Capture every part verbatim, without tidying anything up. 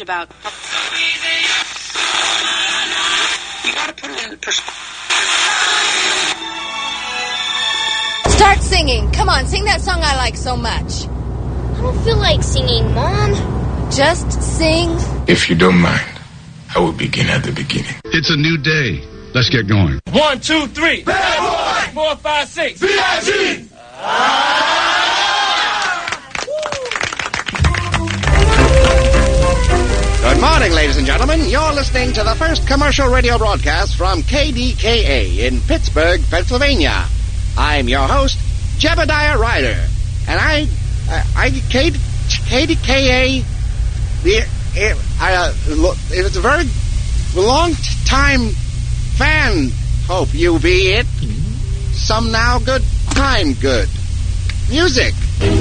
about. You gotta put it in perspective. Start singing. Come on, sing that song I like so much. I don't feel like singing, Mom. Just sing. If you don't mind, I will begin at the beginning. It's a new day. Let's get going. One, two, three. Bad boy. Four, five, six. B I G. Good morning, ladies and gentlemen. You're listening to the first commercial radio broadcast from K D K A in Pittsburgh, Pennsylvania. I'm your host, Jebediah Ryder, and I, I, I K, D K A, the, it, I, uh, it's a very long time fan. Hope you be it. Some now good time good. Music.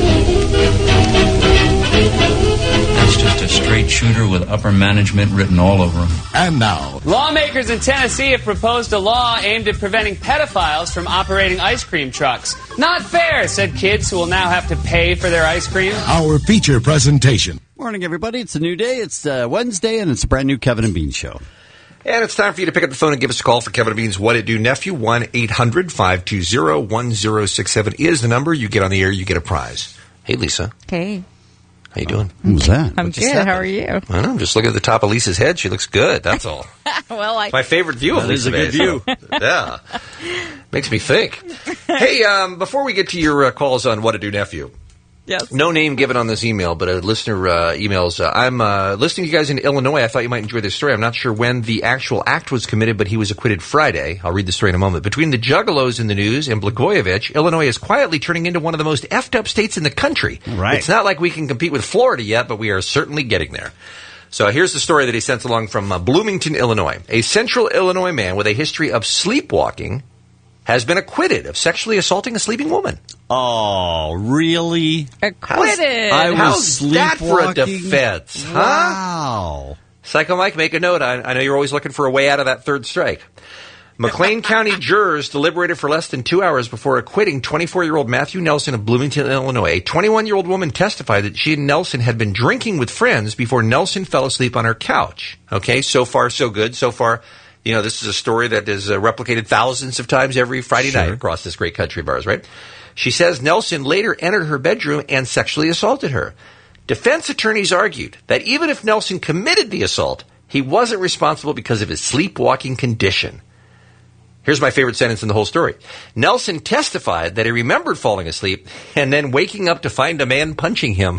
That's just a straight shooter with upper management written all over him. And now, lawmakers in Tennessee have proposed a law aimed at preventing pedophiles from operating ice cream trucks. Not fair, said kids who will now have to pay for their ice cream. our feature presentation. Morning, everybody. It's a new day. It's uh, Wednesday, and it's a brand new Kevin and Bean show. And it's time for you to pick up the phone and give us a call for Kevin and Bean's What It Do Nephew. one eight hundred five two zero one zero six seven is the number. You get on the air, you get a prize. Hey, Lisa. Hey. How you doing? What was that? I'm good. How are you? I don't know. I'm just looking at the top of Lisa's head. She looks good. That's all. Well, I... My favorite view of That is Lisa. a good view. Yeah. Makes me think. Hey, um, before we get to your uh, calls on What It Do Nephew. Yes. No name given on this email, but a listener uh, emails. Uh, I'm uh, listening to you guys in Illinois. I thought you might enjoy this story. I'm not sure when the actual act was committed, but he was acquitted Friday. I'll read the story in a moment. Between the Juggalos in the news and Blagojevich, Illinois is quietly turning into one of the most effed up states in the country. Right. It's not like we can compete with Florida yet, but we are certainly getting there. So here's the story that he sent along from uh, Bloomington, Illinois. A central Illinois man with a history of sleepwalking has been acquitted of sexually assaulting a sleeping woman. Oh, really? Acquitted. I was How's that for a sleepwalking? defense, huh? Wow. Psycho Mike, make a note. I, I know you're always looking for a way out of that third strike. McLean County jurors deliberated for less than two hours before acquitting twenty-four-year-old Matthew Nelson of Bloomington, Illinois. A twenty-one-year-old woman testified that she and Nelson had been drinking with friends before Nelson fell asleep on her couch. Okay, so far so good. So far, you know, this is a story that is uh, replicated thousands of times every Friday Sure. night across this great country of ours, right? She says Nelson later entered her bedroom and sexually assaulted her. Defense attorneys argued that even if Nelson committed the assault, he wasn't responsible because of his sleepwalking condition. Here's my favorite sentence in the whole story. Nelson testified that he remembered falling asleep and then waking up to find a man punching him.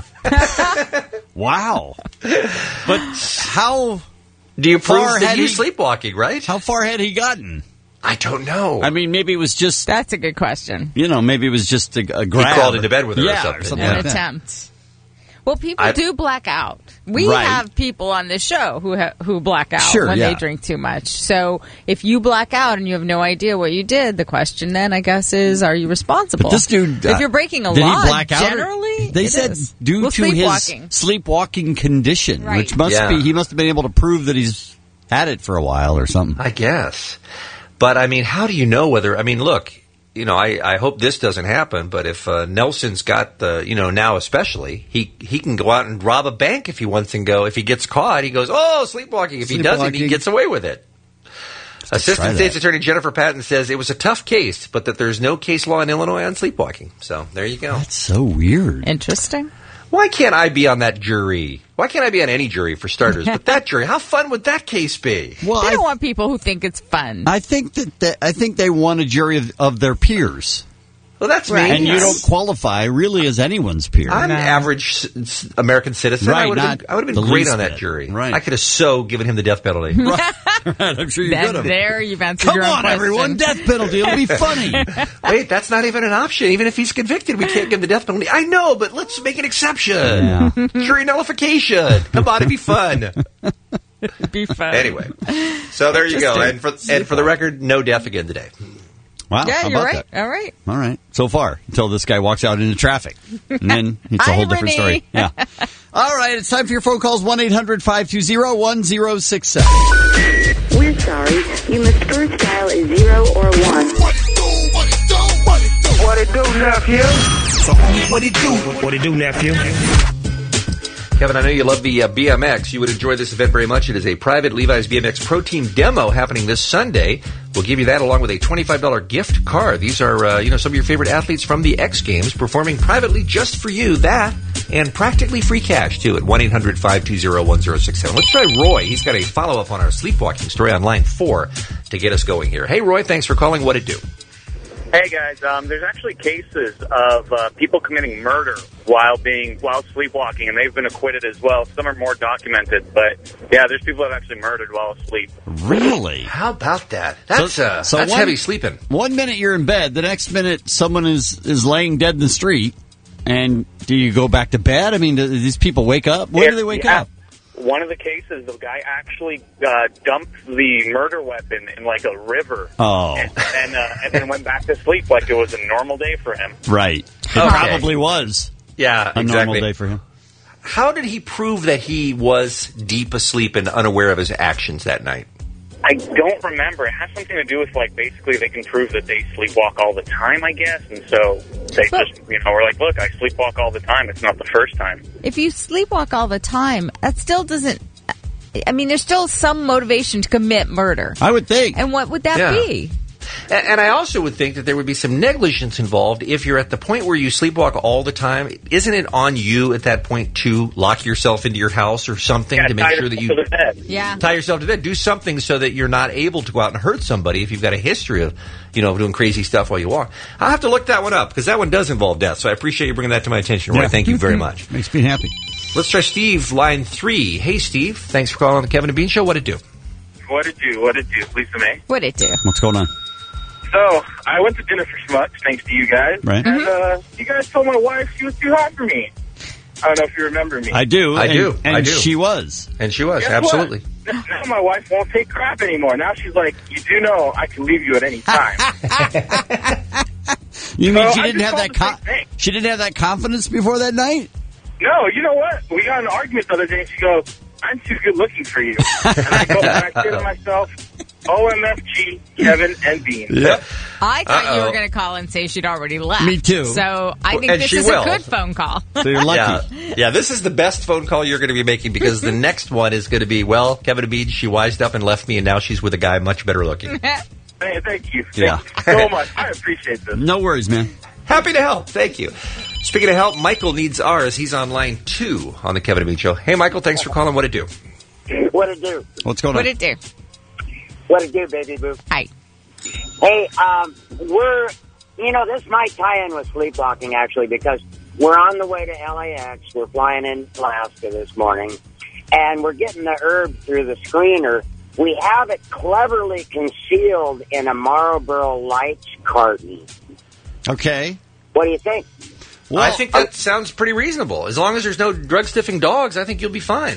Wow. But how Do you prove far that had he's he- sleepwalking, right? how far had he gotten? I don't know. I mean, maybe it was just, That's a good question. you know, maybe it was just a, a grab. He crawled into bed with her or yeah, something. Or something An like that. attempt. Well, people I- do black out. We Right. have people on this show who ha- who black out Sure, when yeah. they drink too much. So if you black out and you have no idea what you did, the question then, I guess, is, are you responsible? But this dude, if you're breaking a did law, he black out or- generally, they it said is. due Well, to his sleepwalking. sleepwalking condition, Right. which must Yeah. be he must have been able to prove that he's had it for a while or something. I guess. But, I mean, how do you know whether... I mean, look, you know, I, I hope this doesn't happen, but if uh, Nelson's got the... You know, now especially, he, he can go out and rob a bank if he wants and go. If he gets caught, he goes, oh, sleepwalking. If he doesn't, he Sleepwalking. gets away with it. try Assistant State's that. Attorney Jennifer Patton says it was a tough case, but that there's no case law in Illinois on sleepwalking. So, there you go. That's so weird. Interesting. Why can't I be on that jury? Why can't I be on any jury, for starters? But that jury, how fun would that case be? Well, They I, don't want people who think it's fun. I think that, that I think they want a jury of, of their peers, Well, that's Right. me. and you don't qualify really as anyone's peer. I'm No. an average c- c- American citizen. I Right, would have not been, I would have the been great least on that bit. jury. Right. I could have so given him the death penalty. right, I'm sure you could Then have. there you've answered Come your own on, question. everyone, death penalty. It'll be funny. Wait, that's not even an option. Even if he's convicted, we can't give him the death penalty. I know, but let's make an exception. Yeah. Jury nullification. Come on, it'd be fun. Be fun. Anyway, so there you go. And for, and for the record, no death again today. Wow, Yeah, how you're about right. that? All right. All right. So far, until this guy walks out into traffic. And then it's a whole different Irony. story. Yeah. All right. It's time for your phone calls. one eight hundred five two zero one zero six seven. We're sorry. You must first dial a zero or one. What it do, what it do, what it do. What it do, nephew? So, homie, what it do? What it do, nephew? Kevin, I know you love the uh, B M X. You would enjoy this event very much. It is a private Levi's B M X Pro Team demo happening this Sunday. We'll give you that along with a twenty-five dollars gift card. These are, uh, you know, some of your favorite athletes from the X Games performing privately just for you. That and practically free cash, too, at one eight hundred five two zero one zero six seven. Let's try Roy. He's got a follow-up on our sleepwalking story on line four to get us going here. Hey, Roy, thanks for calling. What'd it do? Hey guys, um, there's actually cases of uh, people committing murder while being while sleepwalking, and they've been acquitted as well. Some are more documented, but yeah, there's people that have actually murdered while asleep. Really? How about that? That's so, uh, so that's one, heavy sleeping. One minute you're in bed, the next minute someone is, is laying dead in the street, and do you go back to bed? I mean, do these people wake up? When if, do they wake yeah. up? One of the cases, the guy actually uh, dumped the murder weapon in like a river. Oh. And, and, uh, and then went back to sleep like it was a normal day for him. Right. It Okay. probably was Yeah, a exactly. normal day for him. How did he prove that he was deep asleep and unaware of his actions that night? I don't remember. It has something to do with, like, basically they can prove that they sleepwalk all the time, I guess. And so they just, you know, we're like, look, I sleepwalk all the time. It's not the first time. If you sleepwalk all the time, that still doesn't... I mean, there's still some motivation to commit murder. I would think. And what would that Yeah. be? And, and I also would think that there would be some negligence involved if you're at the point where you sleepwalk all the time. Isn't it on you at that point to lock yourself into your house or something Yeah, to make tie sure that you yourself to the bed. Yeah. tie yourself to bed? Do something so that you're not able to go out and hurt somebody if you've got a history of, you know, doing crazy stuff while you walk. I'll have to look that one up because that one does involve death. So I appreciate you bringing that to my attention, Roy. Yeah. Thank you very much. Makes me happy. Let's try Steve, line three. Hey, Steve. Thanks for calling on the Kevin and Bean Show. What'd it do? What'd it do? What'd it do? Lisa May. What'd it do? What's going on? So, I went to dinner for Schmucks, thanks to you guys. Right. And uh, you guys told my wife she was too hot for me. I don't know if you remember me. I do. I and, do. And I do. she was. And she was, Guess absolutely. what? Now my wife won't take crap anymore. Now she's like, you do know I can leave you at any time. You mean So she I didn't just have that called the con- same thing. she didn't have that confidence before that night? No, you know what? We got in an argument the other day, and she goes, I'm too good looking for you. And I go, and I say to myself, O M F G, Kevin and Bean. Yeah. I thought Uh-oh. you were going to call and say she'd already left. Me too. So I think And this she is will. a good phone call. So you're lucky. Yeah. yeah, this is the best phone call you're going to be making because the next one is going to be, well, Kevin and Bean, she wised up and left me, and now she's with a guy much better looking. Hey, thank you. Thank Yeah. you so much. I appreciate this. No worries, man. Happy to help. Thank you. Speaking of help, Michael needs ours. He's on line two on the Kevin and Bean Show. Hey, Michael, thanks for calling. What'd it do? What it do? What's going What'd on? it do? What it do, baby boo? Hi. Hey, um, we're, you know, this might tie in with sleepwalking, actually, because we're on the way to L A X. We're flying in Alaska this morning, and we're getting the herb through the screener. We have it cleverly concealed in a Marlboro Lights carton. Okay. What do you think? Well, I think that sounds pretty reasonable. As long as there's no drug-sniffing dogs, I think you'll be fine.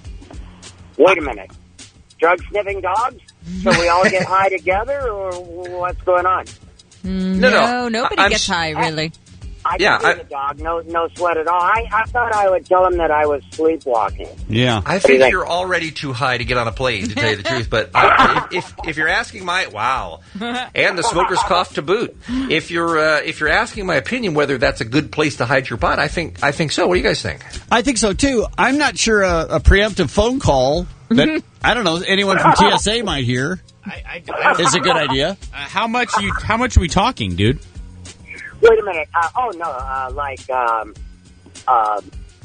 Wait a minute. Drug-sniffing dogs? So we all get high together, or what's going on? No, no. nobody I'm gets sh- high, really. I Yeah, can be I- the dog. No, no sweat at all. I, I thought I would tell him that I was sleepwalking. Yeah. I do you think think? you're already too high to get on a plane, to tell you the truth. But uh, if, if if you're asking my wow, and the smoker's cough to boot, if you're uh, if you're asking my opinion whether that's a good place to hide your pot, I think I think so. What do you guys think? I think so, too. I'm not sure a, a preemptive phone call that, I don't know, anyone from T S A might hear I, I, is a good idea. Uh, how much you? How much are we talking, dude? Wait a minute. Uh, oh, no, uh, like um, uh,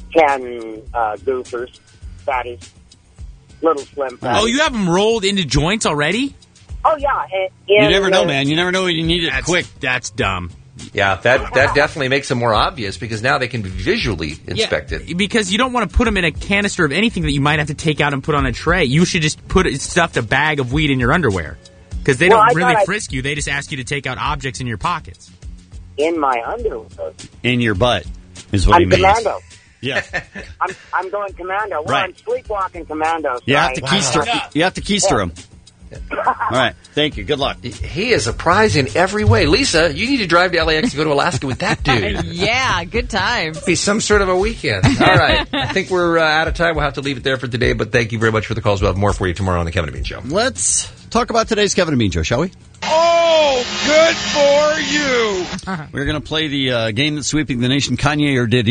ten uh, goofers, fatties, little slim fatties. Oh, you have them rolled into joints already? Oh, yeah. and- You and, never know, uh, man. You never know when you need it That's quick. That's dumb. Yeah, that that definitely makes them more obvious because now they can visually inspect Yeah, it. because you don't want to put them in a canister of anything that you might have to take out and put on a tray. You should just put it, stuffed a bag of weed in your underwear because they Well, I don't really thought I- frisk you. They just ask you to take out objects in your pockets. In my underwear. In your butt is what he I'm means. commando. Yeah. I'm, I'm going commando. Well, Right. I'm sleepwalking commando. So You have I- to keister. You have to keister him. All right. Thank you. Good luck. He is a prize in every way. Lisa, you need to drive to L A X to go to Alaska with that dude. Yeah, good time. Be some sort of a weekend. All right. I think we're uh, out of time. We'll have to leave it there for today, but thank you very much for the calls. We'll have more for you tomorrow on the Kevin and Bean Show. Let's talk about today's Kevin and Bean Show, shall we? Oh, good for you. We're going to play the uh, game that's sweeping the nation, Kanye or Diddy.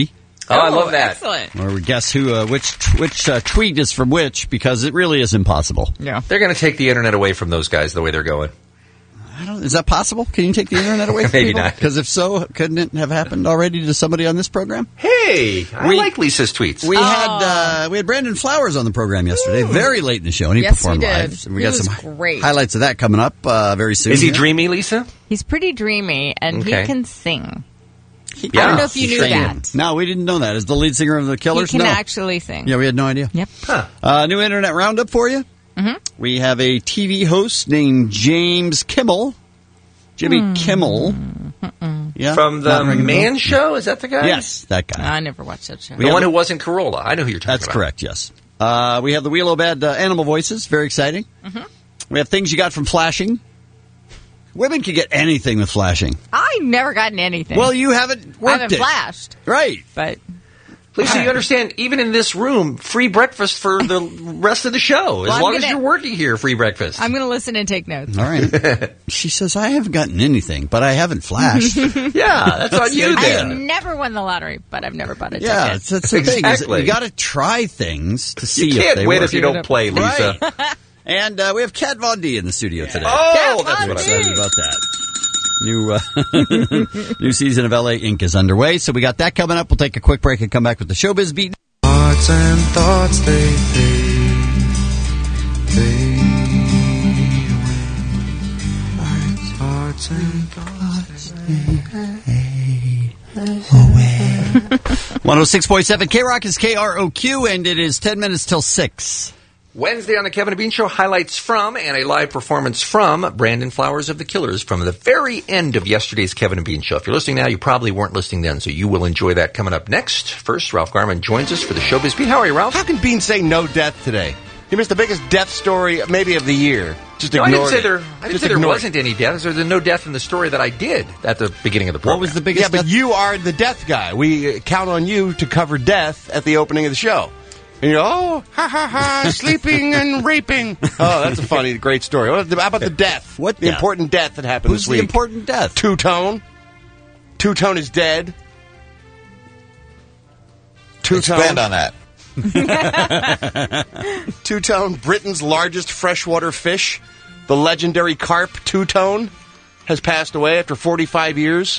Oh, I love that. Excellent. Where we guess who, uh, which which uh, tweet is from which, because it really is impossible. Yeah. They're going to take the internet away from those guys the way they're going. I don't, is that possible? Can you take the internet away from Maybe people? not. Because if so, couldn't it have happened already to somebody on this program? Hey, I We- like Lisa's tweets. We had uh, we had Brandon Flowers on the program yesterday, very late in the show, and he Yes, performed we did. live. So we He got was some great. highlights of that coming up uh, very soon. Is he here. dreamy, Lisa? He's pretty dreamy, and Okay. he can sing. I Yeah. don't know if you knew Singing. that. No, we didn't know that. Is the lead singer of the Killers? He can no. actually sing. Yeah, we had no idea. Yep. Huh. Uh, new internet roundup for you. Mm-hmm. We have a T V host named James Kimmel. Jimmy Hmm. Kimmel. Yeah, From the not ringing a Man bell? Show? Is that the guy? Yes, that guy. I never watched that show. The one who wasn't Corolla. I know who you're talking That's about. correct, yes. Uh, we have the Wheel O Bad uh, animal voices. Very exciting. Mm-hmm. We have things you got from flashing. Women can get anything with flashing. I never gotten anything. Well, you haven't I worked haven't it. flashed, Right. but Lisa, you understand, even in this room, free breakfast for the rest of the show. As Well, I'm long as gonna- you're working here, free breakfast. I'm going to listen and take notes. All right. She says, I haven't gotten anything, but I haven't flashed. Yeah, that's on you I've then. never won the lottery, but I've never bought a Yeah, ticket. it's, that's the thing. is Exactly. You got to try things to see You if can't they win work. if you don't play, Lisa. Right. And uh, we have Kat Von D in the studio today. Oh, Kat that's Von what I D. meant. Excited about that. New uh, new season of L A Inc is underway, so we got that coming up. We'll take a quick break and come back with the Showbiz Beat. Hearts and thoughts, they fade, fade away. Hearts and thoughts, they fade away. one oh six point seven K-Rock is K R O Q, and it is ten minutes till six. Wednesday on the Kevin and Bean Show, highlights from and a live performance from Brandon Flowers of the Killers from the very end of yesterday's Kevin and Bean Show. If you're listening now, you probably weren't listening then, so you will enjoy that coming up next. First, Ralph Garman joins us for the Showbiz Beat. How are you, Ralph? How can Bean say no death today? He missed the biggest death story maybe of the year. Just No, I ignored didn't say it. there. I didn't Just say there ignored wasn't any death. There's no death in the story that I did at the beginning of the program. What was the biggest Yeah, but death? you are the death guy. We uh, count on you to cover death at the opening of the show. And you're, oh, ha ha ha, sleeping and raping. Oh, that's a funny, great story. What, how about the death? What The death? important death that happened Who's this the week. important death? Two-Tone. Two-Tone is dead. Two-Tone. Expand on that. Two-Tone, Britain's largest freshwater fish. The legendary carp Two-Tone has passed away after forty-five years.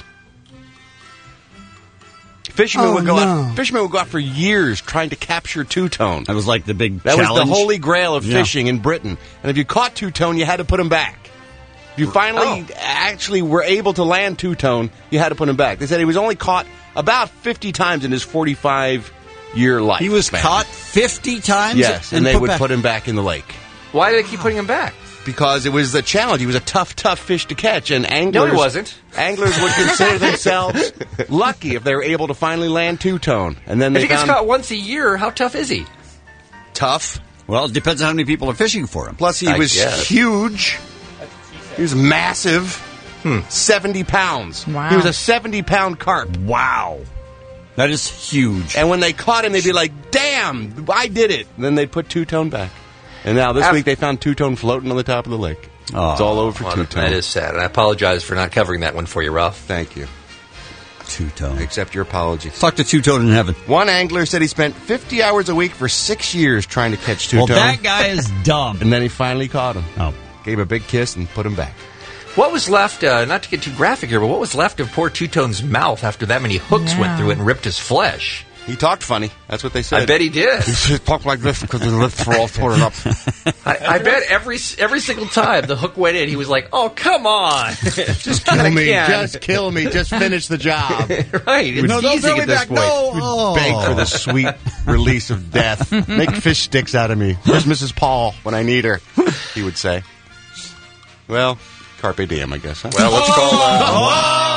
Fishermen Oh, would go no. out. Fishermen would go out for years trying to capture two-tone. That was like the big That was challenge. the holy grail of Yeah. fishing in Britain. And if you caught two-tone, you had to put him back. If you finally Oh. actually were able to land two-tone, you had to put him back. They said he was only caught about fifty times in his forty-five year life. He was span. caught fifty times? Yes, and, they put would back- put him back in the lake. Why do they keep putting him back? Because it was a challenge. He was a tough, tough fish to catch, and anglers. No, he wasn't. Anglers would consider themselves lucky if they were able to finally land two-tone. And then If they he gets found caught once a year, how tough is he? tough. Well, it depends on how many people are fishing for him. Plus, he I was guess. huge. He was massive. Hmm. seventy pounds. Wow. He was a seventy-pound carp. Wow. That is huge. And when they caught him, they'd be like, damn, I did it. And then they'd put two-tone back. And now this Af- week they found two-tone floating on the top of the lake. Oh, it's all over for Well, two-tone. that is sad, and I apologize for not covering that one for you, Ralph. Thank you. Two-tone. Accept your apology. Talk to two-tone in heaven. One angler said he spent fifty hours a week for six years trying to catch two-tone. Well, that guy is dumb. And then he finally caught him. Oh. Gave a big kiss and put him back. What was left, uh, not to get too graphic here, but what was left of poor Two-Tone's mouth after that many hooks Yeah. went through it and ripped his flesh? He talked funny. That's what they said. I bet he did. He talked like this because his lips were all torn up. I, I bet every every single time the hook went in, he was like, "Oh, come on, just kill me. Just kill me. Just finish the job. Right? It's No, don't easy throw me at this back. point. No. Would Oh. beg for the sweet release of death. Make fish sticks out of me. Where's Missus Paul when I need her? He would say. Well, carpe diem, I guess. Huh? Well, let's call. Uh,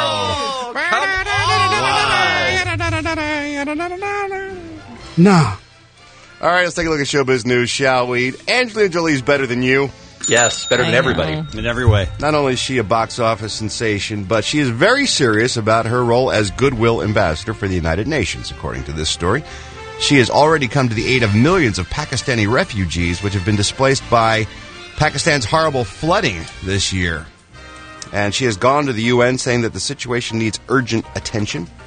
No. All right, let's take a look at showbiz news, shall we? Angelina Jolie's better than you. Yes, better than I everybody. know. In every way. Not only is she a box office sensation, but she is very serious about her role as Goodwill Ambassador for the United Nations, according to this story. She has already come to the aid of millions of Pakistani refugees, which have been displaced by Pakistan's horrible flooding this year. And she has gone to the U N saying that the situation needs urgent attention.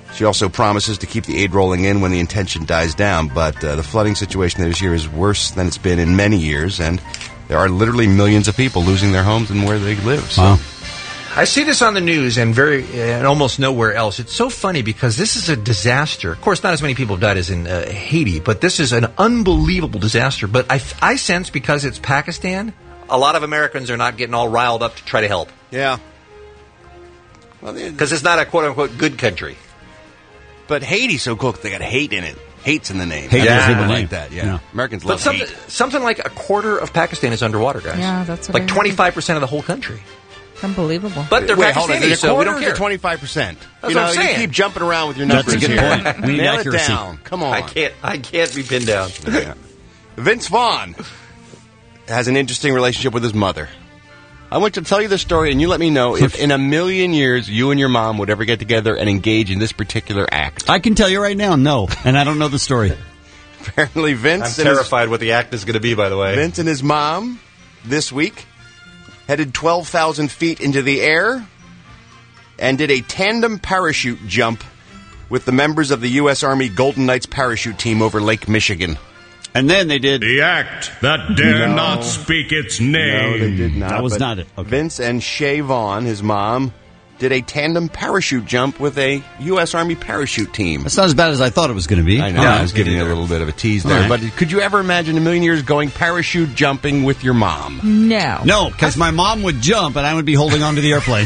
She also promises to keep the aid rolling in when the intention dies down, but uh, the flooding situation this year is worse than it's been in many years, and there are literally millions of people losing their homes and where they live. So. Wow. I see this on the news and very and almost nowhere else. It's so funny because this is a disaster. Of course, not as many people have died as in uh, Haiti, but this is an unbelievable disaster. But I, I sense because it's Pakistan, a lot of Americans are not getting all riled up to try to help. Yeah. Because it's not a quote-unquote good country. But Haiti's so cool, they got hate in it. Hate's in the name. Hate yeah, is in the I name. like that, yeah. Yeah. Americans But love something, hate. something like a quarter of Pakistan is underwater, guys. Yeah, that's what like I heard. twenty-five percent of the whole country. Unbelievable. But they're Wait, hold on. Is Pakistani, it a so we quarter don't or care. twenty-five percent? That's You what know, I'm you saying. keep jumping around with your That's numbers a good here. point. We need Nail it accuracy. down. Come on. I can't, I can't be pinned down. Yeah. Vince Vaughn has an interesting relationship with his mother. I want to tell you the story, and you let me know if in a million years you and your mom would ever get together and engage in this particular act. I can tell you right now, no. And I don't know the story. Apparently, Vince I'm and his- terrified what the act is going to be, by the way. Vince and his mom this week headed twelve thousand feet into the air and did a tandem parachute jump with the members of the U S. Army Golden Knights parachute team over Lake Michigan. And then they did... The act that dare No. not speak its name. No, they did not. That was but not it. Okay. Vince and Shay Vaughn, his mom, did a tandem parachute jump with a U S. Army parachute team. That's not as bad as I thought it was going to be. I know. No, I was me giving you a neither. little bit of a tease All there. right. But could you ever imagine a million years going parachute jumping with your mom? No. No, because my mom would jump and I would be holding on to the airplane.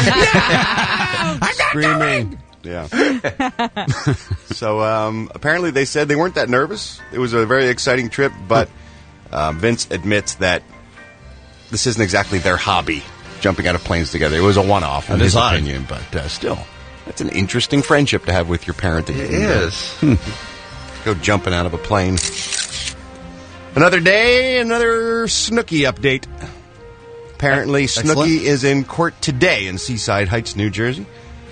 Screaming. Yeah. So um, apparently they said they weren't that nervous. It was a very exciting trip, but uh, Vince admits that this isn't exactly their hobby, jumping out of planes together. It was a one-off, in That his is odd. opinion, but uh, still, that's an interesting friendship to have with your parent. That you It can go- is. Go jumping out of a plane. Another day, another Snooki update. Apparently, Excellent. Snooki is in court today in Seaside Heights, New Jersey,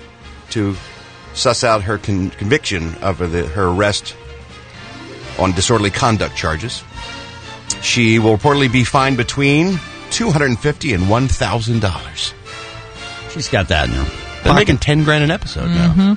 to suss out her con- conviction of the, her arrest on disorderly conduct charges. She will reportedly be fined between two hundred fifty dollars and one thousand dollars. She's got that in her They're pocket. making ten grand an episode now.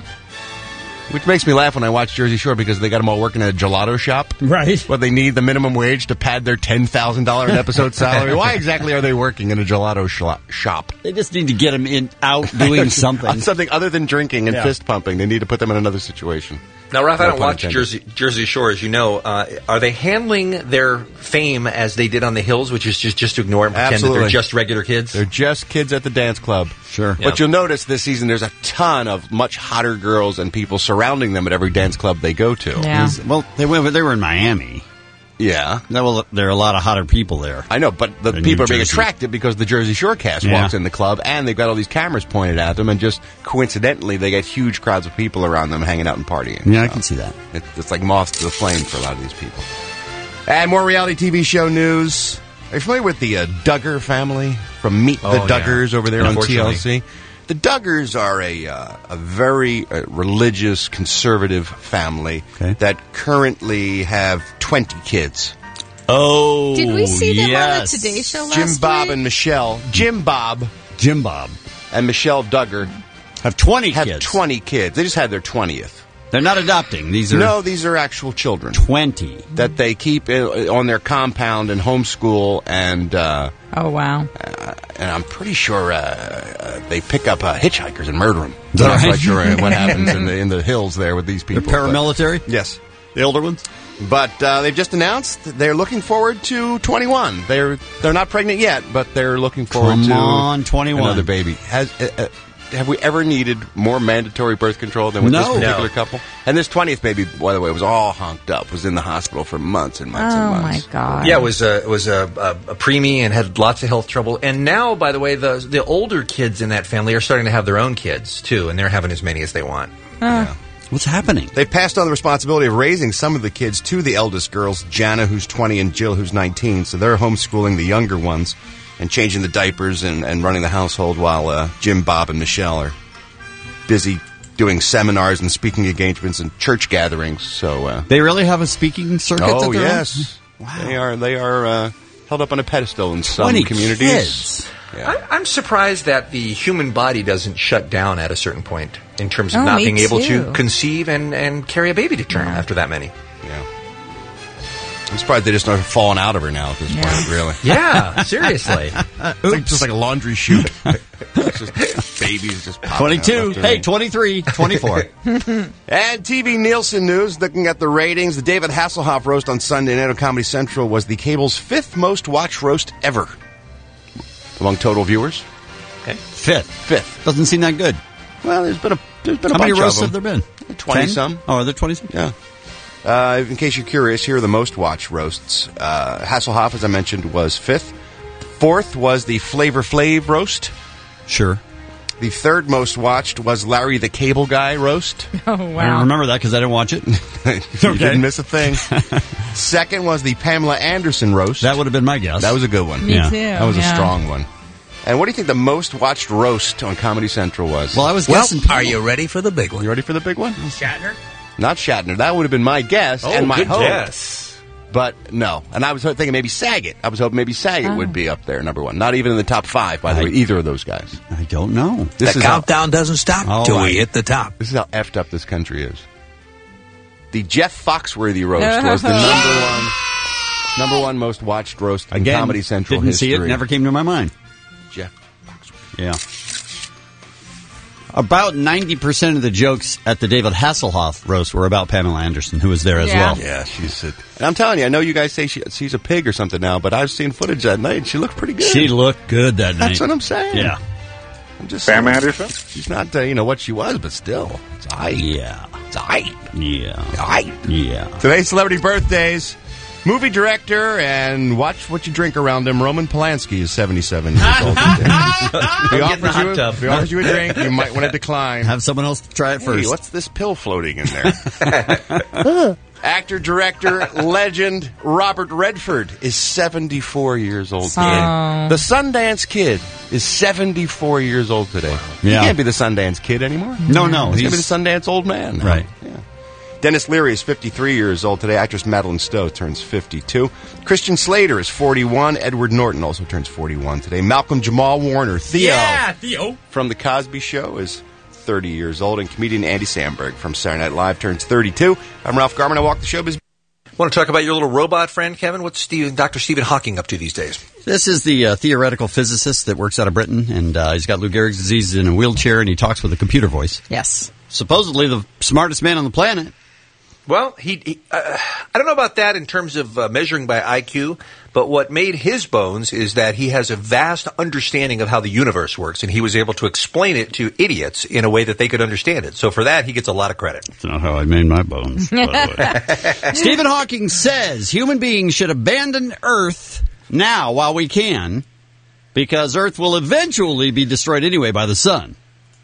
Which makes me laugh when I watch Jersey Shore because they got them all working at a gelato shop. Right. But they need the minimum wage to pad their ten thousand dollars an episode salary. Why exactly are they working in a gelato shla- shop? They just need to get them in, out doing something. Something other than drinking and Yeah. fist pumping. They need to put them in another situation. Now, Ralph, I No don't pun watch intended. Jersey, Jersey Shore, as you know. Uh, are they handling their fame as they did on The Hills, which is just, just to ignore it and pretend Absolutely. that they're just regular kids? They're just kids at the dance club. Sure. Yeah. But you'll notice this season there's a ton of much hotter girls and people surrounding them at every dance club they go to. Yeah. These- Well, they went. They were in Miami. Yeah. There were, there are a lot of hotter people there. I know, but the In people New are being Jersey. attracted because the Jersey Shore cast Yeah. walks in the club and they've got all these cameras pointed at them, and just coincidentally, they get huge crowds of people around them hanging out and partying. Yeah, I So can see that. it- It's like moths to the flame for a lot of these people. And more reality T V show news. Are you familiar with the uh, Duggar family from Meet the Oh, yeah. Duggars over there on T L Unfortunately. C? The Duggars are a uh, a very uh, religious, conservative family Okay. that currently have twenty kids. Oh, Did we see them yes. on the Today Show last Jim Bob week? and Michelle. Jim Bob Jim Bob and Michelle Duggar have twenty have kids. twenty kids. They just had their twentieth. They're not adopting. These are No, these are actual children twenty. that they keep uh, on their compound and homeschool, and uh, Oh, wow. and I'm pretty sure uh, uh, they pick up uh, hitchhikers and murder them. Is that I'm not right? quite sure uh, what happens in the in the hills there with these They're people. but- paramilitary. Yes. The older ones. But uh, they've just announced that they're looking forward to twenty-one. They're they're not pregnant yet, but they're looking forward Come to on, twenty-one. another baby. Has uh, uh, have we ever needed more mandatory birth control than with No. this particular No. couple? And this twentieth baby, by the way, was all honked up. Was in the hospital for months and months Oh, and my months. God. Yeah, it was a it was a, a, a preemie and had lots of health trouble. And now, by the way, the the older kids in that family are starting to have their own kids too, and they're having as many as they want. Yeah. What's happening? They passed on the responsibility of raising some of the kids to the eldest girls, Jana, who's twenty, and Jill, who's nineteen. So they're homeschooling the younger ones and changing the diapers and, and running the household while uh, Jim, Bob, and Michelle are busy doing seminars and speaking engagements and church gatherings. So uh, They really have a speaking circuit. oh that they're on? yes, they are they are uh, held up on a pedestal in some twenty communities. kids. Yeah. I, I'm surprised that the human body doesn't shut down at a certain point. in terms of Oh, not me being able too. to conceive and, and carry a baby to term after that many. Yeah. I'm surprised they just aren't falling out of her now at this point, really. Yeah, seriously. It's like, just like a laundry chute. It's just babies just popping twenty-two. out left and Hey, right. twenty-three. twenty-four. And T V Nielsen News, looking at the ratings, the David Hasselhoff roast on Sunday night on Comedy Central was the cable's fifth most watched roast ever among total viewers. Okay. Fifth. Fifth. Doesn't seem that good. Well, there's been a there's been a How bunch many roasts of have them. there been? twenty Ten? some. Oh, are there twenty some? Yeah. Uh, in case you're curious, here are the most watched roasts. Uh, Hasselhoff, as I mentioned, was fifth. Fourth was the Flavor Flav roast. Sure. The third most watched was Larry the Cable Guy roast. Oh, I don't wow. remember that because I didn't watch it. You didn't miss a thing. Second was the Pamela Anderson roast. That would have been my guess. That was a good one. Me Yeah. too. That was yeah. a strong one. And what do you think the most watched roast on Comedy Central was? Well, I was Well, guessing. are you ready for the big one? You ready for the big one? Shatner? Not Shatner. That would have been my guess Oh, and my good hope. guess. But no. And I was thinking maybe Saget. I was hoping maybe Saget Oh. would be up there, number one. Not even in the top five, by the I- way, either of those guys. I don't know. This the is how, countdown doesn't stop Oh, till I- we hit the top. this is how effed up this country is. The Jeff Foxworthy roast was the number one, number one most watched roast in Again, Comedy Central didn't history. see it. Never came to my mind. Jeff. Yeah. About ninety percent of the jokes at the David Hasselhoff roast were about Pamela Anderson, who was there as Yeah. well. Yeah, she's. A, and I'm telling you, I know you guys say she, she's a pig or something now, but I've seen footage that night. And she looked pretty good. She looked good that night. That's what I'm saying. Yeah. I'm just Pam saying, Anderson? She's not, uh, you know, what she was, but still, it's aight. Yeah. It's aight. Yeah. Aight. Yeah. Today's celebrity birthdays. Movie director and watch what you drink around him. Roman Polanski is seventy-seven years old today. if, he offers you, a- if he offers you a drink, you might want to decline. Have someone else try it Hey, first. what's this pill floating in there? Actor, director, legend Robert Redford is seventy-four years old today. Oh. The Sundance Kid is seventy-four years old today. He Yeah. can't be the Sundance Kid anymore. No, no. He's, going to be He's, the Sundance old man. now. Right. Yeah. Dennis Leary is fifty-three years old today. Actress Madeline Stowe turns fifty-two. Christian Slater is forty-one. Edward Norton also turns forty-one today. Malcolm Jamal Warner, Theo, Yeah, Theo. from The Cosby Show, is thirty years old. And comedian Andy Samberg from Saturday Night Live turns thirty-two. I'm Ralph Garman. I walk the showbiz. Want to talk about your little robot friend, Kevin? What's Steve, Doctor Stephen Hawking up to these days? this is the uh, theoretical physicist that works out of Britain, and uh, he's got Lou Gehrig's disease in a wheelchair, and he talks with a computer voice. Yes. Supposedly the smartest man on the planet. Well, he, he uh, I don't know about that in terms of uh, measuring by I Q, but what made his bones is that he has a vast understanding of how the universe works, and he was able to explain it to idiots in a way that they could understand it. So for that, he gets a lot of credit. That's not how I made my bones, by the way. Stephen Hawking says human beings should abandon Earth now while we can, because Earth will eventually be destroyed anyway by the sun.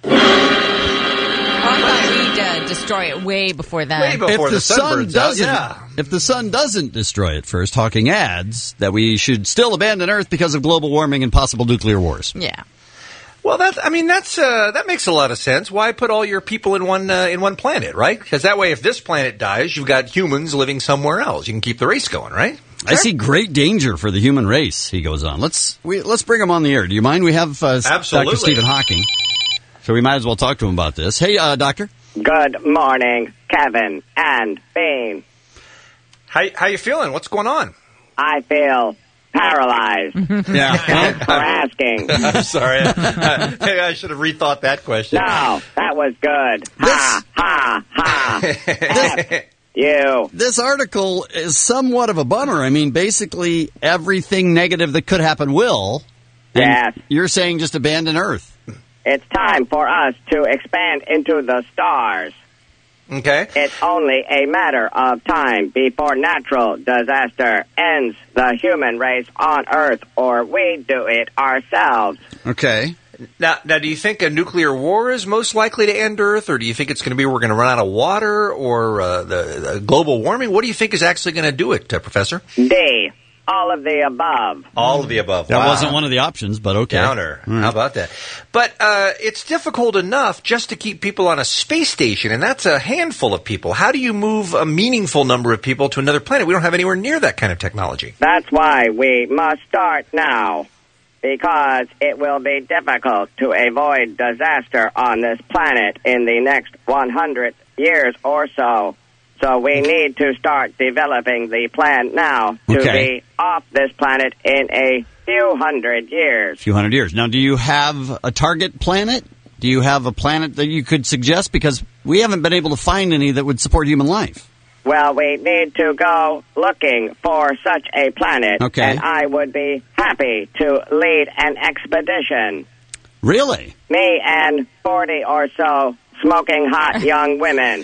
I thought we'd uh, destroy it way before then. Way before if the, the sun sunburn's out, doesn't, yeah. if the sun doesn't destroy it first, Hawking adds that we should still abandon Earth because of global warming and possible nuclear wars. Yeah. Well, that I mean that's uh, that makes a lot of sense. Why put all your people in one uh, in one planet, right? Because that way, if this planet dies, you've got humans living somewhere else. You can keep the race going, right? I see great danger for the human race. He goes on. Let's we, let's bring him on the air. Do you mind? We have uh, Absolutely. Doctor Stephen Hawking, so we might as well talk to him about this. Hey, uh, doctor. Good morning, Kevin and Bean. How how you feeling? What's going on? I feel paralyzed. Yeah. Thanks for asking. I'm sorry. I, maybe I should have rethought that question. No, that was good. Ha, ha, ha. F you. This article is somewhat of a bummer. I mean, basically everything negative that could happen will. And Yes. you're saying just abandon Earth. It's time for us to expand into the stars. Okay. It's only a matter of time before natural disaster ends the human race on Earth, or we do it ourselves. Okay. Now, now, do you think a nuclear war is most likely to end Earth, or do you think it's going to be we're going to run out of water, or uh, the, the global warming? What do you think is actually going to do it, uh, Professor? D. All of the above. All of the above. That Wow. wasn't one of the options, but okay. Downer. All right. How about that? But uh, it's difficult enough just to keep people on a space station, and that's a handful of people. How do you move a meaningful number of people to another planet? We don't have anywhere near that kind of technology. That's why we must start now. because it will be difficult to avoid disaster on this planet in the next one hundred years or so. So we need to start developing the plan now to Okay. be off this planet in a few hundred years. A few hundred years. Now, do you have a target planet? Do you have a planet that you could suggest? Because we haven't been able to find any that would support human life. Well, we need to go looking for such a planet, Okay. and I would be happy to lead an expedition. Really? Me and forty or so smoking hot young women.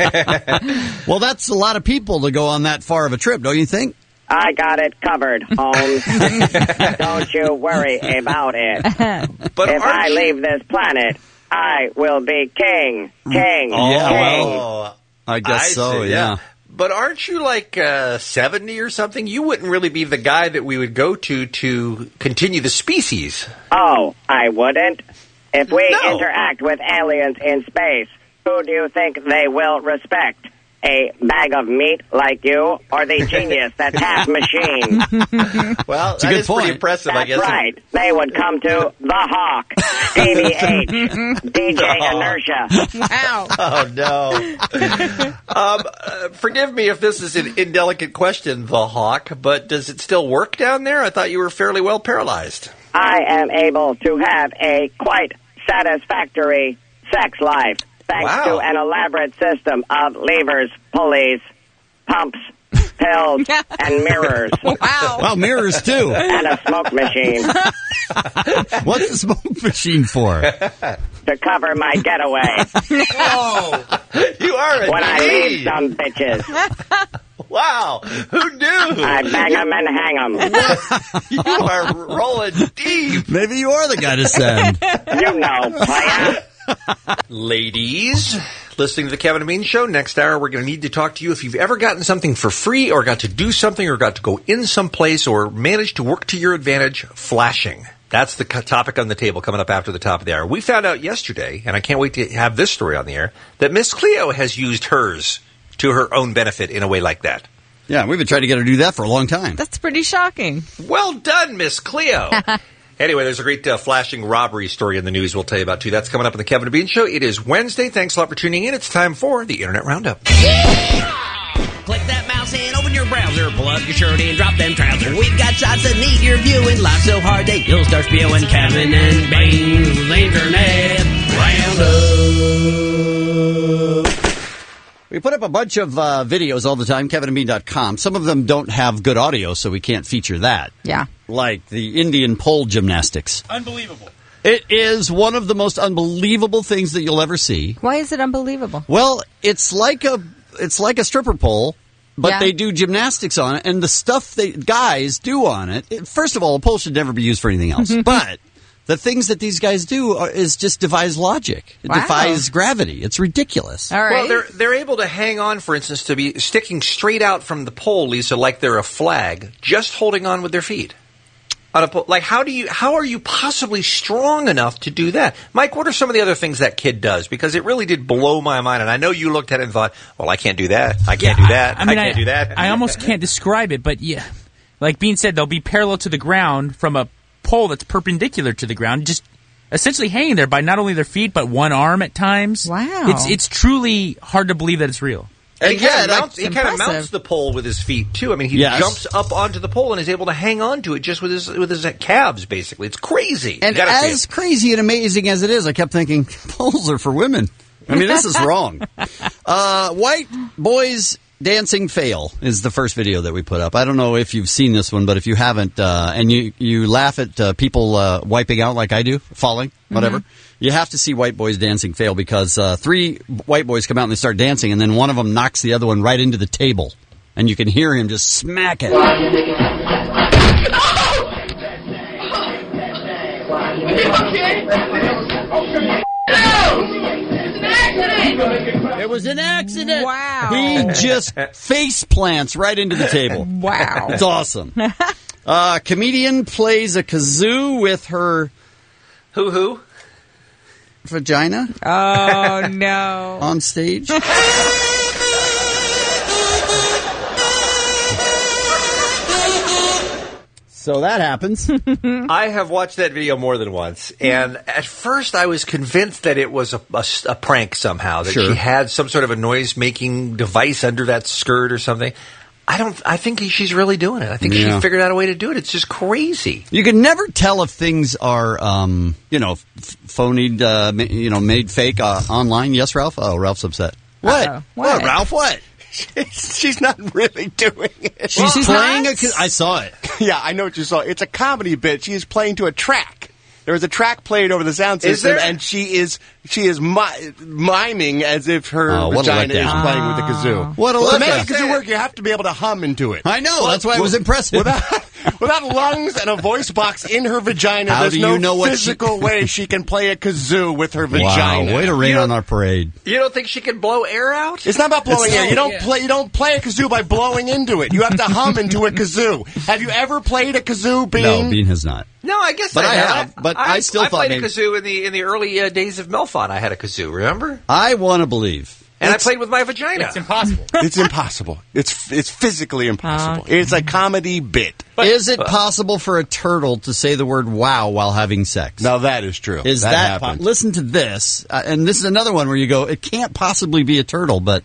Well, that's a lot of people to go on that far of a trip, don't you think? I got it covered, Holmes. Don't you worry about it. But if I aren't you- leave this planet, I will be king. King. Yeah, king. well, I guess I so, see, yeah. But aren't you like uh, seventy or something? You wouldn't really be the guy that we would go to to continue the species. Oh, I wouldn't. If we No. interact with aliens in space, who do you think they will respect? A bag of meat like you, or the genius that's half machine? Well, It's a that good is pretty point. impressive, That's I guess. right. They would come to the Hawk, Stevie H, D J Inertia. Wow. Oh, no. um, uh, forgive me if this is an indelicate question, the Hawk, but does it still work down there? I thought you were fairly well paralyzed. I am able to have a quite satisfactory sex life, thanks Wow. to an elaborate system of levers, pulleys, pumps, pills, and mirrors. Wow. Wow, mirrors, too. And a smoke machine What's the smoke machine for? to cover my getaway Oh, you are a when I leave some bitches. Wow, who knew? I bang them and hang them. You are rolling deep. Maybe you are the guy to send. You know, player. Ladies, listening to the Kevin and Bean Show, next hour we're going to need to talk to you if you've ever gotten something for free or got to do something or got to go in someplace or managed to work to your advantage, flashing. That's the co- topic on the table coming up after the top of the hour. We found out yesterday, and I can't wait to have this story on the air, that Miss Cleo has used hers to her own benefit in a way like that. Yeah, we've been trying to get her to do that for a long time. That's pretty shocking. Well done, Miss Cleo. Anyway, there's a great uh, flashing robbery story in the news we'll tell you about, too. That's coming up on the Kevin and Bean Show. It is Wednesday. Thanks a lot for tuning in. It's time for the Internet Roundup. Click that mouse and open your browser. Pull up your shirt and drop them trousers. We've got shots that need your viewing. Laugh so hard that you'll start spewing. Kevin and Bean's Internet Roundup. We put up a bunch of uh, videos all the time, kevin and bean dot com. Some of them don't have good audio, so we can't feature that. Yeah. Like the Indian pole gymnastics. Unbelievable. It is one of the most unbelievable things that you'll ever see. Why is it unbelievable? Well, it's like a it's like a stripper pole, but Yeah. they do gymnastics on it, and the stuff that guys do on it. it first of all, a pole should never be used for anything else. But the things that these guys do are, is just defies logic. It Wow. defies gravity. It's ridiculous. All right. Well, they're they're able to hang on, for instance, to be sticking straight out from the pole, Lisa, like they're a flag, just holding on with their feet. On a pole. Like, how do you? How are you possibly strong enough to do that, Mike? What are some of the other things that kid does? Because it really did blow my mind, and I know you looked at it and thought, "Well, I can't do that. I can't Yeah, do that. I, I mean, can't I, do that." I almost can't describe it, but yeah, like Bean said, they'll be parallel to the ground from a pole that's perpendicular to the ground, just essentially hanging there by not only their feet but one arm at times. Wow. It's it's truly hard to believe that it's real. And he kind Yeah, of like, mounts, he kind of impressive. mounts the pole with his feet too. I mean, he Yes. jumps up onto the pole and is able to hang on to it just with his with his calves. Basically, it's crazy. And You gotta see as it. crazy and amazing as it is, I kept thinking, poles are for women. I mean, this is wrong. Uh, white boys dancing fail is the first video that we put up. I don't know if you've seen this one, but if you haven't, uh, and you, you laugh at uh, people uh, wiping out like I do, falling, whatever, you have to see white boys dancing fail because uh, three white boys come out and they start dancing, and then one of them knocks the other one right into the table. And you can hear him just smack it. It was an accident. Wow. He just face plants right into the table. Wow. It's awesome. Uh, comedian plays a kazoo with her Who who? vagina Oh, no. on stage. So that happens. I have watched that video more than once, and at first I was convinced that it was a, a, a prank somehow, that Sure. she had some sort of a noise-making device under that skirt or something. I don't. I think she's really doing it. I think Yeah. she figured out a way to do it. It's just crazy. You can never tell if things are, um, you know, f- phonied, uh, ma- you know, made fake uh, online. Yes, Ralph? Oh, Ralph's upset. What? Uh-oh. What, Ralph? What? She's not really doing it. She's playing a... co- I saw it. Yeah, I know what you saw. It's a comedy bit. She is playing to a track. There was a track played over the sound Is system, there? and she is she is mi- miming as if her Oh, what a vagina is letdown. playing with the kazoo. What a well, to letdown. make a kazoo work, you have to be able to hum into it. I know. That's why it was Well, impressive. Without, without lungs and a voice box in her vagina, How there's do no you know what she- physical way she can play a kazoo with her vagina. Wow, way to rain You on our parade. You don't think she can blow air out? It's not about blowing It's- air. You don't yeah. play. You don't play a kazoo by blowing into it. You have to hum into a kazoo. Have you ever played a kazoo, Bean? No, Bean has not. No, I guess But I, I have. have, but I still I thought played maybe- a kazoo in the in the early uh, days of Melfont. I had a kazoo. Remember? I want to believe. And It's- I played with my vagina. It's impossible. It's impossible. It's it's physically impossible. It's a comedy bit. Is it possible for a turtle to say the word wow while having sex? Now that is true. Is that, that, po- happens? listen to this, uh, and this is another one where you go, it can't possibly be a turtle, but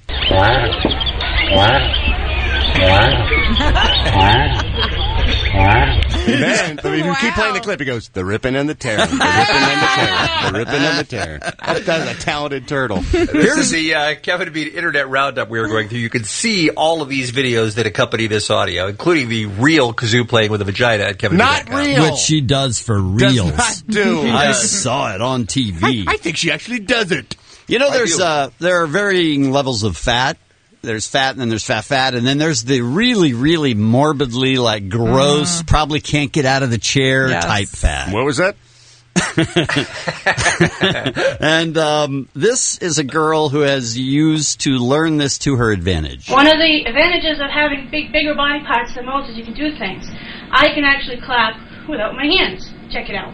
Man, I mean, if you keep playing the clip, he goes, the ripping and the tearing, the ripping and the tearing, the ripping and the tearing. That's a talented turtle. This is the uh, Kevin Bean Internet Roundup we were going through. You can see all of these videos that accompany this audio, including the real kazoo playing with a vagina at Kevin Not Bean dot com. real. which she does for Does reals. not do. I saw it on T V. I think she actually does it. You know, there's do. uh, there are varying levels of fat. There's fat, and then there's fat fat, and then there's the really, really morbidly, like, gross, probably can't get out of the chair Yes. type fat. What was that? And um, this is a girl who has used to learn this to her advantage. One of the advantages of having big, bigger body parts than most is you can do things. I can actually clap without my hands. Check it out.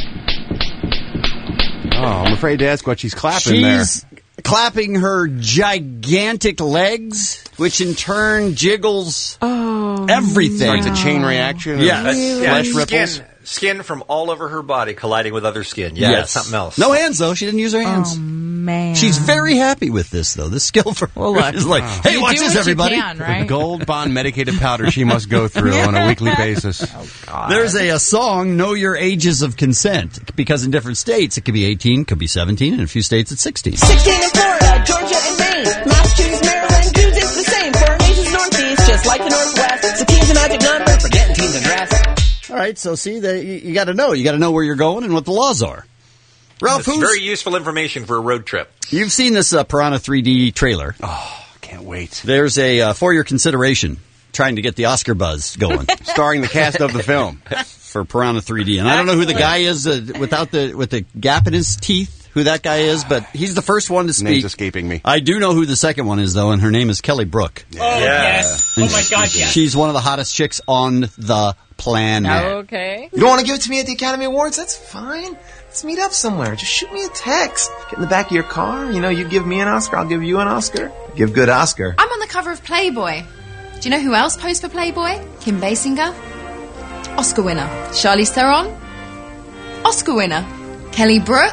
Oh, I'm afraid to ask what she's clapping there. She's clapping her gigantic legs, which in turn jiggles Oh, everything. It's a chain reaction. Yeah. of That's, yeah, Flesh skin, ripples. skin from all over her body colliding with other skin. Yeah, Yes. it's something else. No hands, though. She didn't use her hands. Oh, man. She's very happy with this, though. This skill for her Well, look. is like, hey, You watch do this, what you everybody. can, right? The gold bond medicated powder she must go through on a weekly basis. There's a, a song, Know Your Ages of Consent, because in different states it could be eighteen, could be seventeen, and in a few states it's sixteen. sixteen in Florida, Georgia and Maine, Massachusetts, Maryland, do this the same. Four nations northeast, just like the Northwest. sixteen's a magic number for getting teens undressed. All right, so see, the, you, you got to know. You got to know where you're going and what the laws are. Ralph, It's who's, very useful information for a road trip. you've seen this uh, Piranha three D trailer. Oh, can't wait. There's a, uh, for your consideration, trying to get the Oscar buzz going. Starring the cast of the film. For Piranha three D. And I don't know who the guy is uh, without the with the gap in his teeth, who that guy is, but he's the first one to speak. Name's escaping me. I do know who the second one is, though, and her name is Kelly Brook. Oh, yes. Oh, And my God, she- yes. She's one of the hottest chicks on the planet. Okay. You don't want to give it to me at the Academy Awards? That's fine. Let's meet up somewhere. Just shoot me a text. Get in the back of your car. You know, you give me an Oscar, I'll give you an Oscar. Give good Oscar. I'm on the cover of Playboy. Do you know who else posed for Playboy? Kim Basinger. Oscar winner. Charlize Theron. Oscar winner. Kelly Brook.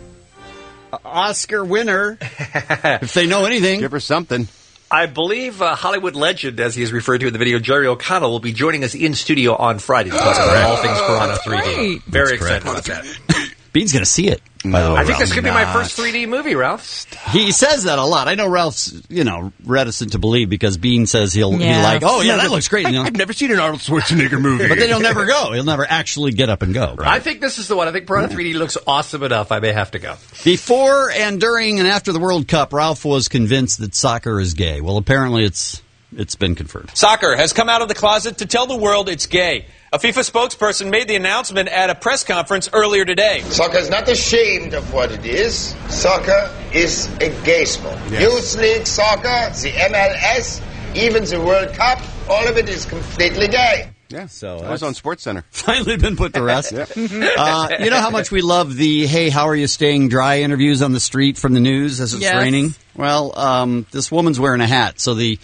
Oscar winner. If they know anything. Give her something. I believe uh, Hollywood legend, as he is referred to in the video, Jerry O'Connell, will be joining us in studio on Friday to talk about all things Piranha three D. Great. Very That's excited about that. Bean's going to see it. By the way, I think this Ralph. could be my first three D movie, Ralph. He says that a lot. I know Ralph's, you know, reticent to believe because Bean says he'll Yeah. he like, oh yeah, that Never- looks great. You know? I've never seen an Arnold Schwarzenegger movie. But then he'll never go. He'll never actually get up and go. I think this is the one. I think Piranha three D looks awesome enough. I may have to go. Before and during and after the World Cup, Ralph was convinced that soccer is gay. Well, apparently it's it's been confirmed. Soccer has come out of the closet to tell the world it's gay. A FIFA spokesperson made the announcement at a press conference earlier today. Soccer is not ashamed of what it is. Soccer is a gay sport. Youth League soccer, the M L S, even the World Cup, all of it is completely gay. Yeah, so I was on SportsCenter. Finally been put to rest. Yeah. uh, you know how much we love the "Hey, how are you staying dry?" interviews on the street from the news as it's Yes. raining. Well, um, this woman's wearing a hat, so the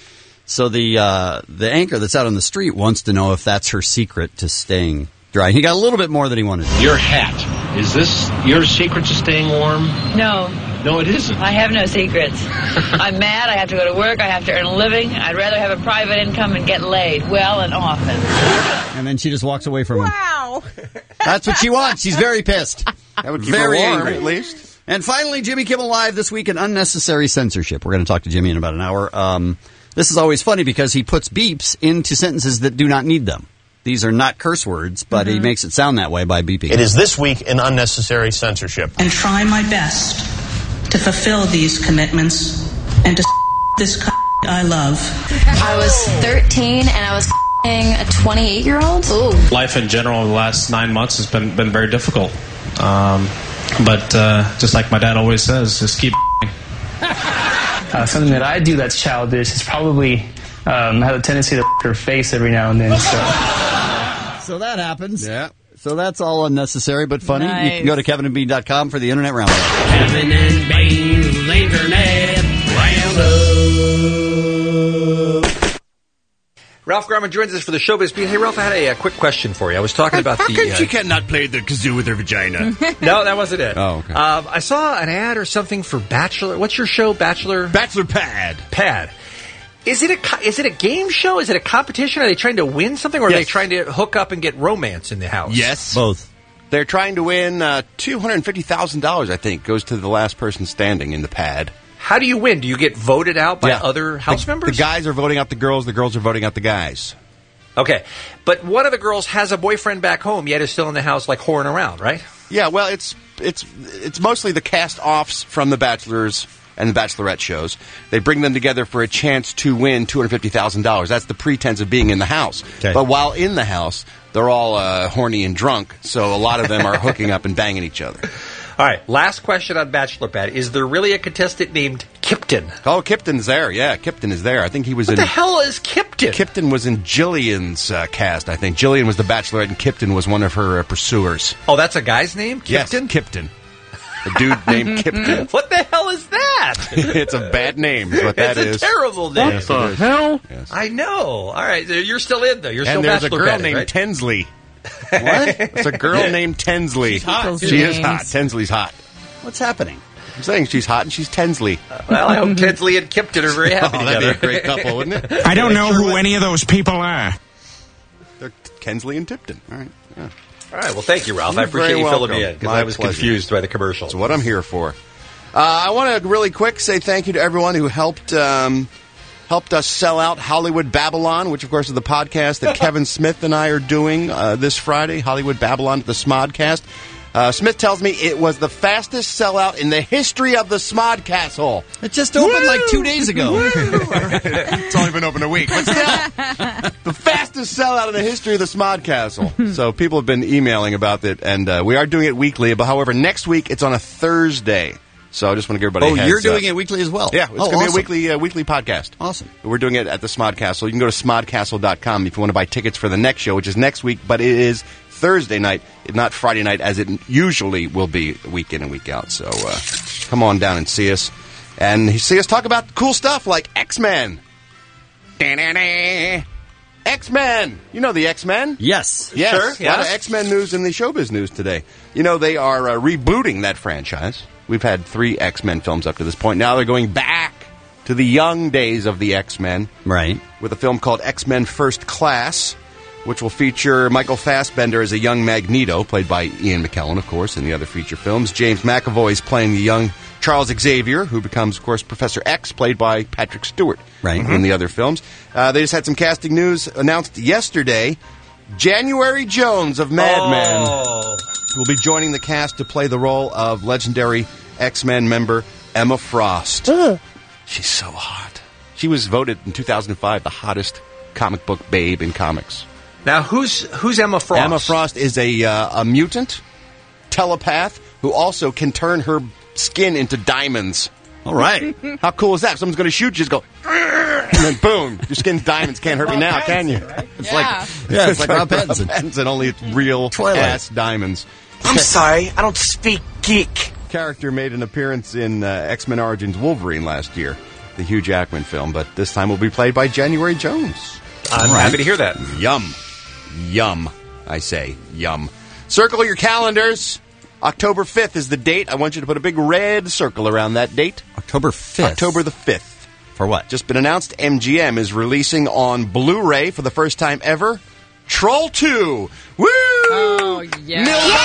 So the uh, the anchor that's out on the street wants to know if that's her secret to staying dry. He got a little bit more than he wanted. Your hat. Is this your secret to staying warm? No. No, it isn't. I have no secrets. I'm mad. I have to go to work. I have to earn a living. I'd rather have a private income and get laid well and often. And then she just walks away from him. Wow. That's what she wants. She's very pissed. That would keep very her warm, angry. at least. And finally, Jimmy Kimmel Live this week, an unnecessary censorship. We're going to talk to Jimmy in about an hour. Um, this is always funny because he puts beeps into sentences that do not need them. These are not curse words, but Mm-hmm. he makes it sound that way by beeping. It is this week in unnecessary censorship. And try my best to fulfill these commitments and to this c- I love. I was thirteen and I was a twenty-eight-year-old. Ooh. Life in general in the last nine months has been, been very difficult. Um, but uh, just like my dad always says, just keep Uh, something that I do that's childish is probably um, have a tendency to her face every now and then. So, So that happens. Yeah. So that's all unnecessary but funny. You Nice. can go to kevin and bean dot com for the Internet Roundup. Kevin and Bean's Internet Roundup. Ralph Garman joins us for the Showbiz Beat. Hey, Ralph, I had a, uh quick question for you. I was talking about How the... come uh, she cannot play the kazoo with her vagina? No, that wasn't it. Oh, okay. Um, I saw an ad or something for Bachelor. What's your show, Bachelor? Bachelor Pad. Pad. Is it a co- is it a game show? Is it a competition? Are they trying to win something, or are Yes. they trying to hook up and get romance in the house? Yes. Both. They're trying to win uh, two hundred fifty thousand dollars, I think, goes to the last person standing in the pad. How do you win? Do you get voted out by Yeah. other house the, members? The guys are voting out the girls, the girls are voting out the guys. Okay. But one of the girls has a boyfriend back home, yet is still in the house, like, whoring around, right? Yeah, well, it's it's it's mostly the cast-offs from the Bachelors and the Bachelorette shows. They bring them together for a chance to win two hundred fifty thousand dollars. That's the pretense of being in the house. Okay. But while in the house, they're all uh, horny and drunk, so a lot of them are hooking up and banging each other. All right, last question on Bachelor Pad. Is there really a contestant named Kipton? Oh, Kipton's there. Yeah, Kipton is there. I think he was What in... the hell is Kipton? Kipton was in Jillian's uh, cast, I think. Jillian was the Bachelorette, and Kipton was one of her uh, pursuers. Oh, that's a guy's name? Yes, Kipton? Kipton. A dude named Kipton. What the hell is that? It's a bad name, is what that it's is. a terrible name. Yes, it is. Yes. I know. All right, so you're still in there. You're And still there's a Bachelor girl Patty, named right? Tensley. What? It's a girl named Tensley. She's hot. She is Names. hot. Tensley's hot. What's happening? I'm saying she's hot and she's Tensley. Well, I hope Tensley and Kipton are very happy Oh, together. that'd be a great couple, wouldn't it? I don't know who any of those people are. They're Kensley and Tipton. All right. Yeah. All right, well, thank you, Ralph. I You're appreciate very you filling welcome. me in, because My I was pleasure. confused by the commercial. That's what I'm here for. Uh, I want to really quick say thank you to everyone who helped um, helped us sell out Hollywood Babylon, which, of course, is the podcast that Kevin Smith and I are doing uh, this Friday, Hollywood Babylon at the Smodcast. Uh, Smith tells me it was the fastest sellout in the history of the Smodcastle. It just opened like two days ago. It's only been open a week, but still, the fastest sellout in the history of the Smodcastle. So people have been emailing about it, and uh, we are doing it weekly. But however, next week it's on a Thursday. So I just want to give everybody Oh, a heads you're doing up. it weekly as well? Yeah, it's Oh, going to be awesome. a weekly uh, weekly podcast. Awesome. We're doing it at the Smodcastle. You can go to smodcastle dot com if you want to buy tickets for the next show, which is next week, but it is Thursday night, not Friday night, as it usually will be week in and week out. So uh, come on down and see us. And see us talk about cool stuff like X-Men. X-Men! You know the X-Men? Yes. Yes. Sure, A lot yeah. of X-Men news in the showbiz news today. You know, they are uh, rebooting that franchise. We've had three X-Men films up to this point. Now they're going back to the young days of the X-Men. Right. With a film called X-Men First Class, which will feature Michael Fassbender as a young Magneto, played by Ian McKellen, of course, in the other feature films. James McAvoy is playing the young Charles Xavier, who becomes, of course, Professor X, played by Patrick Stewart Right. in the other films. Uh, they just had some casting news announced yesterday. January Jones of Mad Men Oh. will be joining the cast to play the role of legendary X-Men member Emma Frost. She's so hot. She was voted in two thousand five the hottest comic book babe in comics. Now, who's who's Emma Frost? Emma Frost is a uh, a mutant telepath who also can turn her skin into diamonds. All right. How cool is that? Someone's going to shoot you, just go, and then boom, your skin's diamonds. Can't hurt me now, can you? It's Yeah. like Yeah, it's like Rob Pattinson. Pattinson, only it's real Twilight. ass diamonds. I'm sorry, I don't speak geek. Character made an appearance in uh, X-Men Origins Wolverine last year. the Hugh Jackman film, but this time will be played by January Jones. I'm All right. happy to hear that. Yum. Yum. I say yum. Circle your calendars. October fifth is the date. I want you to put a big red circle around that date. October fifth. October the fifth. For what? Just been announced. M G M is releasing on Blu-ray for the first time ever Troll two. Woo! Oh, yeah.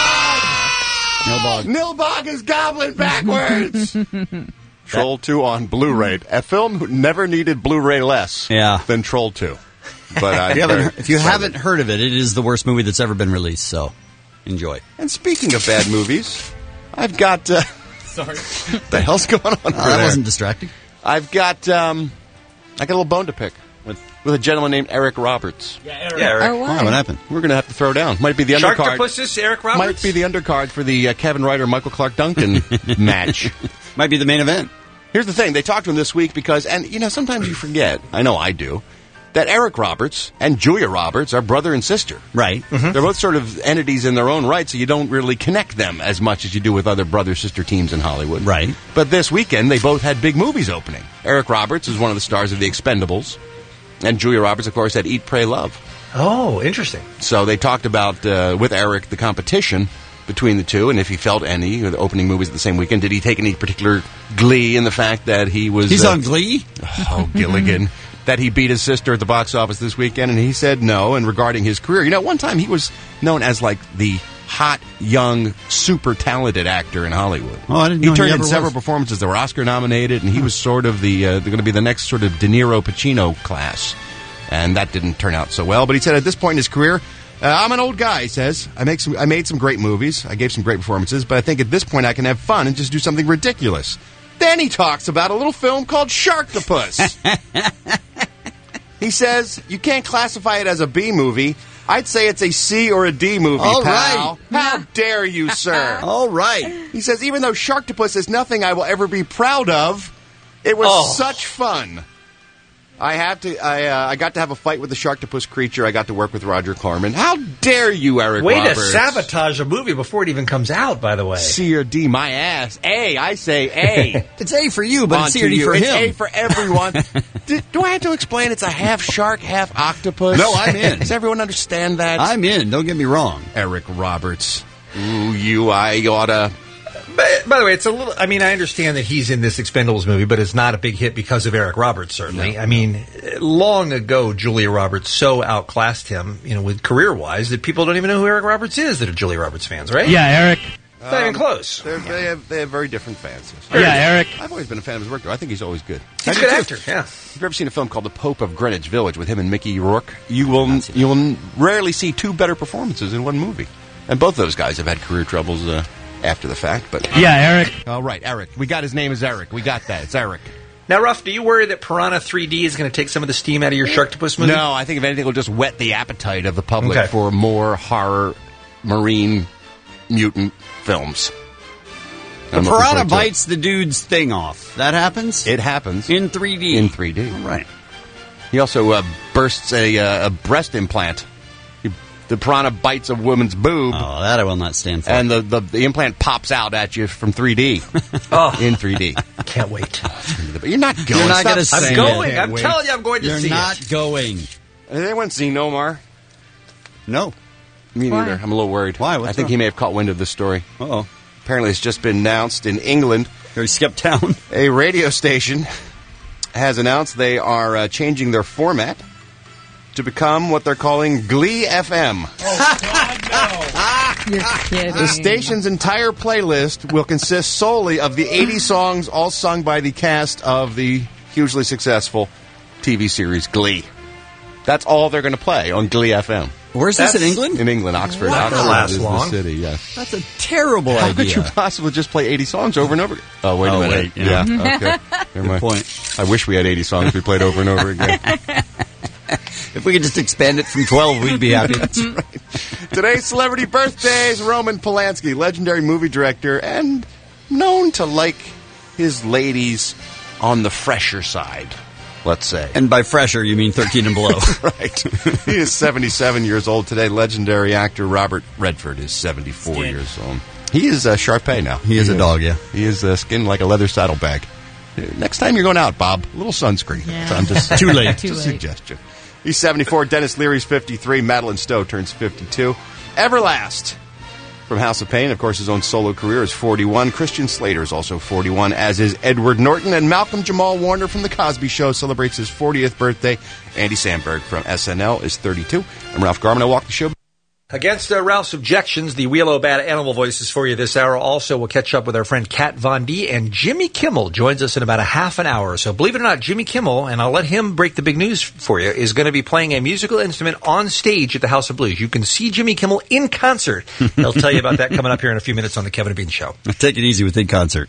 Nilbog. Nilbog is gobbling backwards. Troll two on Blu-ray. A film who never needed Blu-ray less Yeah. than Troll two. But I'm if you, haven't, very if you excited. haven't heard of it, it is the worst movie that's ever been released, so enjoy. And speaking of bad movies, I've got... Uh, Sorry. what the hell's going on over Oh, that there? wasn't distracting. I've got... Um, I got a little bone to pick with, with a gentleman named Eric Roberts. Yeah, Eric. Yeah, Eric. Oh, Why? What happened? We're going to have to throw down. Might be the undercard. Sharktopus, Eric Roberts? Might be the undercard for the uh, Kevin Ryder, Michael Clark Duncan match. Might be the main event. Here's the thing. They talked to him this week because, and, you know, sometimes you forget, I know I do, that Eric Roberts and Julia Roberts are brother and sister. Right. They're both sort of entities in their own right, so you don't really connect them as much as you do with other brother-sister teams in Hollywood. Right. But this weekend, they both had big movies opening. Eric Roberts is one of the stars of The Expendables, and Julia Roberts, of course, had Eat, Pray, Love. Oh, interesting. So they talked about, uh, with Eric, the competition between the two, and if he felt any, the opening movies the same weekend. Did he take any particular glee in the fact that he was... He's uh, on Glee? Oh, Gilligan. That he beat his sister at the box office this weekend, and he said no. And regarding his career, you know, one time he was known as like the hot, young, super talented actor in Hollywood. Oh, I didn't he know he turned ever in several was. performances that were Oscar nominated, and he was sort of the uh, going to be the next sort of De Niro Pacino class, and that didn't turn out so well. But he said at this point in his career, uh, I'm an old guy. He says I make some, I made some great movies, I gave some great performances, but I think at this point I can have fun and just do something ridiculous. Then he talks about a little film called Sharktopus. He says, you can't classify it as a B movie. I'd say it's a C or a D movie, All pal. right. How dare you, sir? All right. He says, even though Sharktopus is nothing I will ever be proud of, it was Oh. such fun. I have to. I uh, I got to have a fight with the Sharktopus creature. I got to work with Roger Corman. How dare you, Eric Way Roberts? to sabotage a movie before it even comes out, by the way. C or D, my ass. A, I say A. It's A for you, but On it's C to or D you. for It's him. A for everyone. do, do I have to explain it's a half shark, half octopus? No, I'm in. Does everyone understand that? I'm in. Don't get me wrong. Eric Roberts. Ooh, you, I oughta... By, by the way, it's a little. I mean, I understand that he's in this Expendables movie, but it's not a big hit because of Eric Roberts. Certainly, No. I mean, long ago, Julia Roberts so outclassed him, you know, with career-wise, that people don't even know who Eric Roberts is. That are Julia Roberts fans, right? Yeah, Eric. It's not even close. They're, they have they have very different fans. Yeah, Eric. I've always been a fan of his work, though. I think he's always good. He's I a do, good too. actor. Yeah. If you've ever seen a film called The Pope of Greenwich Village with him and Mickey Rourke, you will you will rarely see two better performances in one movie. And both those guys have had career troubles uh, after the fact. But Yeah, Eric. all right, Eric. We got his name is Eric. We got that. It's Eric. Now, Ruff, do you worry that Piranha three D is going to take some of the steam out of your Sharktopus movie? No, I think if anything, it'll just whet the appetite of the public Okay. for more horror, marine, mutant films. The I'm looking piranha forward to it. bites the dude's thing off. That happens? It happens. In three D. In three D. All right. He also uh, bursts a, uh, a breast implant. He, the piranha bites a woman's boob. Oh, that I will not stand for. And the, the, the implant pops out at you from three D. Oh. In three D. Can't wait. But you're not going. You're not Stop gonna saying say I'm it. going. Can't I'm wait. telling you, I'm going to You're see not it. going. Has anyone seen Nomar? No. Me Why? neither. I'm a little worried. Why? What's I think wrong? he may have caught wind of this story. Uh-oh. Apparently, it's just been announced in England. He skipped town. A radio station has announced they are uh, changing their format to become what they're calling Glee F M. You're kidding. The station's entire playlist will consist solely of the eighty songs, all sung by the cast of the hugely successful T V series Glee. That's all they're going to play on Glee F M. Where's this, in That's- England? In England, Oxford. Not Oxford gonna last is long. the city, yes. That's a terrible How idea. could you possibly just play eighty songs over and over again? Oh, wait Oh, a minute. wait, yeah. okay. Never mind. point. I wish we had eighty songs we played over and over again. If we could just expand it from twelve, we'd be happy. That's right. Today's celebrity birthdays, Roman Polanski, legendary movie director, and known to like his ladies on the fresher side, let's say. And by fresher, you mean thirteen and below. Right. He is seventy-seven years old today. Legendary actor Robert Redford is seventy-four Skin. years old. He is uh, Sharpay now. He is a dog, yeah. He is uh, skinned like a leather saddlebag. Next time you're going out, Bob, a little sunscreen. Yeah. So I'm just Too late. Too just a late. suggestion. He's seventy-four. Dennis Leary's fifty-three. Madeline Stowe turns fifty-two. Everlast from House of Pain, of course, his own solo career is forty-one. Christian Slater is also forty-one, as is Edward Norton. And Malcolm Jamal Warner from The Cosby Show celebrates his fortieth birthday. Andy Samberg from S N L is thirty-two. I'm Ralph Garman. I walk the show. Against uh, Ralph's objections, the Wheelo Bad Animal Voices for you this hour. Also, we'll catch up with our friend Kat Von D, and Jimmy Kimmel joins us in about a half an hour. So believe it or not, Jimmy Kimmel, and I'll let him break the big news for you, is going to be playing a musical instrument on stage at the House of Blues. You can see Jimmy Kimmel in concert. He'll tell you about that coming up here in a few minutes on the Kevin and Bean Show. Take it easy with in concert.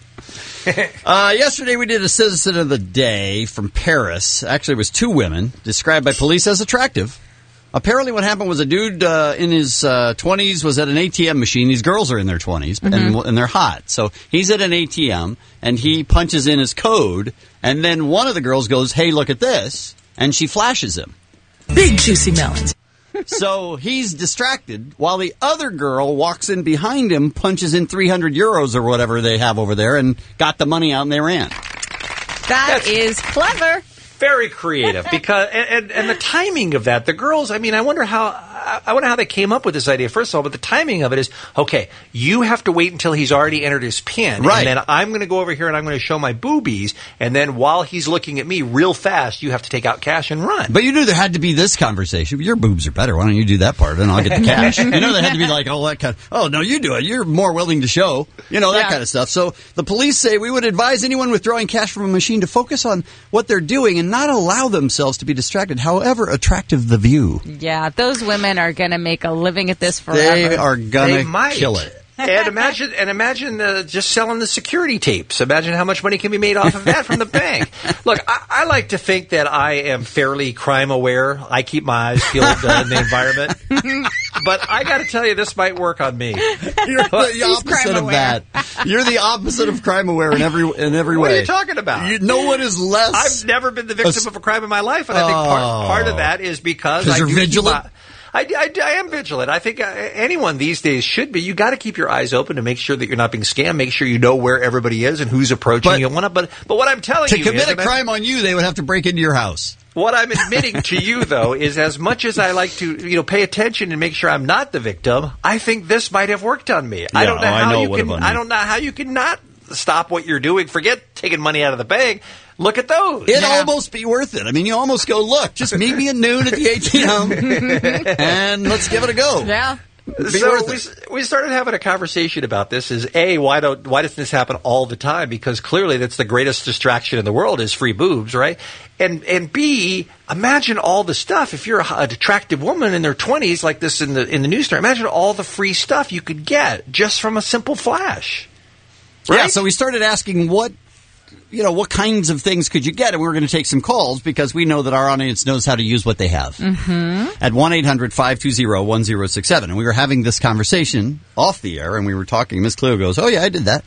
uh, yesterday we did a Citizen of the Day from Paris. Actually, it was two women described by police as attractive. Apparently what happened was a dude uh, in his uh, twenties was at an A T M machine. These girls are in their twenties, mm-hmm. and, and they're hot. So he's at an A T M, and he punches in his code, and then one of the girls goes, hey, look at this, and she flashes him. Big juicy melons. So he's distracted while the other girl walks in behind him, punches in three hundred euros or whatever they have over there, and got the money out, and they ran. That is clever. Very creative, because and, and, and the timing of that, the girls. I mean, I wonder how I wonder how they came up with this idea. First of all, but the timing of it is okay. You have to wait until he's already entered his pin, right? And then I'm going to go over here and I'm going to show my boobies, and then while he's looking at me real fast, you have to take out cash and run. But you knew there had to be this conversation. Your boobs are better. Why don't you do that part, and I'll get the cash? You know, there had to be like all that kind of. Oh no, you do it. You're more willing to show. You know that Yeah. kind of stuff. So the police say we would advise anyone withdrawing cash from a machine to focus on what they're doing and not allow themselves to be distracted, however attractive the view. Yeah, those women are going to make a living at this forever. They are They gonna might. kill it. And imagine, and imagine uh, just selling the security tapes. Imagine how much money can be made off of that from the bank. Look, I, I like to think that I am fairly crime aware. I keep my eyes peeled uh, in the environment. But I got to tell you, this might work on me. You're the opposite of that. You're the opposite of crime aware in every in every What way. are you talking about? You, no one is less. I've never been the victim of a crime in my life, and I think part, part of that is because 'Cause I you're do vigilant? keep my- I, I, I am vigilant. I think uh, anyone these days should be. You got to keep your eyes open to make sure that you're not being scammed. Make sure you know where everybody is and who's approaching But- you. But but what I'm telling to you commit is, a and I- crime on you, they would have to break into your house. What I'm admitting to you, though, is as much as I like to, you know, pay attention and make sure I'm not the victim, I think this might have worked on me. I Yeah, don't know oh, I how know it you would can. have on I you. don't know how you can not stop what you're doing. Forget taking money out of the bank. Look at those. It'd almost be worth it. I mean, you almost go, look, just meet me at noon at the A T M, and let's give it a go. Yeah. Be So worth we, it. we started having a conversation about this. Is A, why don't why doesn't this happen all the time? Because clearly that's the greatest distraction in the world is free boobs, right? And and B, imagine all the stuff. If you're a, an attractive woman in their twenties, like this in the in the news story, imagine all the free stuff you could get just from a simple flash. Yeah, Right? so we started asking what, you know, what kinds of things could you get? And we were going to take some calls because we know that our audience knows how to use what they have. Mm-hmm. At one eight hundred five two zero one zero six seven. And we were having this conversation off the air, and we were talking. Miss Cleo goes, oh, yeah, I did that.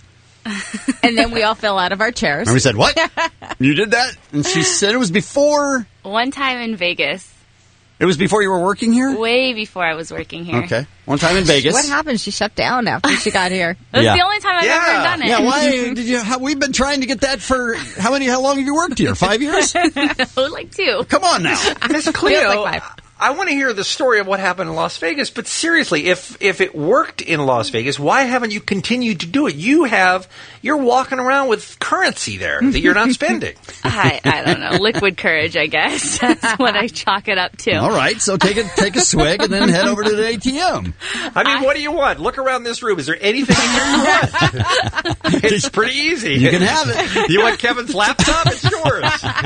And then we all fell out of our chairs. And we said, what? You did that? And she said it was before, One time in Vegas, it was before you were working here? way before I was working here. Okay. One time in Vegas. What happened? She shut down after she got here. That's Yeah. the only time I've ever done it. Yeah, why did you? How, we've been trying to get that for how many? How long have you worked here? Five years? No, like two. Come on now, Miss Cleo, I want to hear the story of what happened in Las Vegas. But seriously, if if it worked in Las Vegas, why haven't you continued to do it? You have. You're walking around with currency there that you're not spending. I, I don't know. Liquid courage, I guess. That's what I chalk it up to. All right, so take a take a swig and then head over to the A T M. I mean, what do you want? Look around this room. Is there anything in here you want? It's pretty easy. You can have it. You want Kevin's laptop? It's yours.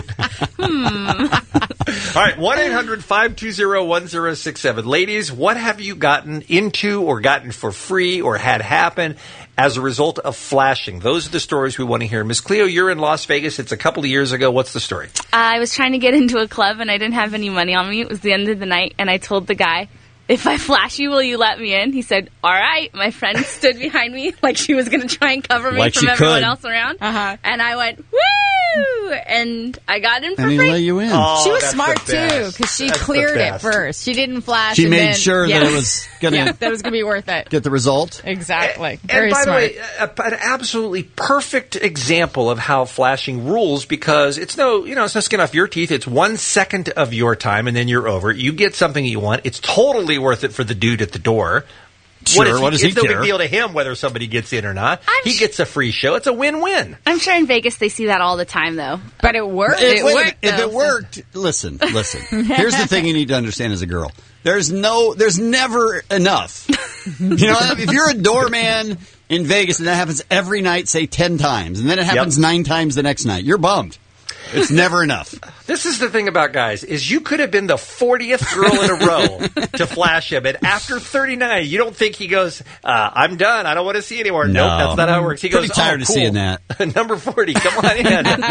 Hmm. All right, one eight hundred five two zero one zero six seven. Ladies, what have you gotten into or gotten for free or had happen as a result of flashing? Those are the stories we want to hear. Miss Cleo, you're in Las Vegas. It's a couple of years ago. What's the story? I was trying to get into a club and I didn't have any money on me. It was the end of the night, and I told the guy, if I flash you, will you let me in? He said, all right. My friend stood behind me like she was going to try and cover me Like from she everyone could. else around. Uh-huh. And I went, woo! woo! And I got in for And he free. let you in. Oh, she was that's smart the too best. because she That's the cleared it best. first. She didn't flash. She and made then, sure yeah. that it was going yeah, to that was going to be worth it. get the result. Exactly. And Very by smart. the way, a, an absolutely perfect example of how flashing rules, because it's no, you know, it's no skin off your teeth. It's one second of your time, and then you're over. You get something you want. It's totally worth it for the dude at the door. Sure, what, is what does he It's no care? big deal to him whether somebody gets in or not. I'm he sh- gets a free show. It's a win-win. I'm sure in Vegas they see that all the time, though. But it worked. If, It wait a worked, minute, if though, it so- worked, listen, listen. Here's the thing you need to understand as a girl. There's no, there's never enough. You know, if you're a doorman in Vegas and that happens every night, say ten times, and then it happens Yep. nine times the next night, you're bummed. It's never enough. This is the thing about guys, is you could have been the fortieth girl in a row to flash him, and after thirty-nine, you don't think he goes, uh, I'm done, I don't want to see anymore. No. Nope, that's not how it works. He Pretty goes, tired oh, of cool. seeing that. Number forty, come on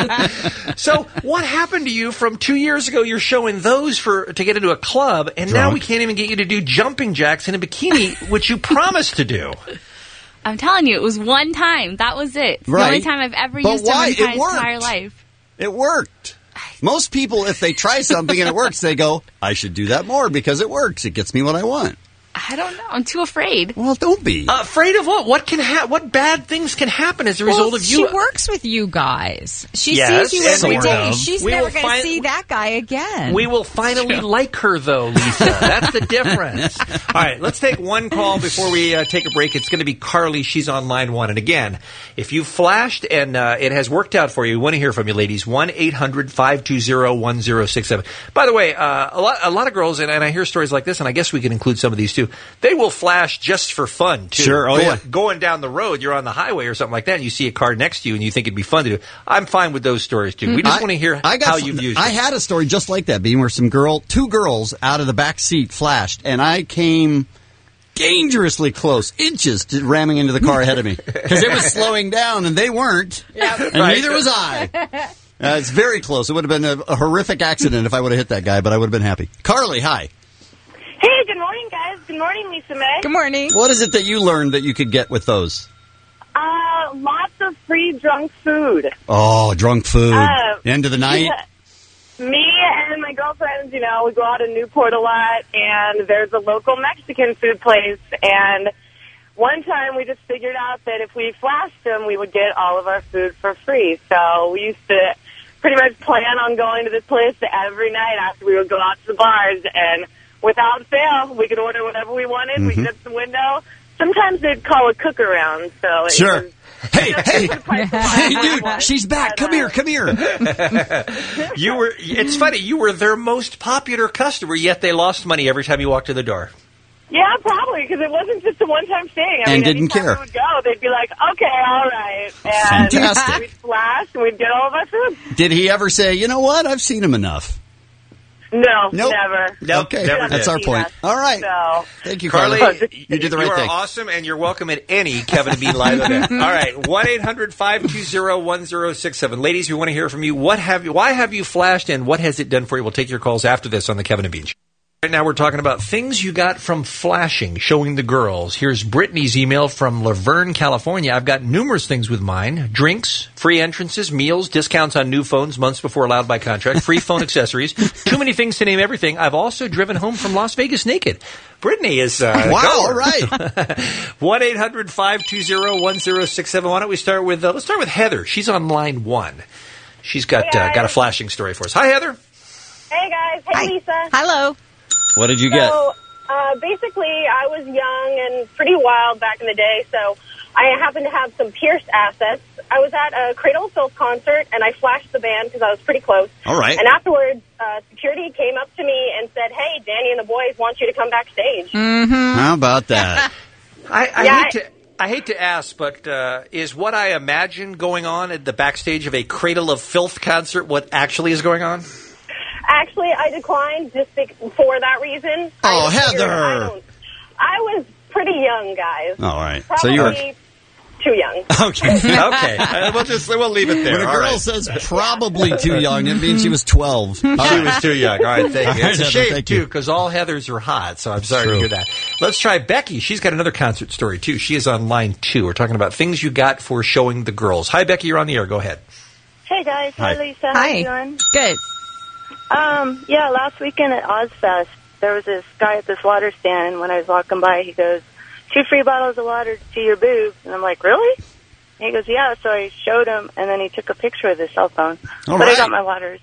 in. So what happened to you from two years ago? You're showing those for to get into a club, and now Drunk. we can't even get you to do jumping jacks in a bikini, which you promised to do. I'm telling you, it was one time. That was it. It's Right. the only time I've ever But used why? it in my It worked. entire life. It worked. Most people, if they try something and it works, they go, I should do that more because it works. It gets me what I want. I don't know. I'm too afraid. Well, don't be. Uh, afraid of what? What can ha- What bad things can happen as a Well, result of you? she works with you guys. She Yes, sees you every and- day. Sort of. She's We never will going to find- see that guy again. We will finally like her, though, Lisa. That's the difference. All right, let's take one call before we uh, take a break. It's going to be Carly. She's on line one. And again, if you flashed and uh, it has worked out for you, we want to hear from you, ladies. one eight hundred five two zero one zero six seven. By the way, uh, a, lot, a lot of girls, and, and I hear stories like this, and I guess we can include some of these too, they will flash just for fun, too. Sure, oh, going, yeah. Going down the road, you're on the highway or something like that, and you see a car next to you, and you think it'd be fun to do. I'm fine with those stories, too. We just I- want to hear I got how f- you've used I it. had a story just like that, being where some girl, two girls out of the back seat flashed, and I came dangerously close, inches to ramming into the car ahead of me because it was slowing down, and they weren't, and Right. neither was I. Uh, it's very close. It would have been a, a horrific accident if I would have hit that guy, but I would have been happy. Carly, hi. Hey, good morning, guys. Good morning, Lisa May. Good morning. What is it that you learned that you could get with those? Uh, lots of free drunk food. Oh, drunk food. Uh, End of the night. Yeah. Me and my girlfriends, you know, we go out to Newport a lot, and there's a local Mexican food place, and one time we just figured out that if we flashed them, we would get all of our food for free. So we used to pretty much plan on going to this place every night after we would go out to the bars, and without fail, we could order whatever we wanted. Mm-hmm. We'd zip the window. Sometimes they'd call a cook around, so it Sure. was... Hey, hey, hey, dude, she's back. Come here, come here. You were. It's funny. You were their most popular customer, yet they lost money every time you walked to the door. Yeah, probably, because it wasn't just a one-time thing. I And mean, didn't anytime care. we would go, they'd be like, okay, all right. And Fantastic. we'd flash, and we'd get all of our food. Did he ever say, you know what, I've seen him enough? No, Nope. never. Nope, Okay, never that's did. our point. All right. So, Thank you, Carly, Carly. You did the right you are thing. awesome, and you're welcome at any Kevin and Bean live event. All right, one eight hundred five two zero one zero six seven. Ladies, we want to hear from you. What have you? Why have you flashed, and what has it done for you? We'll take your calls after this on the Kevin and Bean Show. Right now, we're talking about things you got from flashing, showing the girls. Here's Brittany's email from Laverne, California. I've got numerous things with mine. Drinks, free entrances, meals, discounts on new phones months before allowed by contract, free phone accessories. Too many things to name everything. I've also driven home from Las Vegas naked. Brittany is uh, Wow, going. all right. one eight hundred five two zero one zero six seven. Why don't we start with, uh, let's start with Heather. She's on line one. She's got, Hey, uh, guys. got a flashing story for us. Hi, Heather. hey, guys. Hey, Lisa. Hello. What did you get? So, uh, basically, I was young and pretty wild back in the day, so I happened to have some Pierce assets. I was at a Cradle of Filth concert, and I flashed the band because I was pretty close. All right. And afterwards, uh, security came up to me and said, hey, Danny and the boys want you to come backstage. Mm-hmm. How about that? I, I Yeah, hate to. I hate to ask, but uh, is what I imagine going on at the backstage of a Cradle of Filth concert what actually is going on? Actually, I declined just bec- for that reason. Oh, I just figured Heather. I, don't- I was pretty young, guys. All right. Probably So you were too young. okay. Okay, uh, we'll just we'll leave it there. When a All girl right. says probably too young, it means she was twelve. She was too young. All right, thank you. All It's a right, shame, thank you. too, because all Heathers are hot, so I'm sorry True. to hear that. Let's try Becky. She's got another concert story, too. She is on line two. We're talking about things you got for showing the girls. Hi, Becky. You're on the air. Go ahead. Hey guys, hi, Hi. Lisa. How Hi. you doing? Good. Um, yeah, last weekend at Ozfest, there was this guy at this water stand, and when I was walking by, he goes, two free bottles of water to your boobs. And I'm like, really? And he goes, yeah. So I showed him, and then he took a picture with his cell phone. All but right. I got my waters.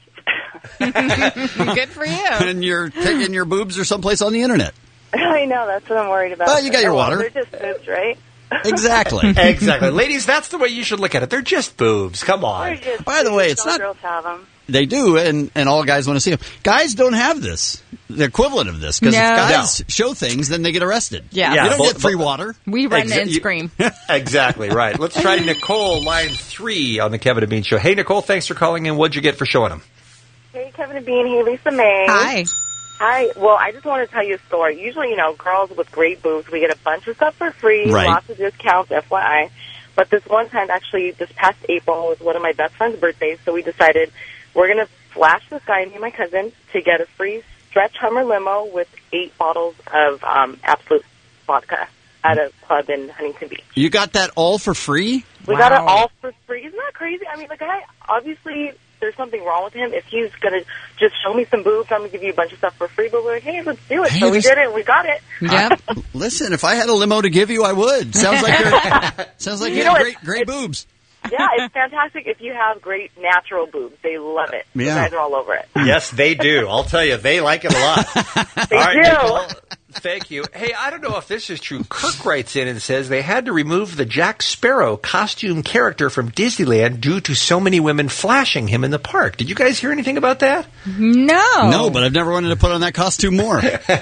Good for you. And you're taking your boobs or someplace on the internet. I know, that's what I'm worried about. Well, you got your Oh, well, water. They're just boobs, right? Exactly. Exactly. Ladies, that's the way you should look at it. They're just boobs. Come on. They're just By the way, boobs. it's All not- girls have them. They do, and, and all guys want to see them. Guys don't have this. The equivalent of this. Because No. if guys show things, then they get arrested. Yeah. Yeah, You don't but- get free but- water. We run Exa- and you- scream. Exactly, right. Let's try Nicole, line three on the Kevin and Bean Show. Hey, Nicole, thanks for calling in. What'd you get for showing them? Hey, Kevin and Bean. Hey, Lisa May. Hi. Hi. Well, I just want to tell you a story. Usually, you know, girls with great boobs, we get a bunch of stuff for free, Right. lots of discounts, F Y I. But this one time, actually, this past April was one of my best friend's birthdays, so we decided we're going to flash this guy, me and my cousin, to get a free stretch Hummer limo with eight bottles of um, Absolute vodka at a club in Huntington Beach. You got that all for free? We got it all for free. Isn't that crazy? I mean, the guy, obviously, there's something wrong with him. If he's going to just show me some boobs, I'm going to give you a bunch of stuff for free. But we're like, hey, let's do it. Hey, so we this- did it, and we got it. Yep. Listen, if I had a limo to give you, I would. Sounds like you're, sounds like you You know, have it's- great, great boobs. Yeah, it's fantastic if you have great natural boobs. They love it. The Yeah. guys are all over it. Yes, they do. I'll tell you, they like it a lot. They All right, do. Nicole, thank you. Hey, I don't know if this is true. Kirk writes in and says they had to remove the Jack Sparrow costume character from Disneyland due to so many women flashing him in the park. Did you guys hear anything about that? No. No, but I've never wanted to put on that costume more.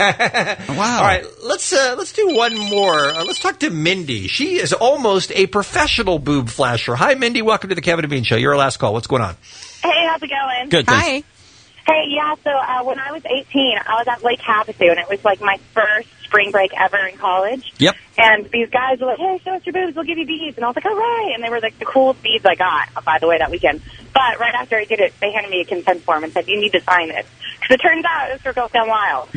Wow. All right, let's uh, let's do one more. Uh, let's talk to Mindy. She is almost a professional boob flasher. Hi, Mindy. Welcome to the Kevin and Bean Show. You're our last call. What's going on? Hey, how's it going? Good, thanks. Hey, yeah, so uh, when I was eighteen, I was at Lake Havasu, and it was like my first spring break ever in college. Yep. And these guys were like, hey, show us your boobs, we'll give you beads. And I was like, all right. And they were like the coolest beads I got, by the way, that weekend. But right after I did it, they handed me a consent form and said, you need to sign this. Because it turns out it was for Girls Gone Wild.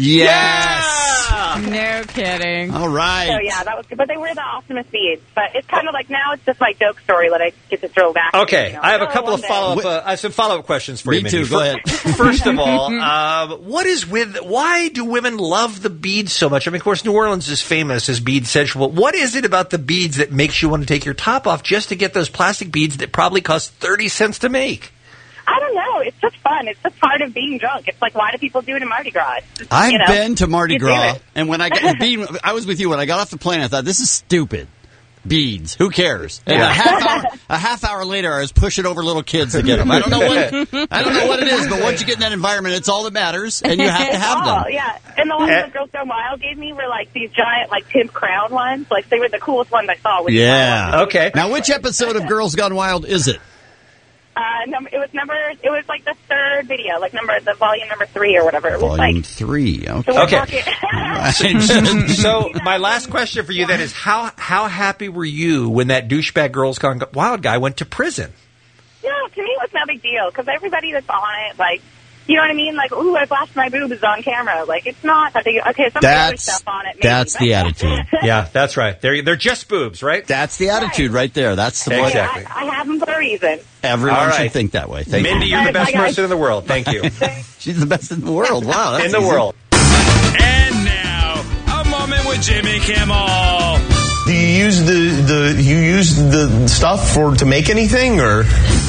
Yes. No kidding. All right. So, yeah, that was good. But they were the awesomest beads. But it's kind of like now it's just my joke story that I get to throw back. Okay, you know, I have a oh, couple one of day. follow up. Uh, I have some follow up questions for Me you. Mindy. too. Go Fir- ahead. First of all, um, what is with? Why do women love the beads so much? I mean, of course, New Orleans is famous as bead central. But what is it about the beads that makes you want to take your top off just to get those plastic beads that probably cost thirty cents to make? I don't know. It's just fun. It's just part of being drunk. It's like, why do people do it in Mardi Gras? It's just, I've you know, been to Mardi you do Gras, it. and when I got being, I was with you when I got off the plane. I thought this is stupid. Beads. Who cares? And Yeah. a half hour, a half hour later, I was pushing over little kids to get them. I don't know what, I don't know what it is, but once you get in that environment, it's all that matters, and you have to have them. Oh, yeah. And the ones Eh. that Girls Gone Wild gave me were like these giant, like, pimp crown ones. Like, they were the coolest ones I saw. With Yeah. Okay. Now, which episode of Girls Gone Wild is it? Uh, number, it was number, it was like the third video, like number, the volume number three or whatever. It was Volume like, three. so Okay. we're Okay. talking. So my last question for you then is how how happy were you when that douchebag Girls Gone Wild guy went to prison? Yeah, to me it was no big deal because everybody that's on it, like, you know what I mean? Like, ooh, I flashed my boobs on camera. Like, it's not that big. Okay, some of the other That's stuff on it. Maybe, that's but- the attitude. Yeah, that's right. They're they're just boobs, right? That's the attitude right there. That's the one. Exactly. I, I have them for a reason. Everyone All right. should think that way. Thank Mindy, you. you're the best Bye, guys. person in the world. Thank you. She's the best in the world. Wow. That's in the easy. world. And now, a moment with Jimmy Kimmel. Do you use the, the you use the stuff for to make anything or?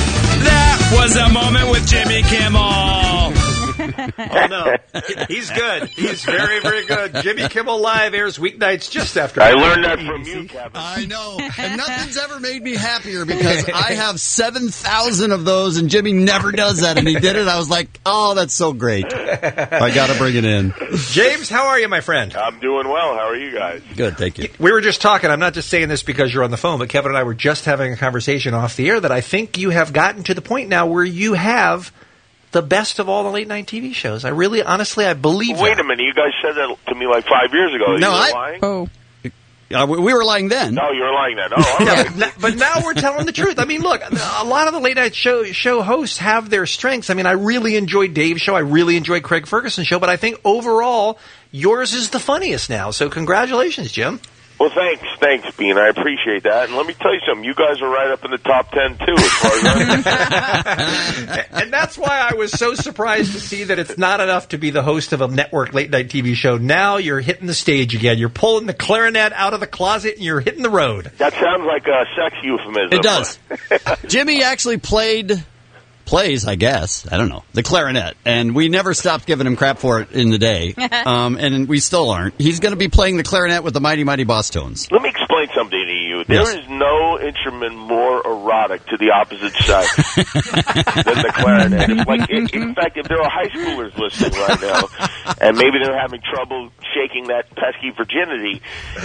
That was a moment with Jimmy Kimmel. Oh no, he's good. He's very, very good. Jimmy Kimmel Live airs weeknights just after. I learned that from you, Kevin. I know. And nothing's ever made me happier because I have seven thousand of those and Jimmy never does that. And he did it. I was like, oh, that's so great. I got to bring it in. James, how are you, my friend? I'm doing well. How are you guys? Good, thank you. We were just talking. I'm not just saying this because you're on the phone, but Kevin and I were just having a conversation off the air that I think you have gotten to the point now where you have the best of all the late night T V shows. I really, honestly, I believe Wait that. a minute. You guys said that to me like five years ago. No, you were I- lying? Oh. Uh, we we were lying then. No, you were lying then. Oh, all Yeah, right. but, but now we're telling the truth. I mean, look, a lot of the late night show show hosts have their strengths. I mean, I really enjoyed Dave's show. I really enjoyed Craig Ferguson's show. But I think overall, yours is the funniest now. So congratulations, Jim. Well, thanks, thanks, Bean. I appreciate that. And let me tell you something. You guys are right up in the top ten, too, as far as I'm concerned. And that's why I was so surprised to see that it's not enough to be the host of a network late-night T V show. Now you're hitting the stage again. You're pulling the clarinet out of the closet and you're hitting the road. That sounds like a sex euphemism. It does. Jimmy actually played... plays, I guess. I don't know. The clarinet. And we never stopped giving him crap for it in the day. Um, and we still aren't. He's going to be playing the clarinet with the Mighty Mighty Boss Tones. Let me explain something to you. There Yes. is no instrument more erotic to the opposite sex than the clarinet. It's like, in, in fact, if there are high schoolers listening right now, and maybe they're having trouble shaking that pesky virginity,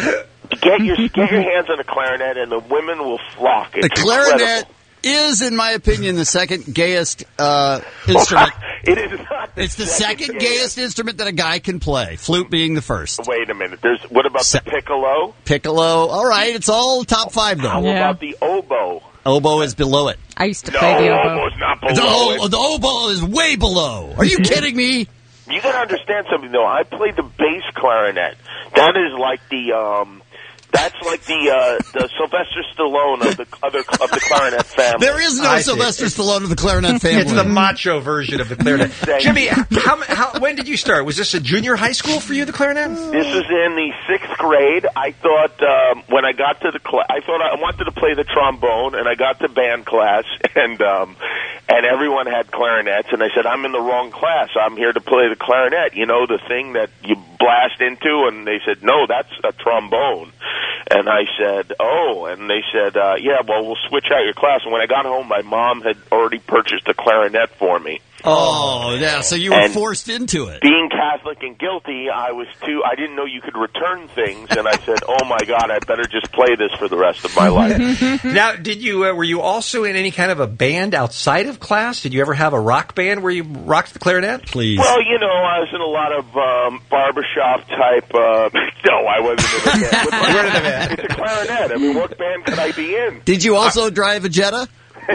get your get your hands on a clarinet, and the women will flock. It's The clarinet incredible. is, in my opinion, the second gayest uh, instrument. It is not. The It's the second second gayest. gayest instrument that a guy can play. Flute being the first. Wait a minute. There's what about the piccolo? Piccolo. All right, it's all top five, though. How about the oboe? Oboe is below it. I used to No, play the oboe. oboe's not The, below o- it. the oboe is way below. Are you kidding me? You gotta understand something, though. I played the bass clarinet. That is like the, um, that's like the, uh, the Sylvester Stallone of the other, of the clarinet family. There is no I see. Sylvester Stallone of the clarinet family. It's the macho version of the clarinet. Thank Jimmy, you. how, how, when did you start? Was this a junior high school for you, the clarinet? This is in the sixth grade. I thought, um, when I got to the class, I thought I wanted to play the trombone, and I got to band class, and, um, and everyone had clarinets, and I said, I'm in the wrong class. I'm here to play the clarinet. You know, the thing that you blast into, and they said, no, that's a trombone. And I said, oh, and they said, uh, yeah, well, we'll switch out your class. And when I got home, my mom had already purchased a clarinet for me. Oh, yeah, so you were And forced into it. Being Catholic and guilty, I was too, I didn't know you could return things, and I said, oh my God, I better just play this for the rest of my life. Now, did you uh, were you also in any kind of a band outside of class? Did you ever have a rock band where you rocked the clarinet? Please. Well, you know, I was in a lot of um, barbershop type, uh, no, I wasn't in a band. With my- It's a clarinet. I mean, what band could I be in? Did you also drive a Jetta?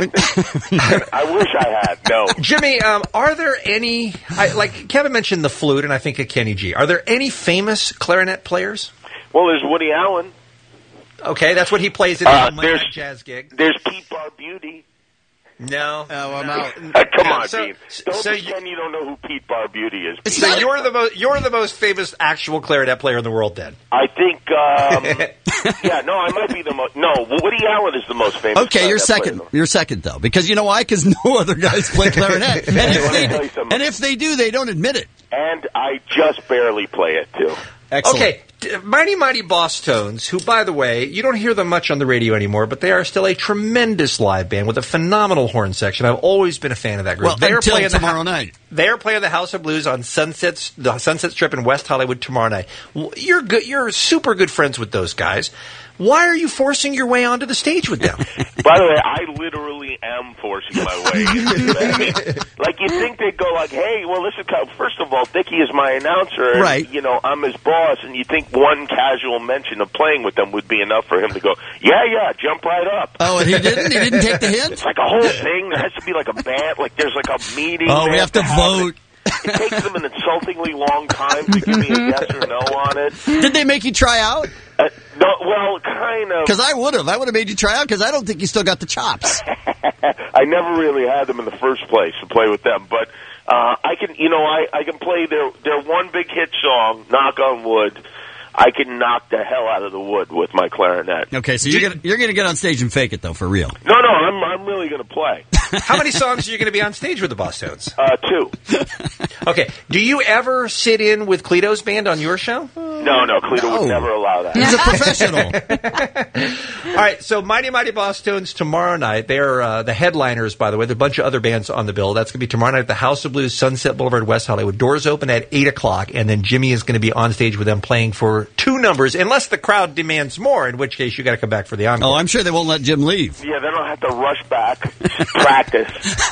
I wish I had. No. Jimmy, um, are there any, I, like Kevin mentioned the flute, and I think of Kenny G. Are there any famous clarinet players? Well, there's Woody Allen. Okay, that's what he plays in his Uh, Monday there's- Night Jazz gig. There's Pete Barbuti. No. Oh, I'm out. Uh, come on, So- Dean. Don't so pretend you don't know who Pete Barbuti is. Pete. So you're the most you're the most famous actual clarinet player in the world, then? I think, um, yeah, no, I might be the most. No, Woody Allen is the most famous. Okay, you're clarinet second. player. You're second, though. Because you know why? Because no other guys play clarinet. and, if Let me tell you they, something. and if they do, they don't admit it. And I just barely play it too. Excellent. Okay, D- Mighty Mighty Boss Tones, who, by the way, you don't hear them much on the radio anymore, but they are still a tremendous live band with a phenomenal horn section. I've always been a fan of that group. Well, they are until playing the tomorrow hou- night. They are playing the House of Blues on Sunset, the Sunset Strip in West Hollywood tomorrow night. W- You're good. You're super good friends with those guys. Why are you forcing your way onto the stage with them? By the way, I literally am forcing my way into that. Like, you think they'd go like, hey, well, listen, first of all, Dickie is my announcer. And, Right. you know, I'm his boss, and you think one casual mention of playing with them would be enough for him to go, yeah, yeah, jump right up. Oh, and he didn't? He didn't take the hint? It's like a whole thing. There has to be like a band, like there's like a meeting. Oh, we They have to vote. It. It takes them an insultingly long time to give me a yes or no on it. Did they make you try out? Uh, no, well, kind of. Because I would have. I would have made you try out because I don't think you still got the chops. I never really had them in the first place to play with them, but uh, I can, you know, I, I can play their their one big hit song, "Knock on Wood." I can knock the hell out of the wood with my clarinet. Okay, so you're gonna you're gonna get on stage and fake it though, for real. No, no, I'm I'm really going to play. How many songs are you going to be on stage with the Boss Tones? Uh, two. Okay. Do you ever sit in with Cleto's band on your show? No, no, Cleto No. would never allow that. He's a professional. All right, so Mighty Mighty Boss Tones tomorrow night. They're uh, the headliners, by the way. There are a bunch of other bands on the bill. That's going to be tomorrow night at the House of Blues, Sunset Boulevard, West Hollywood. Doors open at eight o'clock, and then Jimmy is going to be on stage with them playing for two numbers, unless the crowd demands more, in which case you got to come back for the encore. Oh, I'm sure they won't let Jim leave. Yeah, then I'll have to rush back, practice,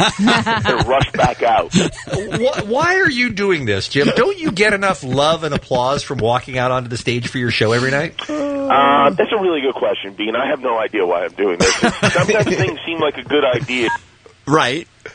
and rush back out. Wh- Why are you doing this, Jim? Don't you get enough love and applause from walking out onto the stage for your show every night? Uh, that's a really good question, Bean. I have no idea why I'm doing this. Sometimes things seem like a good idea. Right.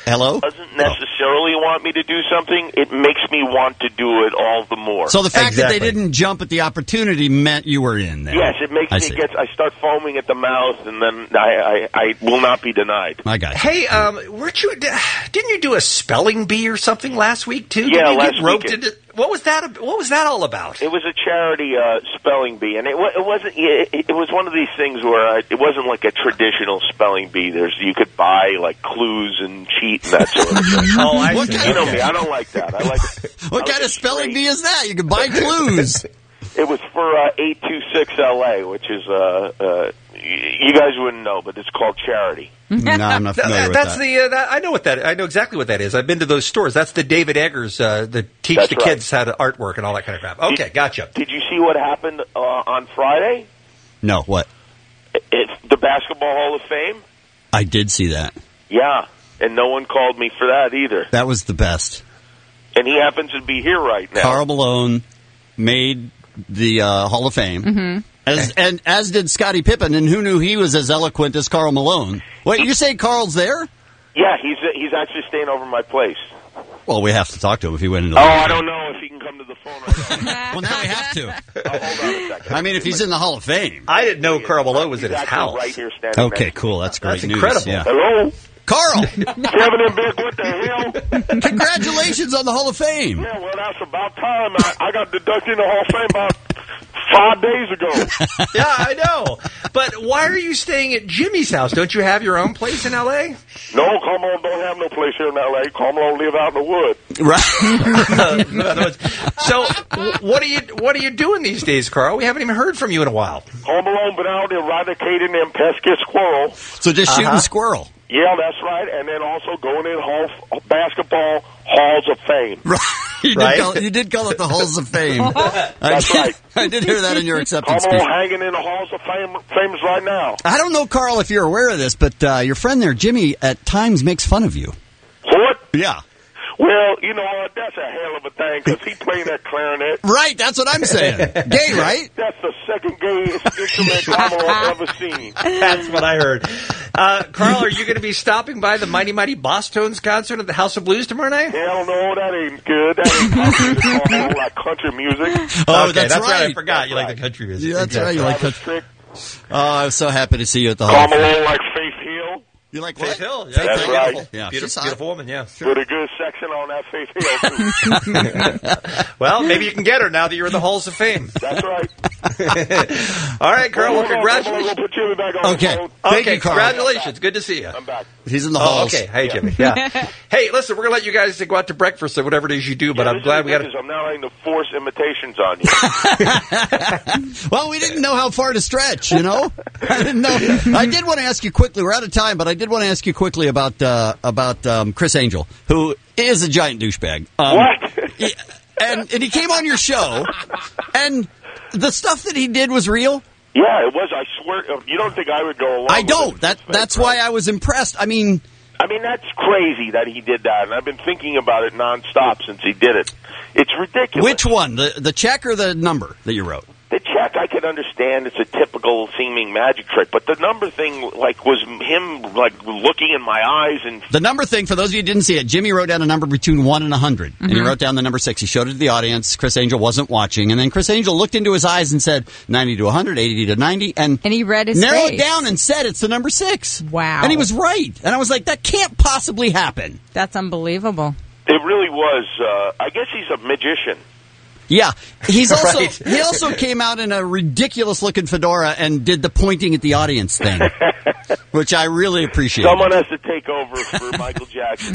Hello? doesn't necessarily want me to do something, it makes me want to do it all the more. So the fact exactly. that they didn't jump at the opportunity meant you were in there. Yes, it makes I me see. get. I start foaming at the mouth, and then I, I, I will not be denied. I got you. Hey, um, weren't you? Didn't you do a spelling bee or something last week too? Yeah, Didn't you last get roped weekend. into? What was that? What was that all about? It was a charity uh, spelling bee, and it, wa- it wasn't. It, it was one of these things where I, it wasn't like a traditional spelling bee. There's you could buy like clues and cheat and that sort of thing. Oh, I what, see. You know Okay. me. I don't like that. I like. What I kind like of spelling bee is that? You can buy clues. It was for uh, eight two six L A, which is uh, uh, y- you guys wouldn't know, but it's called Charity. No, I'm not familiar That- with that's that. the. Uh, that, I know what that. I know exactly what that is. I've been to those stores. That's the David Eggers uh, that teach That's the right. kids how to artwork and all that kind of crap. Okay, gotcha. Did you see what happened uh, on Friday? No, what? It's the Basketball Hall of Fame. I did see that. Yeah, and no one called me for that either. That was the best. And he happens to be here right now. Karl Malone made the uh, Hall of Fame. Mm-hmm. As, and as did Scottie Pippen, and who knew he was as eloquent as Karl Malone? Wait, you say Carl's there? Yeah, he's he's actually staying over my place. Well, we have to talk to him if he went into Oh, the I don't know if he can come to the phone right now. Well, now we have to. Oh, hold on a second. I mean, if he's in the Hall of Fame. I didn't know Karl Malone was He's at his actually house. right here standing Okay, next to cool. That's great That's news. incredible. Yeah. Hello? Carl, Kevin and Big, what the hell? congratulations on the Hall of Fame. Yeah, well, that's about time. I, I got deducted in the Hall of Fame about five days ago. Yeah, I know. But why are you staying at Jimmy's house? Don't you have your own place in L A? No, Carmelo don't have no place here in L A. Carmelo live out in the wood. Right. In other words, so w- what are you what are you doing these days, Carl? We haven't even heard from you in a while. Carmelo been out eradicating them pesky squirrels. So just shooting Uh-huh. squirrel. Yeah, that's right. And then also going in hall, basketball halls of fame. Right. You, Right? Did call, you did call it the Halls of Fame. I That's did, right. I did hear that in your acceptance Carmelo speech. hanging in the halls of fame, famous right now. I don't know, Carl, if you're aware of this, but uh, your friend there, Jimmy, at times makes fun of you. What? Yeah. Well, you know what? That's a hell of a thing because he playing that clarinet. Right, that's what I'm saying. Gay, right? That's the second gayest instrument Carmelo I've ever seen. That's what I heard. Uh, Carl, are you going to be stopping by the Mighty Mighty Boss Tones concert at the House of Blues tomorrow night? Hell no, that ain't good. That ain't country. It's Carmelo like country music. Oh, okay, that's, that's right. I right. forgot you That's like the country music. Yeah, that's right. You like Travis country. Tritt, Oh, I was so happy to see you at the Hall of Fame. Carmelo like Faith Hill. You like Faith what? Hill, yeah. Faith That's Hill. right. Yeah, she's Beautiful, hot. beautiful woman, yeah. With a good section on that Faith Hill, too. Well, maybe you can get her now that you're in the halls of fame. That's right. All right, Carl. Well, Hold on, congratulations. I'm going to put Jimmy back on Okay. the phone. Thank Okay, you, Carl. congratulations. Good to see you. I'm back. He's in the Oh, halls. okay. Hey, Jimmy. Yeah. Hey, listen, we're gonna let you guys go out to breakfast or whatever it is you do, but Yeah, I'm this glad is we got. because I'm now having to force imitations on you. Well, we didn't know how far to stretch, you know? I didn't know. I did want to ask you quickly, we're out of time, but I did want to ask you quickly about uh, about um, Chris Angel, who is a giant douchebag. Um, What? he- and, and he came on your show, and the stuff that he did was real? Yeah, it was. I swear. You don't think I would go along I with don't. it? That That's why I was impressed. I mean... I mean, that's crazy that he did that, and I've been thinking about it nonstop since he did it. It's ridiculous. Which one? The the check or the number that you wrote? The check, I can understand. It's a typical seeming magic trick, but the number thing, like, was him like looking in my eyes and. The number thing, for those of you who didn't see it, Jimmy wrote down a number between one and a hundred, and he wrote down the number six. He showed it to the audience. Chris Angel wasn't watching, and then Chris Angel looked into his eyes and said ninety to a hundred, eighty to ninety, and And he read his narrowed face. it down and said it's the number six. Wow. And he was right, and I was like, that can't possibly happen. That's unbelievable. It really was. Uh, I guess he's a magician. Yeah, he's also Right. he also came out in a ridiculous looking fedora and did the pointing at the audience thing, which I really appreciate. Someone has to take over for Michael Jackson.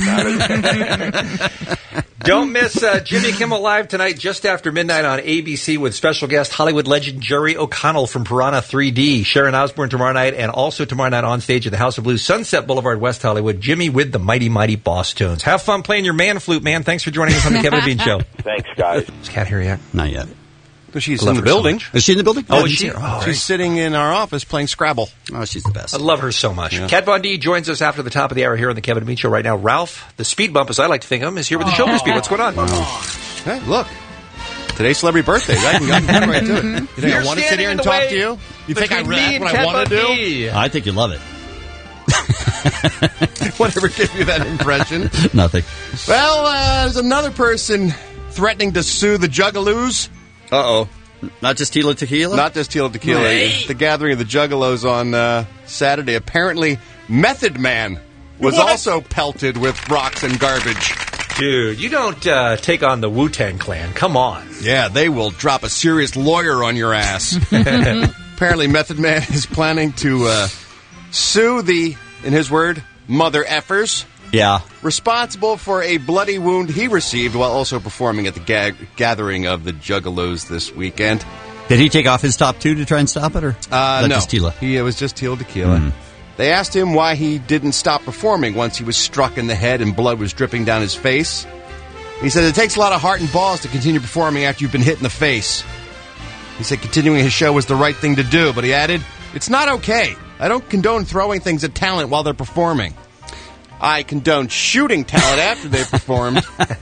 Don't miss uh, Jimmy Kimmel Live tonight, just after midnight on A B C with special guest Hollywood legend Jerry O'Connell from Piranha three D. Sharon Osbourne tomorrow night, and also tomorrow night on stage at the House of Blues, Sunset Boulevard, West Hollywood. Jimmy with the Mighty Mighty Boss Tones. Have fun playing your man flute, man. Thanks for joining us on the Kevin and Bean Show. Thanks, guys. Is Kat here yet? Not yet. But she's I love in the her so building. much. Is she in the building? Oh, I is didn't she? see her. Oh, She's sitting in our office playing Scrabble. Oh, she's the best. I love her so much. Yeah. Kat Von D joins us after the top of the hour here on the Kevin and Bean Show right now. Ralph, the speed bump, as I like to think of him, is here with the showbiz speed. What's going on? Hey, look. Today's celebrity birthdays. I can, I can get right to it. You think You're I want to sit standing here in and the talk way to you? You think I between me react and what Kat I want to Von do? D. I think you love it. Whatever gave you that impression? Nothing. Well, uh, there's another person threatening to sue the Juggalos. Uh-oh. Not just Tila Tequila? Not just Tila Tequila. Hey. The gathering of the Juggalos on uh, Saturday. Apparently, Method Man was What? also pelted with rocks and garbage. Dude, you don't uh, take on the Wu-Tang Clan. Come on. Yeah, they will drop a serious lawyer on your ass. Apparently, Method Man is planning to uh, sue the, in his word, mother effers. Yeah. Responsible for a bloody wound he received while also performing at the ga- gathering of the Juggalos this weekend. Did he take off his top two to try and stop it, or Uh, that no, just Tila? He, it was just Tila Tequila. Mm. They asked him why he didn't stop performing once he was struck in the head and blood was dripping down his face. He said, it takes a lot of heart and balls to continue performing after you've been hit in the face. He said continuing his show was the right thing to do, but he added, it's not okay. I don't condone throwing things at talent while they're performing. I condone shooting talent after they've performed,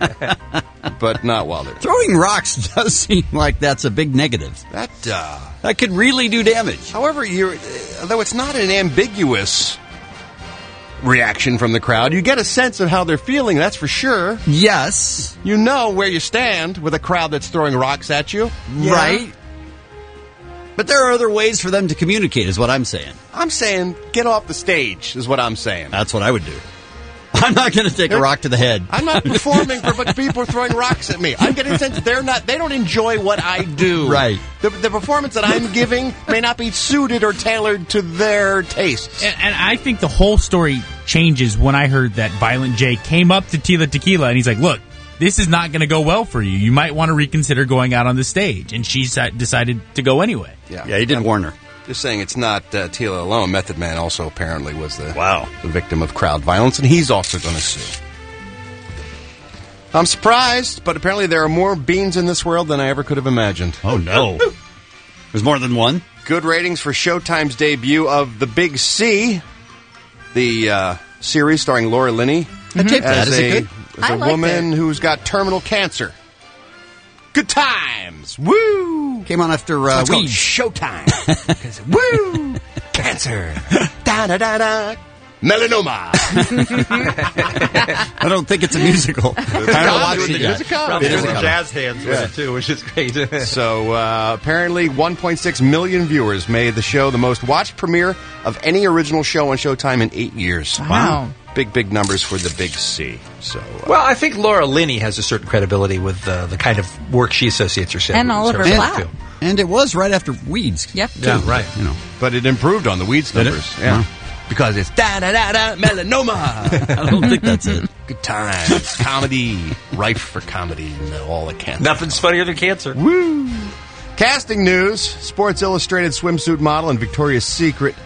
but not while they're Throwing rocks does seem like that's a big negative. That, uh... That could really do damage. However, you're, although it's not an ambiguous reaction from the crowd, you get a sense of how they're feeling, that's for sure. Yes. You know where you stand with a crowd that's throwing rocks at you. Yeah. Right. But there are other ways for them to communicate, is what I'm saying. I'm saying get off the stage, is what I'm saying. That's what I would do. I'm not going to take a rock to the head. I'm not performing for but people are throwing rocks at me. I'm getting a sense they're not, they don't enjoy what I do. Right. The, the performance that I'm giving may not be suited or tailored to their tastes. And, and I think the whole story changes when I heard that Violent J came up to Tila Tequila and he's like, look, this is not going to go well for you. You might want to reconsider going out on the stage. And she decided to go anyway. Yeah, yeah he did warn her. Just saying it's not uh, Tila alone. Method Man also apparently was the, wow. the victim of crowd violence, and he's also going to sue. I'm surprised, but apparently there are more beans in this world than I ever could have imagined. Oh, no. There's more than one? Good ratings for Showtime's debut of The Big C, the uh, series starring Laura Linney. I taped that. as Is a, it good? as I a liked woman it. who's got terminal cancer. Good times! Woo! Came on after uh, So it's called Weeds. Showtime. 'Cause, woo! Cancer. Da da da da. Melanoma. I don't think it's a musical. I haven't watched it yet. It is a comedy. It is a Yeah. jazz hands with Yeah. it, too, which is great. So, uh, apparently one point six million viewers made the show the most watched premiere of any original show on Showtime in eight years. Wow. Big, big numbers for The Big C. So, uh, Well, I think Laura Linney has a certain credibility with uh, the kind of work she associates herself And Oliver herself Platt. to. And it was right after Weeds. Yep. Yeah, right. You know. but it improved on the Weeds Did it? numbers. Yeah. Wow. Because it's da da da da melanoma. I don't think that's it. Good times. Comedy. Rife for comedy and all the cancer. Nothing's funnier than cancer. Woo! Casting news. Sports Illustrated swimsuit model and Victoria's Secret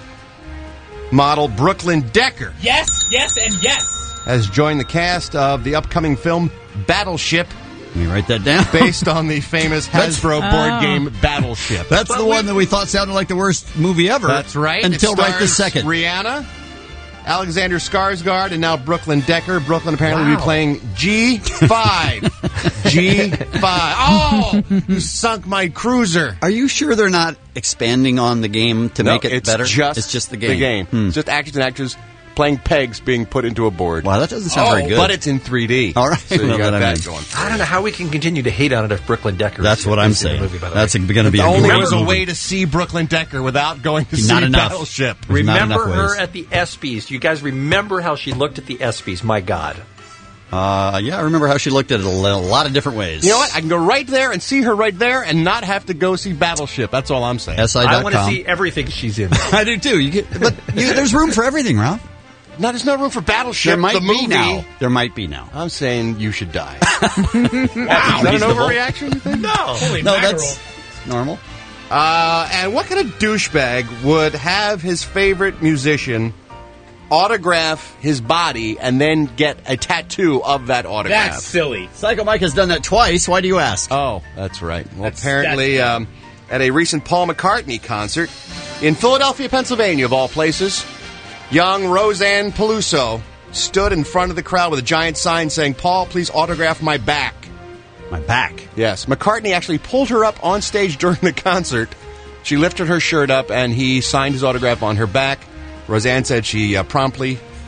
model Brooklyn Decker Yes, yes, and yes. has joined the cast of the upcoming film Battleship, Let me write that down. based on the famous Hasbro Oh. board game Battleship. That's the one that we thought sounded like the worst movie ever. That's right. Until It right this stars second. Rihanna, Alexander Skarsgård, and now Brooklyn Decker. Brooklyn apparently will be Wow. playing G five. G five. Oh! You sunk my cruiser. Are you sure they're not expanding on the game to No, make it it's better? Just it's just the game. Hmm. It's just actors and actors playing pegs being put into a board. Wow, that doesn't sound oh, very good. But it's in three D. All right. So you Well, got then I that mean- going. I don't know how we can continue to hate on it if Brooklyn Decker That's is what I'm is in the saying. movie, by the That's way. going to be a Only great was a movie. way to see Brooklyn Decker without going to Not see enough. Battleship. There's not Remember enough her ways. at the ESPYs. Do you guys remember how she looked at the ESPYs? My God. Uh, yeah, I remember how she looked at it a lo- a lot of different ways. You know what? I can go right there and see her right there and not have to go see Battleship. That's all I'm saying. S I I dot want to com. see everything she's in. I do too. You get, but you, there's room for everything, Ralph. No, there's no room for Battleship. There might the be movie. now. There might be now. I'm saying you should die. Wow, is that an reasonable. overreaction, you think? No. Holy No, mackerel. that's normal. Uh, and what kind of douchebag would have his favorite musician autograph his body and then get a tattoo of that autograph? That's silly. Psycho Mike has done that twice. Why do you ask? Oh, that's right. Well, That's- apparently, that's- um, at a recent Paul McCartney concert in Philadelphia, Pennsylvania, of all places, young Roseanne Peluso stood in front of the crowd with a giant sign saying, "Paul, please autograph my back." My back. Yes, McCartney actually pulled her up on stage during the concert. She lifted her shirt up, and he signed his autograph on her back. Roseanne said she uh, promptly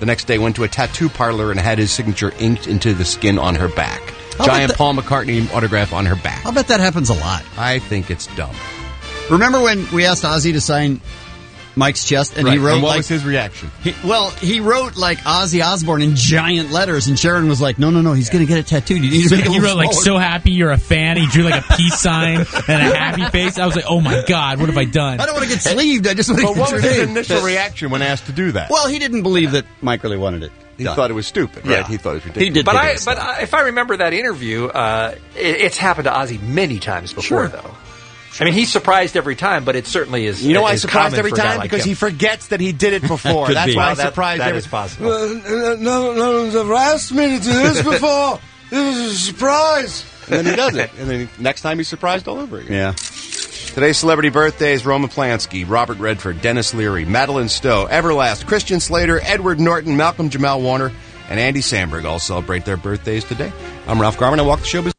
The next day, went to a tattoo parlor and had his signature inked into the skin on her back. I'll Giant bet that- Paul McCartney autograph on her back. I'll bet that happens a lot. I think it's dumb. Remember when we asked Ozzy to sign Mike's chest, and Right, he wrote and what like, was his reaction? He, well, he wrote like Ozzy Osbourne in giant letters, and Sharon was like, "No, no, no, he's going to get it tattooed. You need to make it." He a wrote like, smaller." "So happy you're a fan." He drew like a peace sign and a happy face. I was like, "Oh my god, what have I done?" I don't want to get sleeved. I just want to But get what was his your name. initial reaction when asked to do that? Well, he didn't believe that Mike really wanted it. He done. thought it was stupid, right? Yeah. He thought it was ridiculous. He did. But think I, it was but dumb. I, if I remember that interview, uh, it, it's happened to Ozzy many times before, Sure. though. I mean, he's surprised every time, but it certainly is. You know why is he's surprised common every for a guy time? like Because him. he forgets that he did it before. Could That's be. why Well, he's that- surprised that every is possible. Uh, no, no one's ever asked me to do this before. This is a surprise. And then he does it. And then next time he's surprised all over again. Yeah. Today's celebrity birthdays: Roman Polanski, Robert Redford, Dennis Leary, Madeline Stowe, Everlast, Christian Slater, Edward Norton, Malcolm Jamal Warner, and Andy Samberg all celebrate their birthdays today. I'm Ralph Garman. I walk the showbiz.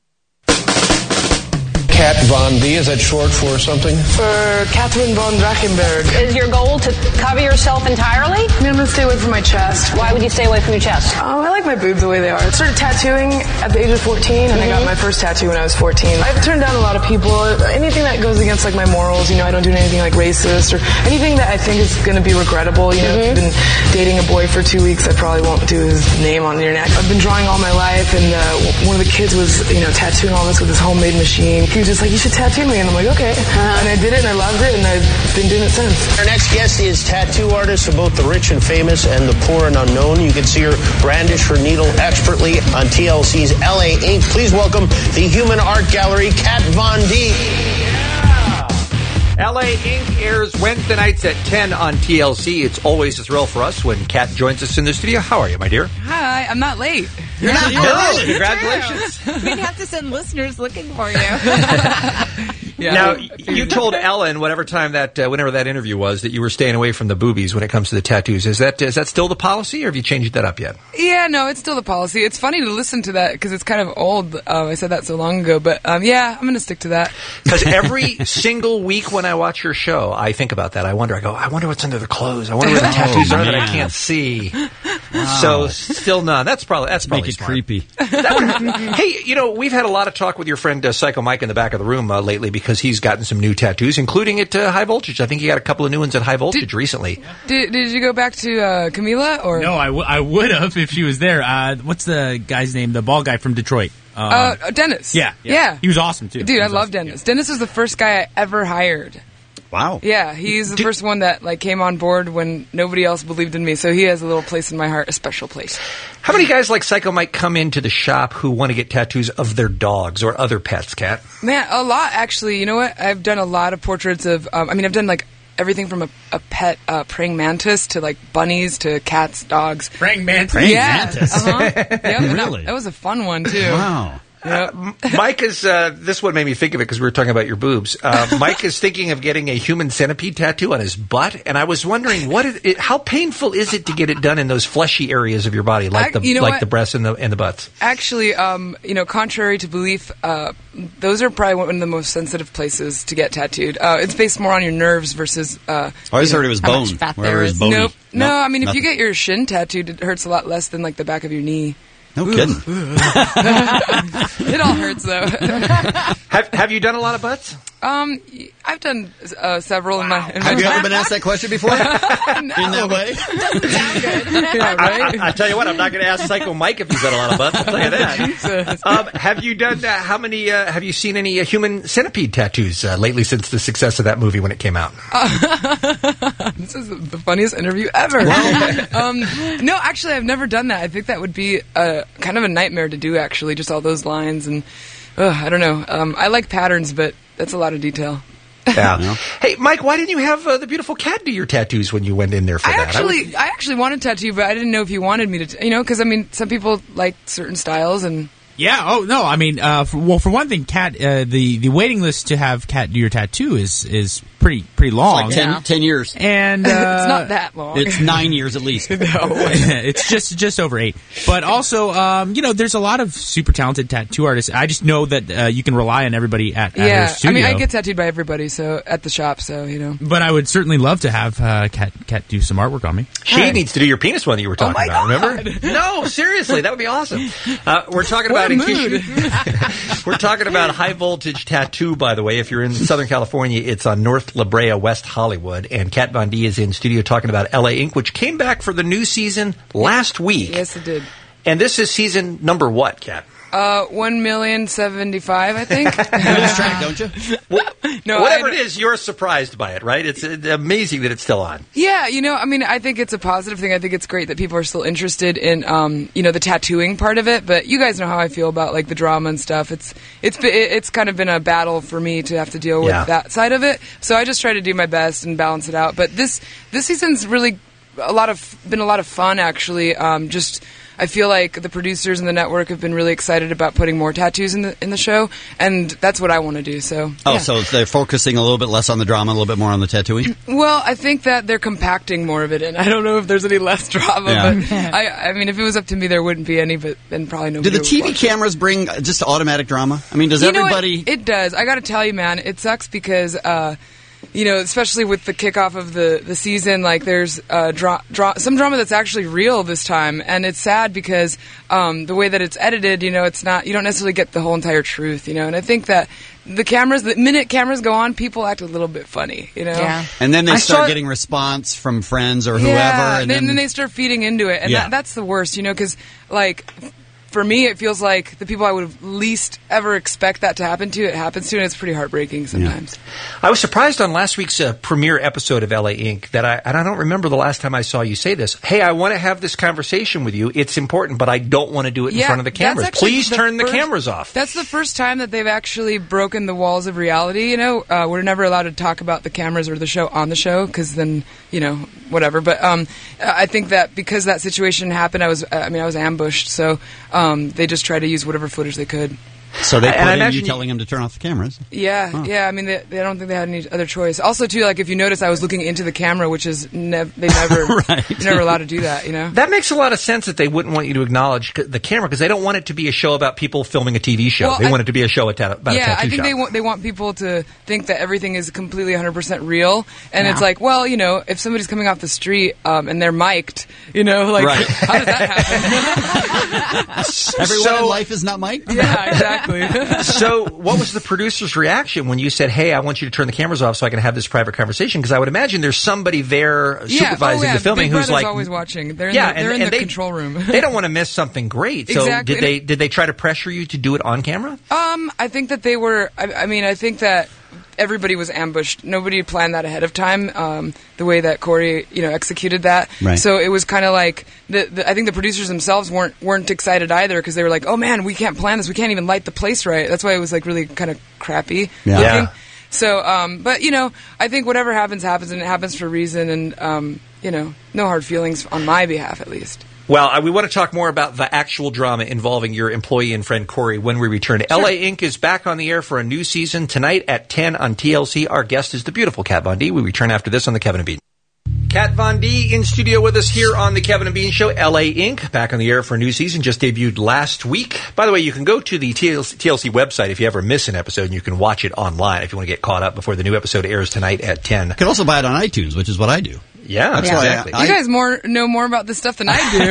Kat Von D, is that short for something? For Catherine von Drachenberg. Is your goal to cover yourself entirely? I mean, I'm going to stay away from my chest. Why would you stay away from your chest? Um, I like my boobs the way they are. I started tattooing at the age of fourteen, and Mm-hmm. I got my first tattoo when I was fourteen. I've turned down a lot of people. Anything that goes against, like, my morals, you know, I don't do anything, like, racist, or anything that I think is going to be regrettable. You know, Mm-hmm. if you've been dating a boy for two weeks, I probably won't do his name on your neck. I've been drawing all my life, and uh, one of the kids was, you know, tattooing all this with his homemade machine. He was just like, you should tattoo me. And I'm like, okay. Uh-huh. And I did it, and I loved it, and I've been doing it since. Our next guest is tattoo artist for both the rich and famous and the poor and unknown. You can see her brandish her needle expertly on T L C's L A Ink. Please welcome the Human Art Gallery, Kat Von D. L A Ink airs Wednesday nights at ten on T L C. It's always a thrill for us when Kat joins us in the studio. How are you, my dear? Hi, I'm not late. You're not late. Congratulations. We'd have to send listeners looking for you. Yeah. Now, you told Ellen, whatever time that, uh, whenever that interview was, that you were staying away from the boobies when it comes to the tattoos. Is that is that still the policy, or have you changed that up yet? Yeah, no, it's still the policy. It's funny to listen to that because it's kind of old. Uh, I said that so long ago, but um, yeah, I'm going to stick to that. Because every single week when I watch your show, I think about that. I wonder. I go, I wonder what's under the clothes. I wonder where the tattoos Oh, are that I man. can't see. Wow. So still none. That's probably that's probably Make it smart. creepy. Hey, you know, we've had a lot of talk with your friend uh, Psycho Mike in the back of the room uh, lately because he's gotten some new tattoos, including at uh, High Voltage. I think he got a couple of new ones at High Voltage recently. Did, did you go back to uh, Camila or No, I, w- I would have if she was there. Uh, what's the guy's name? The bald guy from Detroit. Um, uh, Dennis? yeah, yeah, yeah. He was awesome too. Dude, He I was love awesome. Dennis. Dennis was the first guy I ever hired. Wow. Yeah, he's the first one that like came on board when nobody else believed in me. So he has a little place in my heart, a special place. How many guys like Psycho Mike come into the shop who want to get tattoos of their dogs or other pets, Kat? Man, a lot actually. You know what? I've done a lot of portraits of. Um, I mean, I've done like everything from a, a pet uh, praying mantis to like bunnies to cats, dogs. Praying mantis. Praying yeah. mantis. Uh-huh. Yep, and Really? That, that was a fun one too. Wow. Yep. Mike is, uh, this one made me think of it because we were talking about your boobs. Uh, Mike is thinking of getting a human centipede tattoo on his butt, and I was wondering, what is it, how painful is it to get it done in those fleshy areas of your body, like I- the you know like what? the breasts and the and the butts? Actually, um, you know, contrary to belief, uh, those are probably one of the most sensitive places to get tattooed. Uh, it's based more on your nerves versus. Uh, I always you know, heard it was how bone. much fat Wherever there it's is. bony. Nope. No, Nope, I mean, if nothing. you get your shin tattooed, it hurts a lot less than like the back of your knee. No Ooh. kidding. It all hurts though. Have Have you done a lot of butts? um, I've done uh, several in my. In my Have you ever been asked that question before? In that way? yeah, right. I, I, I tell you what, I'm not going to ask Psycho Mike if he's done a lot of butts. I'll tell you that. Jesus. Um, have you done? Uh, how many? Uh, have you seen any uh, human centipede tattoos uh, lately since the success of that movie when it came out? This is the funniest interview ever. um, no, actually, I've never done that. I think that would be a, kind of a nightmare to do, actually, just all those lines. And ugh, I don't know. Um, I like patterns, but that's a lot of detail. Yeah. Hey, Mike, why didn't you have uh, the beautiful cat do your tattoos when you went in there for I that? actually, was- I actually wanted to tattoo, but I didn't know if you wanted me to. T- you know, because I mean, some people like certain styles, and Yeah. Oh no. I mean, uh, for, well, for one thing, Kat, uh, the the waiting list to have Kat do your tattoo is is pretty pretty long. It's like ten, yeah. ten years. And uh, it's not that long. It's nine years at least. No. It's just just over eight. But also, um, you know, there's a lot of super talented tattoo artists. I just know that uh, you can rely on everybody at, at yeah, her studio. I mean, I get tattooed by everybody, so at the shop, so you know. But I would certainly love to have uh, Kat, Kat do some artwork on me. She Right. needs to do your penis one that you were talking Oh my about, God. remember? No, seriously, that would be awesome. Uh, we're talking What about a in mood. case you- We're talking about High Voltage Tattoo, by the way. If you're in Southern California, it's on North La Brea, West Hollywood. And Kat Von D is in studio talking about L A Ink, which came back for the new season last week. Yes, it did. And this is season number what, Kat? Uh, one million seventy-five, I think. You lose track, don't you? No, Whatever I- it is, you're surprised by it, right? It's uh, amazing that it's still on. Yeah, you know, I mean, I think it's a positive thing. I think it's great that people are still interested in, um, you know, the tattooing part of it. But you guys know how I feel about like the drama and stuff. It's it's be- it's kind of been a battle for me to have to deal with Yeah. that side of it. So I just try to do my best and balance it out. But this this season's really a lot of been a lot of fun actually. Um, just. I feel like the producers and the network have been really excited about putting more tattoos in the in the show, and that's what I want to do. So, Oh, yeah. so they're focusing a little bit less on the drama, a little bit more on the tattooing? Well, I think that they're compacting more of it in. I don't know if there's any less drama, Yeah. but I, I mean, if it was up to me, there wouldn't be any, but then probably Do nobody the would T V watch it. cameras bring just automatic drama? I mean, does You know what? everybody... It does. I got to tell you, man, it sucks because, uh, you know, especially with the kickoff of the, the season, like there's uh, dra- dra- some drama that's actually real this time, and it's sad because um, the way that it's edited, you know, it's not you don't necessarily get the whole entire truth, you know. And I think that the cameras, the minute cameras go on, people act a little bit funny, you know. Yeah. And then they I start saw- getting response from friends or whoever. Yeah, and then, then, then they start feeding into it, and Yeah. that, that's the worst, you know, because like. For me, it feels like the people I would least ever expect that to happen to, it happens to, and it's pretty heartbreaking sometimes. I was surprised on last week's uh, premiere episode of L A Ink that I, and I don't remember the last time I saw you say this. Hey, I want to have this conversation with you. It's important, but I don't want to do it in Yeah, front of the that's cameras. actually Please the turn the first- cameras off. That's the first time that they've actually broken the walls of reality. You know, uh, we're never allowed to talk about the cameras or the show on the show because then, you know, whatever. But um, I think that because that situation happened, I was, I mean, I was ambushed. So um, they just tried to use whatever footage they could. So they And put I in imagine you you- telling them to turn off the cameras. Yeah, Huh. yeah. I mean, they, they don't think they had any other choice. Also, too, like if you notice, I was looking into the camera, which is nev- they never, Right. you're never allowed to do that. You know. That makes a lot of sense that they wouldn't want you to acknowledge c- the camera because they don't want it to be a show about people filming a T V show. Well, they I- want it to be a show at about a Yeah, tattoo I think shop. they want they want people to think that everything is completely one hundred percent real, and Yeah. it's like, well, you know, if somebody's coming off the street um, and they're mic'd, you know, like Right. how does that happen? Everyone So- in life is not Mike? yeah, exactly. So, what was the producer's reaction when you said, "Hey, I want you to turn the cameras off so I can have this private conversation"? Because I would imagine there's somebody there yeah, supervising oh, yeah. the filming Big who's Brother's like, always watching. They're in yeah, the, they're and, in and the they, control room. they don't want to miss something great. So, Exactly. did they did they try to pressure you to do it on camera? Um, I think that they were. I, I mean, I think that everybody was ambushed. Nobody planned that ahead of time. Um, the way that Corey, you know, executed that. Right. So it was kind of like the, the. I think the producers themselves weren't weren't excited either because they were like, "Oh man, we can't plan this. We can't even light the place right." That's why it was like really kind of crappy. Yeah. looking. Yeah. So, um, but you know, I think whatever happens happens, and it happens for a reason, and um, you know, no hard feelings on my behalf, at least. Well, uh, we want to talk more about the actual drama involving your employee and friend Corey when we return. L A Ink is back on the air for a new season tonight at ten on T L C. Our guest is the beautiful Kat Von D. We return after this on the Kevin and Bean. Kat Von D in studio with us here on the Kevin and Bean Show. L A Ink back on the air for a new season, just debuted last week. By the way, you can go to the T L C, T L C website if you ever miss an episode, and you can watch it online if you want to get caught up before the new episode airs tonight at ten. You can also buy it on iTunes, which is what I do. Yeah, That's yeah. why exactly. I- You guys more know more about this stuff than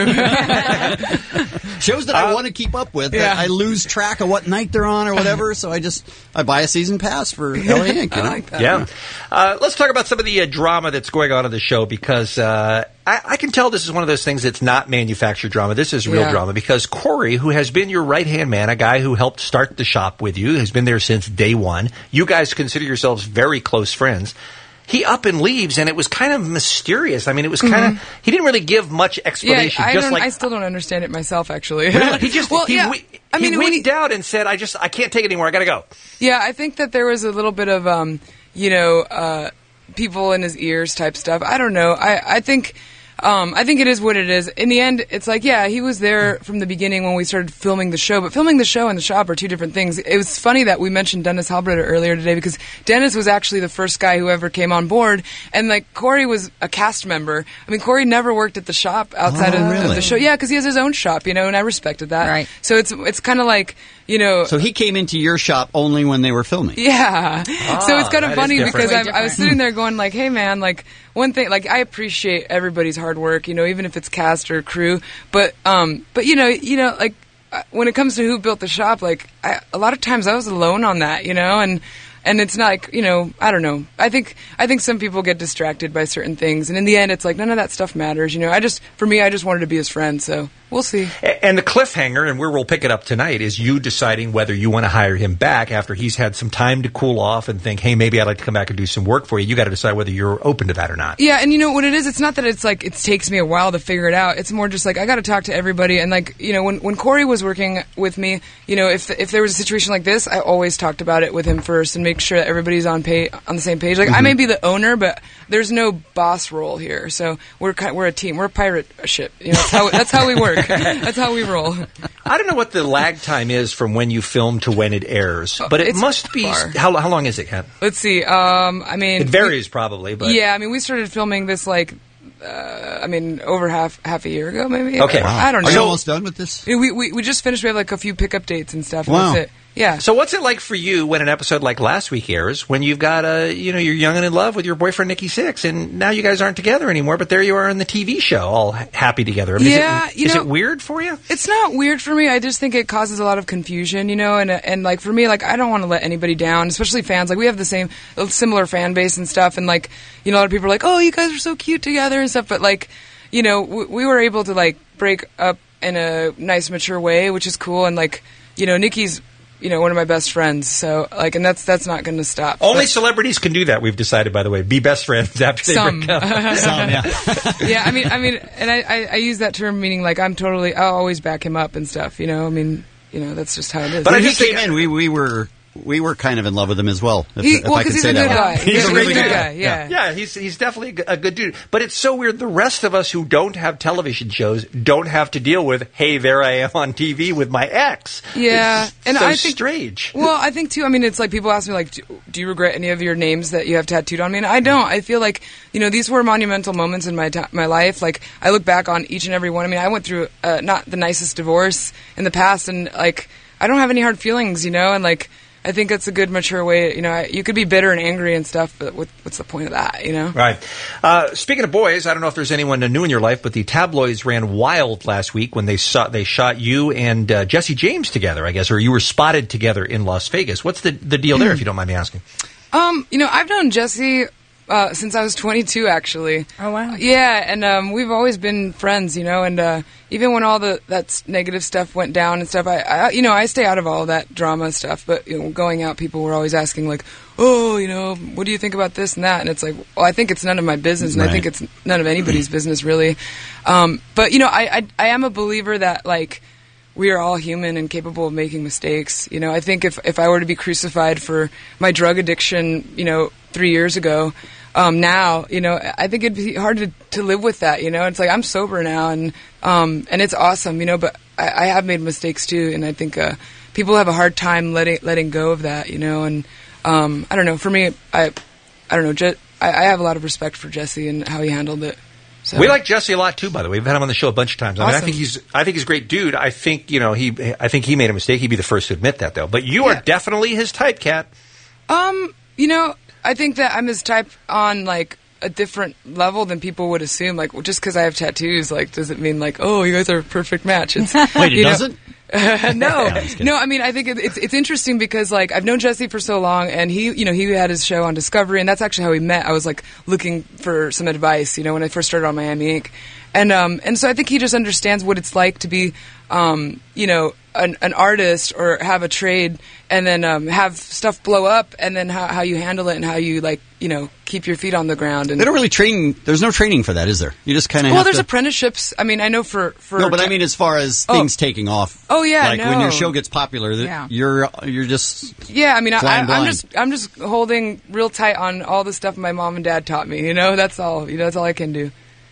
I do. Shows that I want to keep up with, yeah. that I lose track of what night they're on or whatever, so I just I buy a season pass for L A Ink. You I know? like that. Yeah. Uh, let's talk about some of the uh, drama that's going on in the show because uh, I, I can tell this is one of those things that's not manufactured drama. This is real Yeah. drama because Corey, who has been your right-hand man, a guy who helped start the shop with you, has been there since day one. You guys consider yourselves very close friends. He up and leaves, and it was kind of mysterious. I mean, it was kind of, he didn't really give much Yeah, explanation. I, just don't, like, I still don't understand it myself, actually. he just, well, he, yeah. we- I mean, he when winked out and said, I just, I can't take it anymore. I got to go. Yeah, I think that there was a little bit of, um, you know, uh, people in his ears type stuff. I don't know. I, I think Um, I think it is what it is. In the end, it's like, yeah, he was there from the beginning when we started filming the show, but filming the show and the shop are two different things. It was funny that we mentioned Dennis Halberter earlier today because Dennis was actually the first guy who ever came on board, and like Corey was a cast member. I mean, Corey never worked at the shop outside Oh, of, really? of the show. Yeah, because he has his own shop, you know, and I respected that. Right. So it's it's kind of like, you know. So he came into your shop only when they were filming. Yeah. Ah, so it's kind of that is funny different. because Way I, I different. was sitting there going like, hey man, like one thing, like I appreciate everybody's hard work, you know, even if it's cast or crew, but, um, but you know, you know, like uh, when it comes to who built the shop, like I, a lot of times I was alone on that, you know, and, and it's not like, you know, I don't know. I think, I think some people get distracted by certain things. And in the end, it's like, none of that stuff matters. You know, I just, for me, I just wanted to be his friend. So we'll see. And the cliffhanger, and where we'll pick it up tonight, is you deciding whether you want to hire him back after he's had some time to cool off and think, hey, maybe I'd like to come back and do some work for you. You got to decide whether you're open to that or not. Yeah, and you know what it is? It's not that it's like it takes me a while to figure it out. It's more just like I got to talk to everybody. And like, you know, when when Corey was working with me, you know, if if there was a situation like this, I always talked about it with him first and make sure that everybody's on pay on the same page. Like I may be the owner, but there's no boss role here. So we're kind we're a team. We're a pirate ship. You know, that's how that's how we work. That's how we roll. I don't know what the lag time is from when you film to when it airs, but it It's must be. far. How, how long is it, Kat? Let's see. Um, I mean, It varies probably, but yeah, I mean, we started filming this like, uh, I mean, over half half a year ago, maybe. Okay. I, I don't know. Are you almost done with this? We, we we just finished. We have like a few pickup dates and stuff. and Wow. That's it. Yeah. So what's it like for you when an episode like last week airs, when you've got a, you know, you're young and in love with your boyfriend Nikki Sixx, and now you guys aren't together anymore, but there you are in the T V show, all ha- happy together. I mean, Yeah, is, it, you is know- it weird for you? It's not weird for me. I just think it causes a lot of confusion, you know, and and like for me, like I don't want to let anybody down, especially fans. Like we have the same a similar fan base and stuff, and like you know, a lot of people are like, "Oh, you guys are so cute together" and stuff. But like, you know, w- we were able to like break up in a nice, mature way, which is cool. And like, you know, Nikki's you know one of my best friends, so like, and that's that's not going to stop. Only But- celebrities can do that. We've decided, by the way, be best friends after they Some. break up. Some, yeah. yeah, I mean, I mean, and I, I, I use that term meaning like I'm totally, I'll always back him up and stuff. You know, I mean, you know, that's just how it is. But when he came in, we we were we were kind of in love with him as well. If, He- if well, I 'cause could he's say a that. good guy. He's, He's a a really good good guy, yeah. yeah, he's he's definitely a g- a good dude. But it's so weird. The rest of us who don't have television shows don't have to deal with, hey, there I am on T V with my ex. Yeah, It's and so I think strange. Well, I think too. I mean, it's like people ask me like, do, do you regret any of your names that you have tattooed on me? And I don't. I feel like you know these were monumental moments in my ta- my life. Like I look back on each and every one. I mean, I went through uh, not the nicest divorce in the past, and like I don't have any hard feelings, you know, and like. I think that's a good, mature way. You know, I, you could be bitter and angry and stuff, but what, what's the point of that? You know? Right. Uh, speaking of boys, I don't know if there's anyone new in your life, but the tabloids ran wild last week when they saw they shot you and uh, Jesse James together, I guess, or you were spotted together in Las Vegas. What's the the deal there, if you don't mind me asking? Um, you know, I've known Jesse uh, since I was twenty-two, actually. Oh wow! Yeah, and um, we've always been friends, you know. And uh, even when all the that s- negative stuff went down and stuff, I, I, you know, I stay out of all that drama stuff. But you know, going out, people were always asking like, "Oh, you know, what do you think about this and that?" And it's like, well, I think it's none of my business, and I think it's none of anybody's business, really. Um, but you know, I, I I am a believer that like. We are all human and capable of making mistakes. You know, I think if, if I were to be crucified for my drug addiction, you know, three years ago, um, now, you know, I think it'd be hard to, to live with that. You know, it's like I'm sober now, and um, and it's awesome. You know, but I, I have made mistakes too, and I think uh, people have a hard time letting letting go of that. You know, and um, I don't know. For me, I I don't know. Je- I, I have a lot of respect for Jesse and how he handled it. So. We like Jesse a lot too, by the way. We've had him on the show a bunch of times. I mean, I Awesome. think he's, I think he's a great dude. I think, you know, he, I think he made a mistake. He'd be the first to admit that, though. But you are definitely his type, Kat. Um, you know, I think that I'm his type on like a different level than people would assume. Like, well, just because I have tattoos, like, doesn't mean like, oh, you guys are a perfect match. It's, Wait, it you know- doesn't? Uh, no, no. I mean, I think it, it's it's interesting because like I've known Jesse for so long, and he, you know, he had his show on Discovery, and that's actually how we met. I was like looking for some advice, you know, when I first started on Miami Ink, and um, and so I think he just understands what it's like to be, um, you know, an, an artist or have a trade, and then um, have stuff blow up, and then how how you handle it and how you like, you know, keep your feet on the ground. And They don't really train. There's no training for that, is there? You just kind of well, have there's to. apprenticeships. I mean, I know for for No, but I mean, as far as Oh. things taking off. Oh, yeah, like when no. your show gets popular, that Yeah. you're you're just Yeah, I mean, I, flying I, I'm blind. just I'm just holding real tight on all the stuff my mom and dad taught me. You know, that's all. You know, that's all I can do.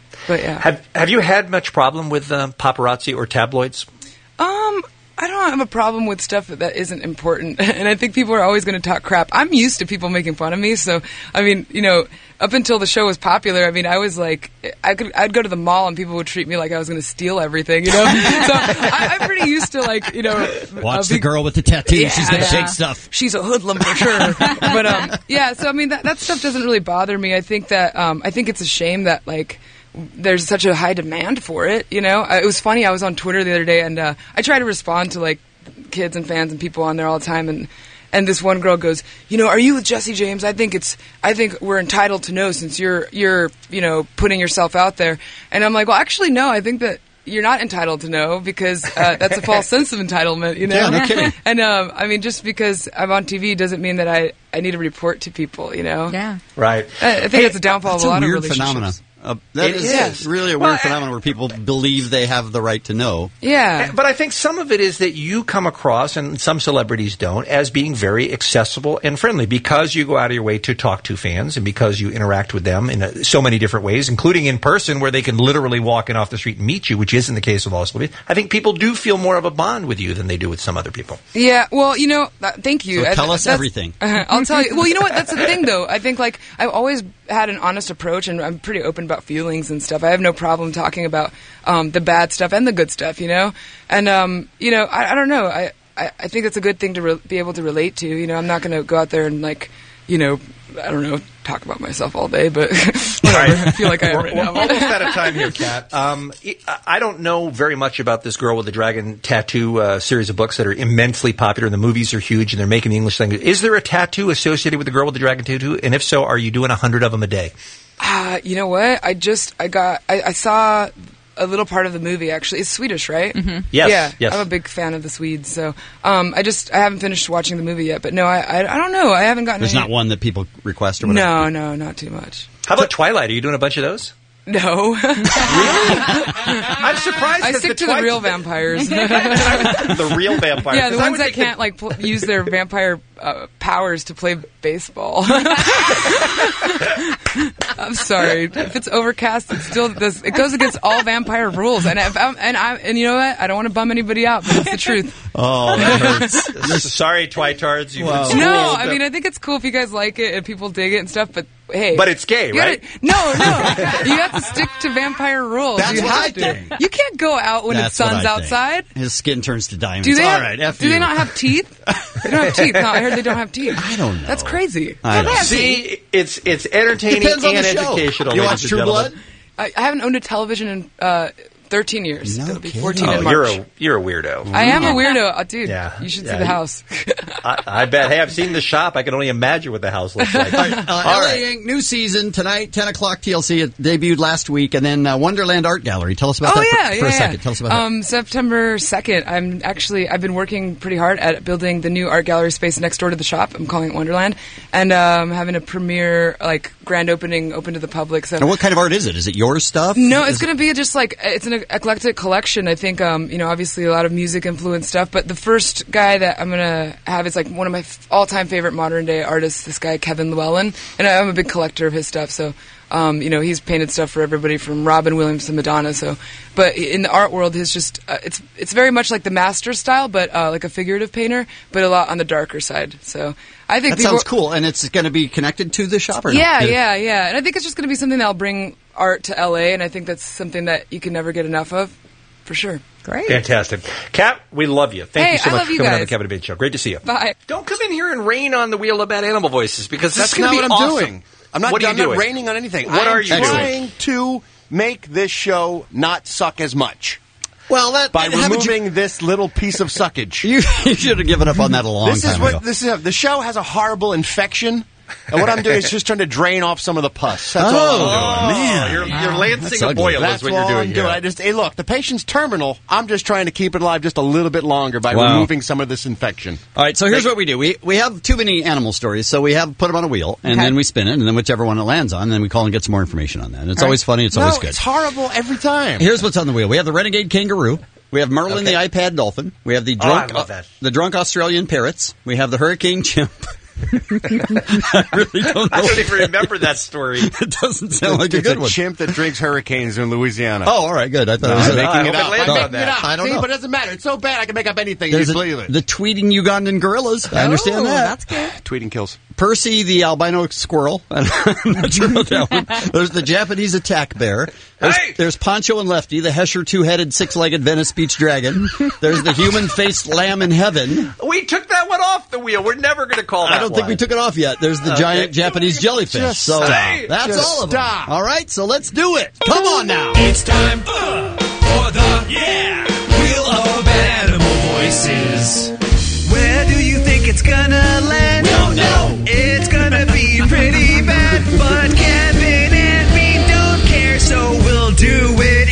But yeah. Have Have you had much problem with um, paparazzi or tabloids? Um, I don't have a problem with stuff that, that isn't important, and I think people are always going to talk crap. I'm used to people making fun of me, so I mean, you know, up until the show was popular, I mean, I was like, I could, I'd go to the mall and people would treat me like I was going to steal everything, you know. So I, I'm pretty used to like, you know, watch uh, the girl with the tattoo. Yeah, She's going to yeah. shake stuff. She's a hoodlum for sure. But um, yeah, so I mean, that that stuff doesn't really bother me. I think that um, I think it's a shame that like. There's such a high demand for it, you know. Uh, it was funny. I was on Twitter the other day, and uh, I try to respond to like kids and fans and people on there all the time. And and this one girl goes, you know, are you with Jesse James? I think it's. I think we're entitled to know since you're you're you know putting yourself out there. And I'm like, well, actually, no. I think that you're not entitled to know because uh, that's a false sense of entitlement, you know. Yeah, no kidding. And um, I mean, just because I'm on T V doesn't mean that I I need to report to people, you know. Yeah. Right. I, I think Hey, that's a downfall that's of a lot a weird of relationships. phenomena. Uh, that It is, is. really a weird Well, I- phenomenon where people believe they have the right to know. Yeah. But I think some of it is that you come across, and some celebrities don't, as being very accessible and friendly because you go out of your way to talk to fans and because you interact with them in uh so many different ways, including in person where they can literally walk in off the street and meet you, which isn't the case with all celebrities. I think people do feel more of a bond with you than they do with some other people. Yeah, well, you know, uh, thank you. So Uh, tell us that's- everything. Uh, I'll tell you. Well, you know what? That's the thing, though. I think, like, I've always had an honest approach, and I'm pretty open about feelings and stuff. I have no problem talking about um, the bad stuff and the good stuff, you know? And, um, you know, I, I don't know. I, I, I think it's a good thing to re- be able to relate to. You know, I'm not going to go out there and, like, you know, I don't know, talk about myself all day, but whatever. I feel like I am We're, right we're now. almost out of time here, Kat. Um, I- I don't know very much about this Girl with the Dragon tattoo uh, series of books that are immensely popular, and the movies are huge, and they're making the English language. Is there a tattoo associated with the Girl with the Dragon tattoo? And if so, are you doing a hundred of them a day? Uh, you know what? I just, I got, I, I saw a little part of the movie, actually. It's Swedish, right? Mm-hmm. Yes, Yeah, yes. I'm a big fan of the Swedes, so um, I just, I haven't finished watching the movie yet, but no, I, I, I don't know. I haven't gotten There's any... not one that people request or whatever. No, no, not too much. How about Twilight? Are you doing a bunch of those? No. I'm surprised. I 'cause stick the to the Twi- real vampires. the real vampires. Yeah, the 'Cause I ones would that think can't like pl- use their vampire uh, powers to play baseball. I'm sorry. If it's overcast, it still does. It goes against all vampire rules. And if I'm, and I and you know what? I don't want to bum anybody out, but it's the truth. Oh, that hurts. Sorry, Twitards. You've Wow. been No, schooled. I mean I think it's cool if you guys like it and people dig it and stuff. But hey, But it's gay, you gotta- right? No, no. You have to stick to vampire rules. That's you what have I to. think. You can't go out when That's the what sun's I think. outside. His skin turns to diamonds. Do they All have, right, F do you. they not have teeth? They don't have teeth. No, I heard they don't have teeth. I don't know. That's crazy. I No, they don't have See, teeth. it's it's entertaining Depends on and the show. educational. You ladies watch and True gentlemen. Blood? I, I haven't owned a television in uh, thirteen years. No It'll be kidding. fourteen Oh, in March. you're a you're a weirdo. I am a weirdo, uh, dude. Yeah, You should yeah, see the you- house. I, I bet. Hey, I've seen the shop. I can only imagine what the house looks like. All right, uh, All L A right. Inc. new season tonight, ten o'clock T L C. It debuted last week, and then uh, Wonderland Art Gallery. Tell us about Oh that yeah, for, yeah, for a yeah. second. Tell us about um, September second. I'm actually I've been working pretty hard at building the new art gallery space next door to the shop. I'm calling it Wonderland, and um, having a premiere like grand opening open to the public. So that. And what kind of art is it? Is it your stuff? No, it's Is going to be just like it's an eclectic collection. I think, um, you know, obviously a lot of music influenced stuff. But the first guy that I'm going to have is like one of my f- all-time favorite modern day artists. This guy Kevin Llewellyn, and I'm a big collector of his stuff. So, um, you know, he's painted stuff for everybody from Robin Williams to Madonna. So, but in the art world, he's just uh, it's it's very much like the master style, but uh, like a figurative painter, but a lot on the darker side. So, I think That people, sounds cool, and it's going to be connected to the shop, or no? yeah, yeah, yeah. And I think it's just going to be something that'll bring art to L A, and I think that's something that you can never get enough of, for sure. Great. Fantastic. Kat, we love you. Thank Hey, you so I much love for you coming on guys. the Kevin and Bean Show. Great to see you. Bye. Don't come in here and rain on the wheel of bad animal voices because this That's is going not to be what I'm awesome. doing. I'm not, What are you I'm not doing? raining on anything. What I'm are you doing? trying to make this show not suck as much. Well, that By haven't you- removing this little piece of suckage. You, you should have given up on that a long This time is what ago. this is. The show has a horrible infection, and what I'm doing is just trying to drain off some of the pus. That's Oh, all I'm doing. man. You're, you're lancing That's a ugly. boil That's is what all you're doing I'm doing. here. I just hey, look, the patient's terminal. I'm just trying to keep it alive just a little bit longer by Wow. removing some of this infection. All right, so here's what we do. We we have too many animal stories, so we have put them on a wheel, and Okay. then we spin it, and then whichever one it lands on, then we call and get some more information on that. And it's All always right. funny. It's no, always good. it's horrible every time. Here's what's on the wheel. We have the renegade kangaroo. We have Merlin Okay. the iPad dolphin. We have the Oh, I drunk love that. the drunk Australian parrots. We have the hurricane chimp. I really don't know. I don't even remember that story. It doesn't sound like a it's good a one. chimp that drinks hurricanes in Louisiana. Oh, all right, good. I thought No, it was I'm a- making it I up. hope it landed I'm on making it that. up. I don't See, know. but it doesn't matter. It's so bad I can make up anything. There's You a- believe it. the tweeting Ugandan gorillas. I understand Oh, that. That's good. Tweeting kills. Percy the albino squirrel. I'm not sure about that one. There's the Japanese attack bear. There's, Hey! there's Poncho and Lefty, the Hesher two-headed, six-legged Venice Beach dragon. There's the human-faced lamb in heaven. We took that one off the wheel. We're never going to call that I don't think we one. took it off yet. There's the Okay. giant Japanese jellyfish. Just so stop. that's Just all of them. stop. All right, so let's do it. Come on now. It's time uh, for the yeah Wheel of Animal Voices. Where do you think it's gonna land? We don't know. It's gonna be pretty bad, but Kevin and me don't care, so we'll do it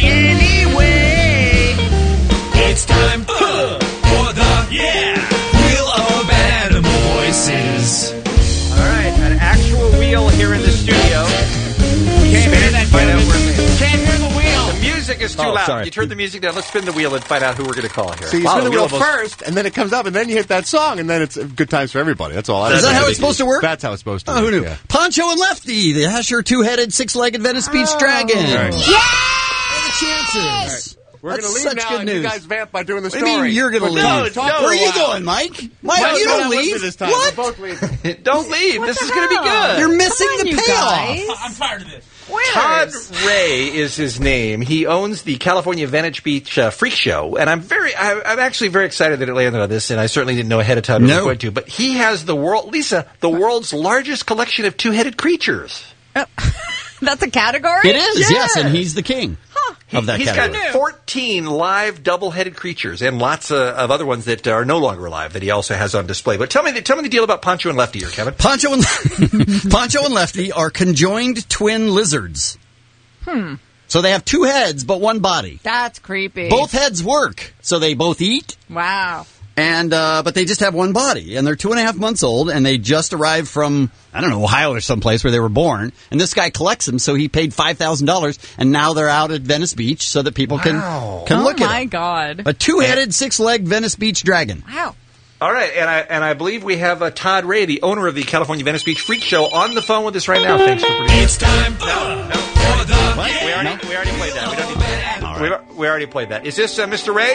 anyway. It's time uh, for the yeah Wheel of Animal Voices. All right, an actual wheel here in the studio. Can't hear that. Find out where Can't hear the wheel. The music is too Oh, loud. sorry. You turn the music down. Let's spin the wheel and find out who we're going to call here. So you Wow, spin the wheel almost- first, and then it comes up, and then you hit that song, and then it's good times for everybody. That's all. I Is that how think. it's supposed to work? That's how it's supposed to Oh, work. who knew? Yeah. Poncho and Lefty, the Hesher two-headed, six-legged Venice Beach dragon. Right. What are the chances? We're That's going to leave such now, good and news. you guys vamp by doing the What story. do you mean you're going to But leave? no, talk for Where are a you while. going, Mike? Mike, Mike's you not don't with me leave. this time. What? We're both leaving. Don't leave. This is going to be good. You're missing Come on, the you payoff. guys. I'm tired of this. Todd Ray is his name. He owns the California Venice Beach uh, Freak Show, and I'm very, I, I'm actually very excited that it landed on this. And I certainly didn't know ahead of time it No. was going to. But he has the world, Lisa, the world's largest collection of two-headed creatures. That's a category? It is, yes, and he's the king of that He's category. got fourteen live double-headed creatures and lots of, of other ones that are no longer alive that he also has on display. But tell me, the, tell me the deal about Poncho and Lefty here, Kevin. Poncho and Poncho and Lefty are conjoined twin lizards. Hmm. So they have two heads but one body. That's creepy. Both heads work, so they both eat. Wow. And uh, but they just have one body, and they're two and a half months old, and they just arrived from I don't know Ohio or someplace where they were born. And this guy collects them, so he paid five thousand dollars, and now they're out at Venice Beach so that people Wow. can can oh look my at them. God. A two-headed, six-legged Venice Beach dragon. Wow. All right, and I and I believe we have uh, Todd Ray, the owner of the California Venice Beach Freak Show, on the phone with us right now. Thanks for producing. It's time uh, for the What? We already we already played that. We don't need that. All right. We, we already played that. Is this uh, Mister Ray?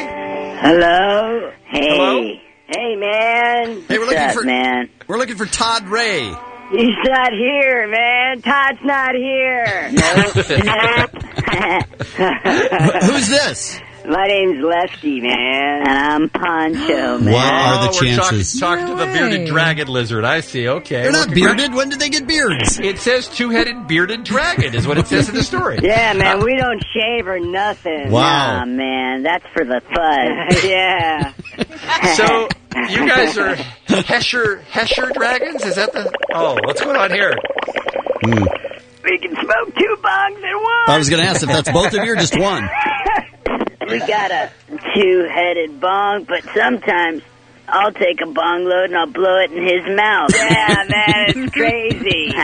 Hello. Hey. Hello? Hey, man. Hey, we're What's looking up, for man? We're looking for Todd Ray. He's not here, man. Todd's not here. Who's this? My name's Lefty, man, and I'm Poncho, man. What are the oh, we're chances? talking, talking to the No bearded way. dragon lizard. I see. Okay. They're not Well, bearded. When did they get beards? It says two-headed bearded dragon is what it says in the story. Yeah, man, we don't shave or nothing. Wow. Nah, man, that's for the fuzz. Yeah. So you guys are Hesher Hesher dragons? Is that the? Oh, what's going on here? Hmm. We can smoke two bongs at once. I was going to ask if that's both of you or just one. We got a two-headed bong, but sometimes I'll take a bong load and I'll blow it in his mouth. Yeah, man, it's crazy.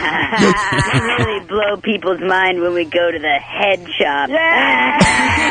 We really blow people's mind when we go to the head shop. Yeah,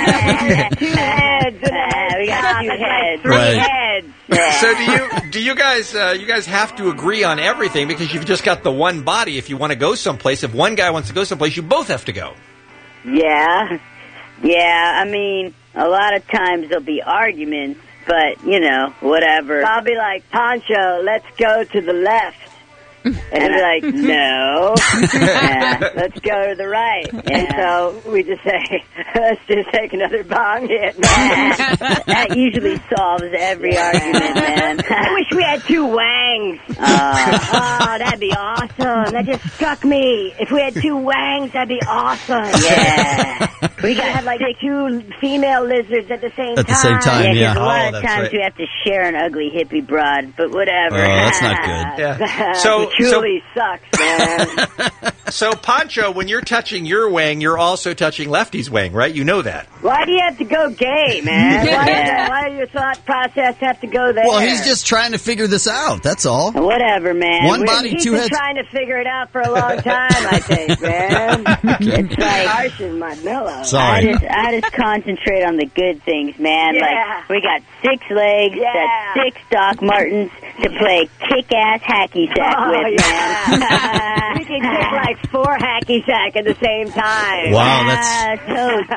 heads. Uh, we got two heads. Three Right. heads. Yeah. So do you do you guys uh, you guys have to agree on everything because you've just got the one body. If you want to go someplace, if one guy wants to go someplace, you both have to go. Yeah. Yeah, I mean, a lot of times there'll be arguments, but, you know, whatever. I'll be like, Poncho, let's go to the left. And he'll be like, no, uh, let's go to the right. And so we just say, let's just take another bong hit. That usually solves every argument, man. I wish we had two wangs. Uh, oh, that'd be awesome. That just struck me. If we had two wangs, that'd be awesome. Yeah. We gotta have like two female lizards at the same At the time. same time, yeah. Yeah, 'cause a lot Oh, of that's times right. we have to share an ugly hippie broad, but whatever. Oh, that's not good. Yeah. So- it truly sucks, man. So Poncho, when you're touching your wang, you're also touching Lefty's wang, right? You know that. Why do you have to go gay, man? Why, does, why does your thought process have to go there? Well, he's just trying to figure this out. That's all. Whatever, man. One We- body, he's two been heads. trying to figure it out for a long time, I think, man. It's like harsh as my mellow. Sorry. I just, I just concentrate on the good things, man. Yeah. Like, we got six legs, Yeah. that's six Doc Martens, to play kick-ass hacky sack Oh, with, yeah. man. You can kick like four hacky sack at the same time. Wow, that's-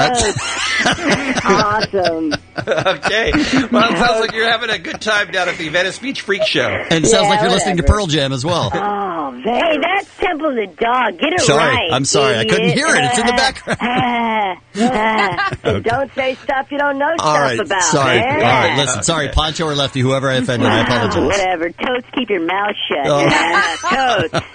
Totes. awesome. Okay. Well, it sounds like you're having a good time down at the Venice Beach Freak Show. And it sounds like you're listening to Pearl Jam as well. Oh, hey, that's Temple the Dog. Get it Sorry, right. I'm sorry. I couldn't idiot. hear it. It's in the background. So don't say stuff you don't know All stuff right, about. sorry. man. All right, listen. Sorry, Poncho or Lefty, whoever I offended, I apologize. Whatever. Totes, keep your mouth shut. Oh. man. Totes.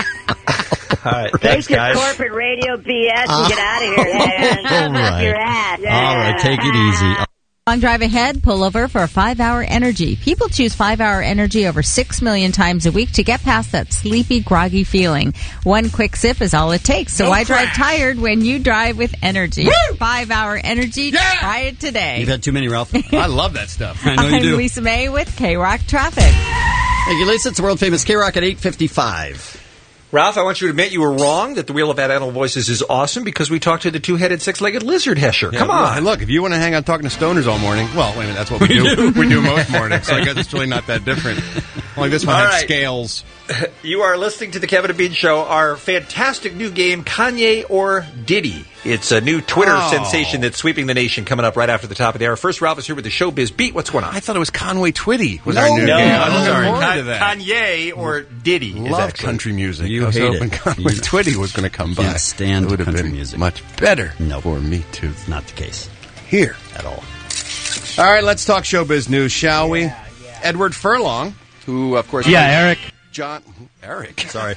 All right, Take thanks, your guys. corporate radio B S and get out of here, man. All Up right. your ass. All right, take it easy. Long drive ahead, pull over for five hour Energy. People choose five hour Energy over six million times a week to get past that sleepy, groggy feeling. One quick sip is all it takes. So No why crack. drive tired when you drive with Energy? five hour Energy. Try it today. You've had too many, Ralph. I love that stuff. I know you I'm do. Lisa May with K-Rock Traffic. Thank you, Lisa. It's the world famous K-Rock at eight fifty-five. Ralph, I want you to admit you were wrong, that the Wheel of Bad Animal Voices is awesome because we talked to the two-headed, six-legged lizard Hesher. Yeah, Come well, on. look, if you want to hang out talking to stoners all morning, well, wait a minute, that's what we, do. we do most mornings, so I guess it's really not that different. Only this one All has right. scales. You are listening to the Kevin and Bean Show, our fantastic new game, Kanye or Diddy. It's a new Twitter Oh. sensation that's sweeping the nation coming up right after the top of the hour. First, Ralph is here with the Showbiz Beat. What's going on? I thought it was Conway Twitty was No, our new no, game. I'm no. sorry. Con- Con- to that. Kanye or Diddy. is Love actually- country music. You I was hate hoping it. Conway You- Twitty was going to come by. Can't stand it would have country been music. much better No. for me too. Not the case Here. at all. All right, let's talk showbiz news, shall we? Edward Furlong, who, of course... Yeah, played Eric. John... Eric. Sorry.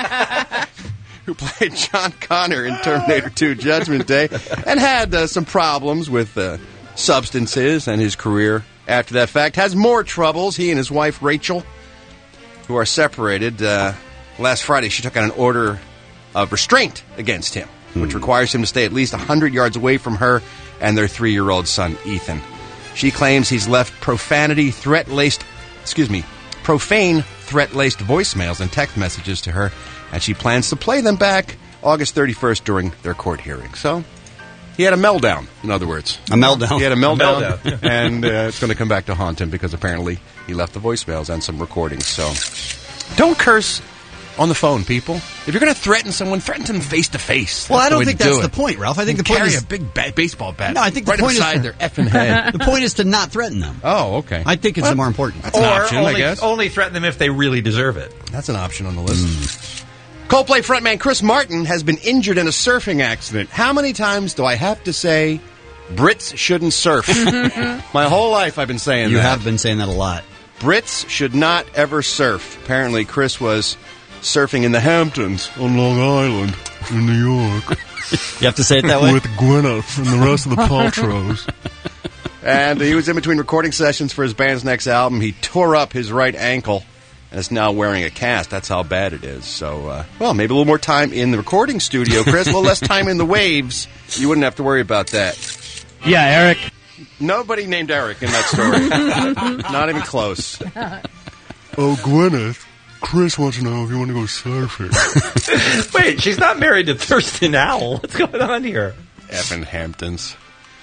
who played John Connor in Terminator two Judgment Day and had uh, some problems with uh, substances and his career after that fact, has more troubles. He and his wife, Rachel, who are separated, uh, last Friday she took out an order of restraint against him, which requires him to stay at least one hundred yards away from her and their three-year-old son, Ethan. She claims he's left profanity, threat-laced, excuse me, profane, threat-laced voicemails and text messages to her, and she plans to play them back August thirty-first during their court hearing. So, he had a meltdown, in other words. A meltdown. He had a meltdown, A meltdown. and uh, it's going to come back to haunt him because apparently he left the voicemails and some recordings. So, don't curse on the phone, people. If you're going to threaten someone, threaten them face to face. Well, I That's the don't way think to do that's it. the point, Ralph. I think You the point carry is a big ba- baseball bat. No, I think the right point beside is their effing head. the point is to not threaten them. Oh, okay. I think it's Well, the more important. That's an Or option, only, I guess. only threaten them if they really deserve it. That's an option on the list. Coldplay frontman Chris Martin has been injured in a surfing accident. How many times do I have to say Brits shouldn't surf? My whole life I've been saying You that. have been saying that a lot. Brits should not ever surf. Apparently, Chris was surfing in the Hamptons on Long Island in New York You have to say it that way. with Gwyneth and the rest of the Paltrows. And he was in between recording sessions for his band's next album. He tore up his right ankle and is now wearing a cast. That's how bad it is. So, uh, well, maybe a little more time in the recording studio, Chris. A little less time in the waves. You wouldn't have to worry about that. Yeah, Eric. Nobody named Eric in that story. Not even close. Oh, Gwyneth. Chris wants to know if you want to go surfing. Wait, she's not married to Thurston Owl. What's going on here? Effing Hamptons.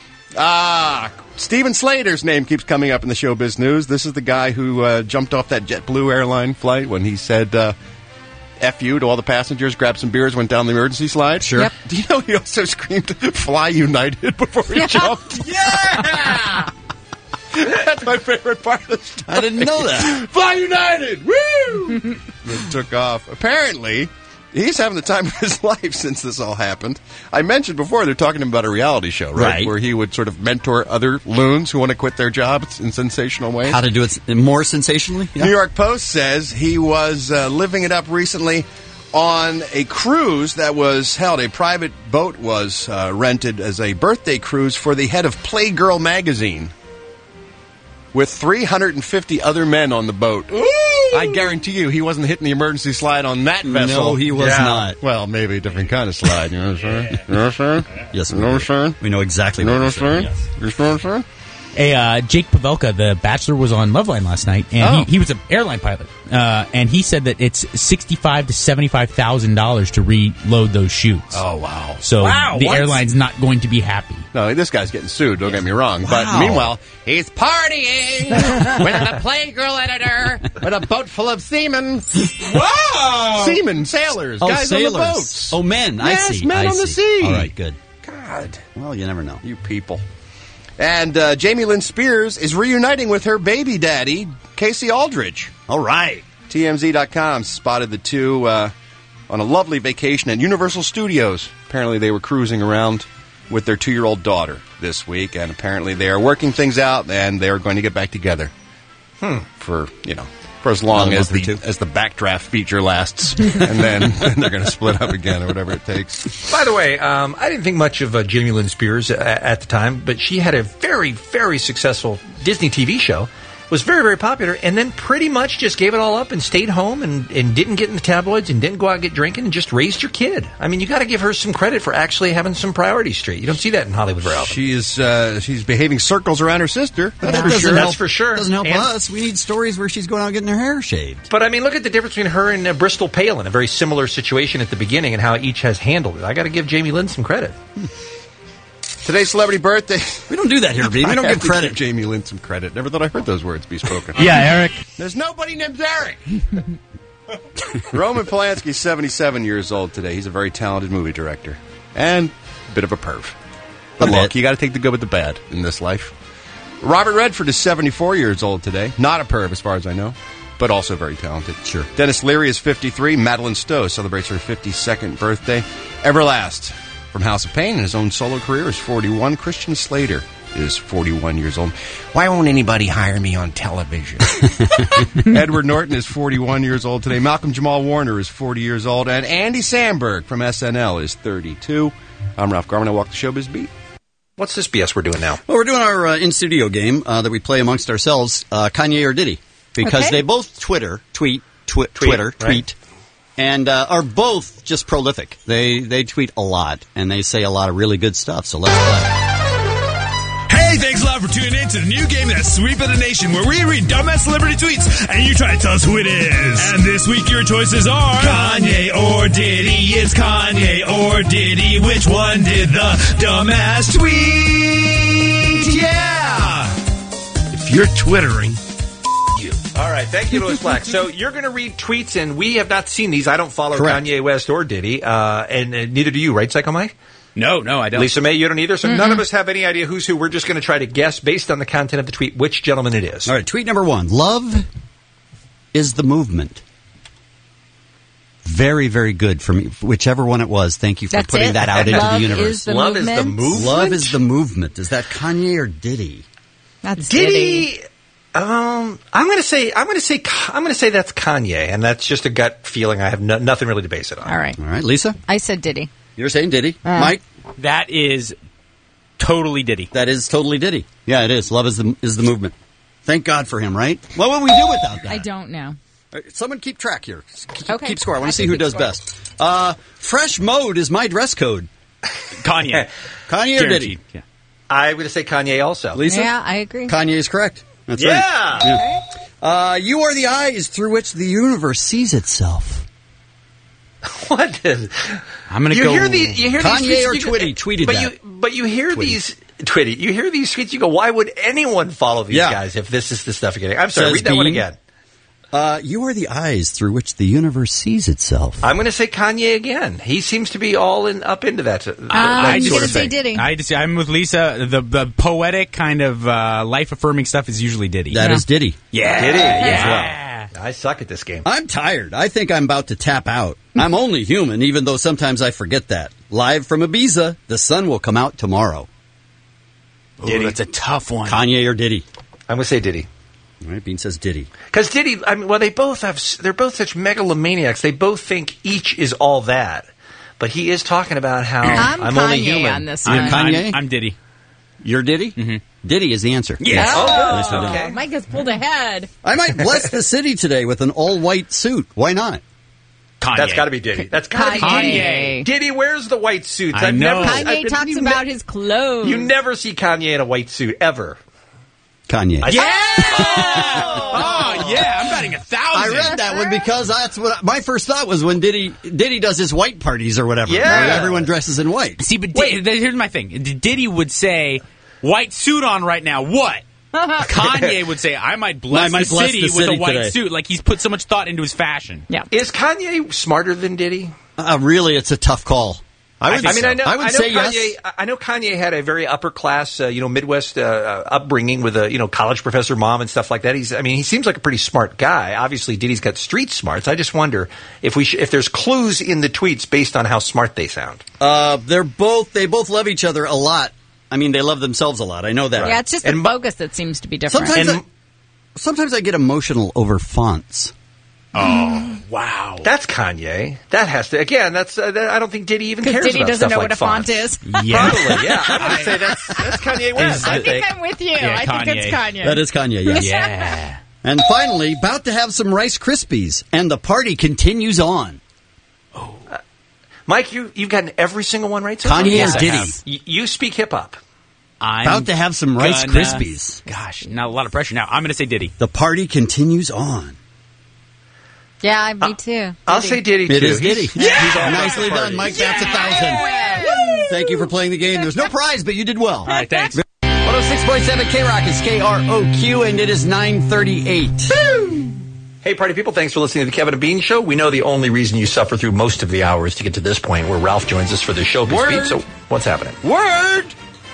Ah, Steven Slater's name keeps coming up in the showbiz news. This is the guy who uh, jumped off that JetBlue airline flight when he said uh, F you to all the passengers, grabbed some beers, went down the emergency slide. Sure. Yep. Do you know he also screamed, Fly United, before he jumped? Yeah! That's my favorite part of the story. I didn't know that. Fly United! Woo! It took off. Apparently, he's having the time of his life since this all happened. I mentioned before they're talking about a reality show, right? Right. Where he would sort of mentor other loons who want to quit their jobs in sensational ways. How to do it more sensationally? Yeah. New York Post says he was uh, living it up recently on a cruise that was held. A private boat was uh, rented as a birthday cruise for the head of Playgirl magazine, with three hundred fifty other men on the boat. Ooh! I guarantee you he wasn't hitting the emergency slide on that vessel. No, he was Yeah. not. Well, maybe a different kind of slide. You know what I'm saying? You know what I'm saying? Yes, You know what I'm saying? we know exactly You know what what I'm you're saying? saying. You know what I'm saying? Hey, uh, Jake Pavelka, the Bachelor, was on Loveline last night, and Oh. he, he was an airline pilot. Uh, and he said that it's sixty-five to seventy-five thousand dollars to reload those chutes. Oh, wow. So Wow, the what? airline's not going to be happy. No, this guy's getting sued, don't get me wrong. Wow. But meanwhile, he's partying with the Playgirl editor with a boat full of seamen. Wow! Seamen, sailors, Oh, guys sailors. on the boats. Oh, men, I yes, see. men I on the see. sea. All right, good. God. Well, you never know. You people. And uh, Jamie Lynn Spears is reuniting with her baby daddy, Casey Aldridge. All right. T M Z dot com spotted the two uh, on a lovely vacation at Universal Studios. Apparently they were cruising around with their two-year-old daughter this week, and apparently they are working things out, and they are going to get back together hmm. for, you know, for as long Another as month or the as the backdraft feature lasts, and then, then they're going to split up again or whatever it takes. By the way, um, I didn't think much of uh, Jamie Lynn Spears a- at the time, but she had a very, very successful Disney T V show. Was very, very popular, and then pretty much just gave it all up and stayed home and, and didn't get in the tabloids and didn't go out and get drinking and just raised your kid. I mean, you got to give her some credit for actually having some priorities straight. You don't see that in Hollywood very often. She is uh, she's behaving circles around her sister. That's That for doesn't sure. help- That's for sure. Doesn't help And- us. We need stories where she's going out getting her hair shaved. But I mean, look at the difference between her and uh, Bristol Palin, a very similar situation at the beginning, and how each has handled it. I got to give Jamie Lynn some credit. Today's celebrity birthday. We don't do that here, B. We don't I give have to credit. give Jamie Lynn some credit. Never thought I heard those words be spoken. Yeah, Eric. There's nobody named Eric. Roman Polanski's seventy-seven years old today. He's a very talented movie director and a bit of a perv. But A look, bit. you got to take the good with the bad in this life. Robert Redford is seventy-four years old today. Not a perv as far as I know, but also very talented. Sure. Dennis Leary is fifty-three. Madeline Stowe celebrates her fifty-second birthday. Everlast from House of Pain in his own solo career is forty-one. Christian Slater is forty-one years old. Why won't anybody hire me on television? Edward Norton is forty-one years old today. Malcolm Jamal Warner is forty years old. And Andy Samberg from S N L is thirty-two. I'm Ralph Garman. I walk the showbiz beat. What's this B S we're doing now? Well, we're doing our uh, in-studio game uh, that we play amongst ourselves, uh, Kanye or Diddy. Because Okay. they both Twitter, tweet, twi- Twitter, right. tweet, and uh, are both just prolific. They they tweet a lot, and they say a lot of really good stuff. So let's play. Hey, thanks a lot for tuning in to the new game that's sweeping the nation, where we read dumbass celebrity tweets and you try to tell us who it is. And this week your choices are Kanye or Diddy. It's Kanye or Diddy. Which one did the dumbass tweet? Yeah. If you're twittering, you. All right, thank you, Louis Black. So you're going to read tweets, and we have not seen these. I don't follow Correct. Kanye West or Diddy, uh, and uh, neither do you, right, Psycho Mike? No, no, I don't. Lisa May, you don't either. So none of us have any idea who's who. We're just going to try to guess based on the content of the tweet which gentleman it is. All right, tweet number one. Love is the movement. Very, very good for me. Whichever one it was, thank you for That's putting it? that out into Love the universe. is the Love is the movement? movement? Love is the movement. Is that Kanye or Diddy? That's Diddy. Um, I'm going to say I'm going to say I'm going to say that's Kanye, and that's just a gut feeling. I have no, nothing really to base it on. All right. All right, Lisa? I said Diddy. You're saying Diddy. Uh. Mike? That is totally Diddy. That is totally Diddy. Yeah, it is. Love is the is the movement. Thank God for him, right? What would we do without that? I don't know. All right, someone keep track here. Keep, Okay. keep score. I want I to see can who keep does score. best. Uh, fresh mode is my dress code. Kanye. Kanye or Diddy? Guaranteed. Yeah. I'm going to say Kanye also. Lisa? Yeah, I agree. Kanye is correct. That's Yeah. right. Yeah. Uh, you are the eyes through which the universe sees itself. What is? I'm going to You go. hear the you hear Kanye these tweets, or you go- Twitty tweeted but that. you but you hear Twitty. these Twitty. You hear these tweets. You go, why would anyone follow these Yeah. guys if this is the stuff you're getting? I'm sorry. Says read that one Bean. again. Uh, you are the eyes through which the universe sees itself. I'm going to say Kanye again. He seems to be all in up into that. Uh, that I'm sort going to of say thing. Diddy. I just, I'm with Lisa. The the poetic kind of uh, life affirming stuff is usually Diddy. That is Diddy. yeah, Diddy, yeah. I suck at this game. I'm tired. I think I'm about to tap out. I'm only human, even though sometimes I forget that. Live from Ibiza, the sun will come out tomorrow. Ooh, that's a tough one. Kanye or Diddy? I'm going to say Diddy. All right, Bean says Diddy. Because Diddy, I mean, well, they both have, they're both such megalomaniacs. They both think each is all that. But he is talking about how I'm, I'm, Kanye only human. on this You're one. Kanye? I'm, I'm Diddy. You're Diddy? Mm-hmm. Diddy is the answer. Yes. Oh, good. Yes, I did. Okay. Mike has pulled ahead. I might bless the city today with an all-white suit. Why not? Kanye. That's got to be Diddy. That's got to be Kanye. Kanye. Diddy wears the white suits. I I've know. Never, Kanye I've- talks you about ne- his clothes. You never see Kanye in a white suit ever. Kanye. Yeah! oh, yeah, I'm betting a thousand. I read that one because that's what my first thought was when Diddy Diddy does his white parties or whatever. Yeah. Where everyone dresses in white. See, but Wait. Di- here's my thing. Diddy would say, white suit on right now, what? Kanye would say, I might bless, I might the, bless city the city with a white today. suit. Like, he's put so much thought into his fashion. Yeah. Is Kanye smarter than Diddy? Uh, really, it's a tough call. I, would I mean, so. I know, I would I know say Kanye, yes. I know Kanye had a very upper class, uh, you know, Midwest uh, uh, upbringing with a you know college professor mom and stuff like that. He's, I mean, he seems like a pretty smart guy. Obviously, Diddy's got street smarts. I just wonder if we sh- if there's clues in the tweets based on how smart they sound. Uh, they're both they both love each other a lot. I mean, they love themselves a lot. I know that. Yeah, it's just the focus that seems to be different. Sometimes, I, sometimes I get emotional over fonts. Oh, wow. That's Kanye. That has to, again, that's, uh, that, I don't think Diddy even cares Diddy about doesn't stuff know like what a fonts. font is. Yeah. Probably, yeah. I'm going to say that's, that's Kanye West, I, I think I'm with you. Yeah, I Kanye. think it's Kanye. That is Kanye, yes. Yeah. And finally, about to have some Rice Krispies, and the party continues on. Oh. Uh, Mike, you, you've gotten every single one right so far? Kanye Yes, or I Diddy? have. You, you speak hip-hop. I'm About to have some Rice gonna- Krispies. Gosh, not a lot of pressure now. I'm going to say Diddy. The party continues on. Yeah, me too. I'll Diddy. say Diddy, too. It is Diddy. He's, Yeah! he's all about Nicely the done, party. Mike. That's a thousand. Thank you for playing the game. There's no prize, but you did well. All right, thanks. one oh six point seven K-Rock is K R O Q, and it is nine thirty-eight. Hey, party people, thanks for listening to the Kevin and Bean Show. We know the only reason you suffer through most of the hours to get to this point where Ralph joins us for the showbiz Word. beat. So what's happening? Word!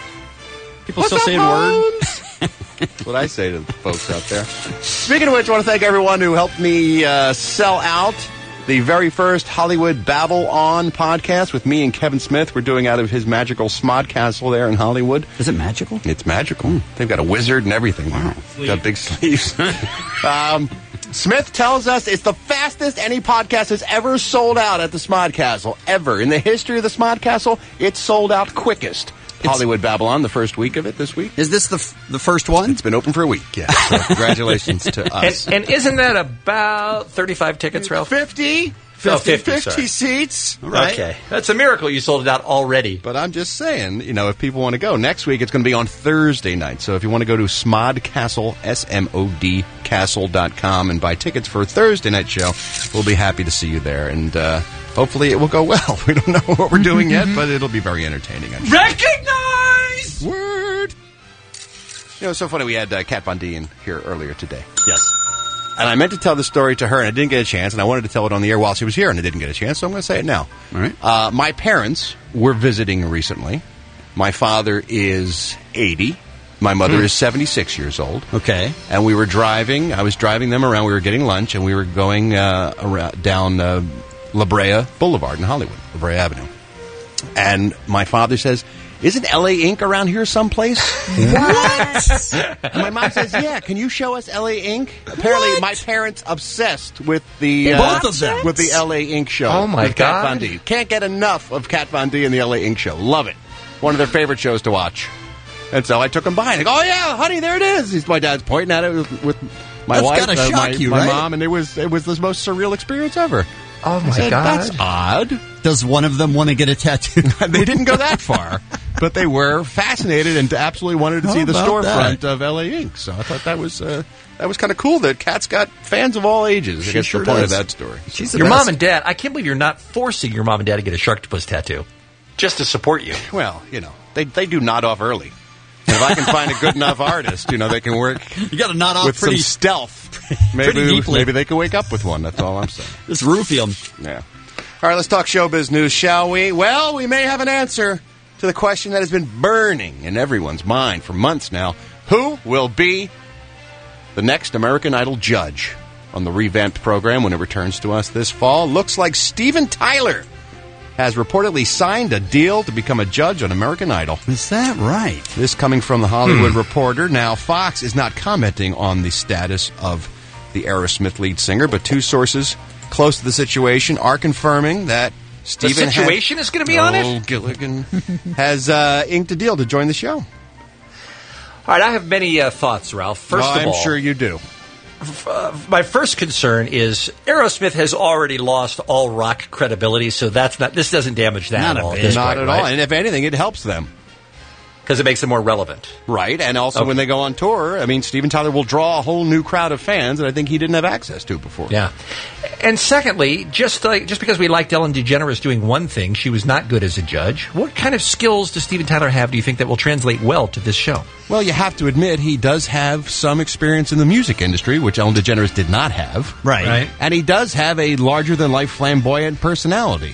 People What's still up, saying Holmes? word? That's what I say to the folks out there. Speaking of which, I want to thank everyone who helped me uh, sell out the very first Hollywood Babble On podcast with me and Kevin Smith. We're doing out of his magical Smod Castle there in Hollywood. Is it magical? It's magical. They've got a wizard and everything. Wow. Got big sleeves. um, Smith tells us it's the fastest any podcast has ever sold out at the Smod Castle. Ever. In the history of the Smod Castle, it's sold out quickest. Hollywood Babylon, the first week of it this week. Is this the f- the first one? It's been open for a week, yeah. So congratulations to us. And, and isn't that about thirty-five tickets, Ralph? fifty. Oh, fifty, fifty, fifty sorry. seats. All right. Okay. That's a miracle you sold it out already. But I'm just saying, you know, if people want to go, next week it's going to be on Thursday night. So if you want to go to Smod Castle, S M O D castle dot com and buy tickets for a Thursday night show, we'll be happy to see you there. And uh, hopefully it will go well. We don't know what we're doing yet, but it'll be very entertaining, I'm sure. Recognize! Word! You know, it's so funny. We had uh, Kat Von D in here earlier today. Yes. And I meant to tell the story to her, and I didn't get a chance, and I wanted to tell it on the air while she was here, and I didn't get a chance, so I'm going to say it now. All right. Uh, my parents were visiting recently. My father is eighty. My mother Hmm. is seventy-six years old. Okay. And we were driving. I was driving them around. We were getting lunch, and we were going uh, around, down uh, La Brea Boulevard in Hollywood, La Brea Avenue. And my father says, "Isn't L A Ink around here someplace?" What? And my mom says, "Yeah, can you show us L A Ink?" Apparently, What? my parents obsessed with the Both of them. with the L A Ink show. Oh, my with Kat God. Von D. Can't get enough of Kat Von D and the L A Ink show. Love it. One of their favorite shows to watch. And so I took them by and I go, "Oh yeah, honey, there it is." He's, my dad's pointing at it with, with my That's wife, gotta uh, shock my, you, my right? mom, and it was it was the most surreal experience ever. Oh, my I said, God. "That's odd." Does one of them want to get a tattoo? They didn't go that far, but they were fascinated and absolutely wanted to How see the about storefront that? of L A Ink. So I thought that was uh, that was kind of cool that Kat's got fans of all ages. She I guess sure the point does. of that story. She's the Your best. mom and dad, I can't believe you're not forcing your mom and dad to get a Sharktopus tattoo just to support you. Well, you know, they they do nod off early. And if I can find a good enough artist, you know, they can work You got to nod off with pretty, some stealth. pretty Maybe deeply. maybe they can wake up with one. That's all I'm saying. Just roofie them. Yeah. All right, let's talk showbiz news, shall we? Well, we may have an answer to the question that has been burning in everyone's mind for months now. Who will be the next American Idol judge on the revamped program when it returns to us this fall? Looks like Steven Tyler has reportedly signed a deal to become a judge on American Idol. Is that right? This coming from the Hollywood Reporter. Now, Fox is not commenting on the status of the Aerosmith lead singer, but two sources close to the situation are confirming that Steven The situation has, is going to be on it? Oh, Gilligan has uh, inked a deal to join the show. All right, I have many uh, thoughts, Ralph. First Oh, of I'm all, sure you do. uh, my first concern is Aerosmith has already lost all rock credibility, so that's not. This doesn't damage that Not at a all. bit. at this Not point, at right? all. And if anything, it helps them. Because it makes them more relevant. Right, and also Okay. when they go on tour, I mean, Steven Tyler will draw a whole new crowd of fans that I think he didn't have access to before. Yeah. And secondly, just like just because we liked Ellen DeGeneres doing one thing, she was not good as a judge. What kind of skills does Steven Tyler have, do you think, that will translate well to this show? Well, you have to admit he does have some experience in the music industry, which Ellen DeGeneres did not have. Right. Right. And he does have a larger-than-life flamboyant personality.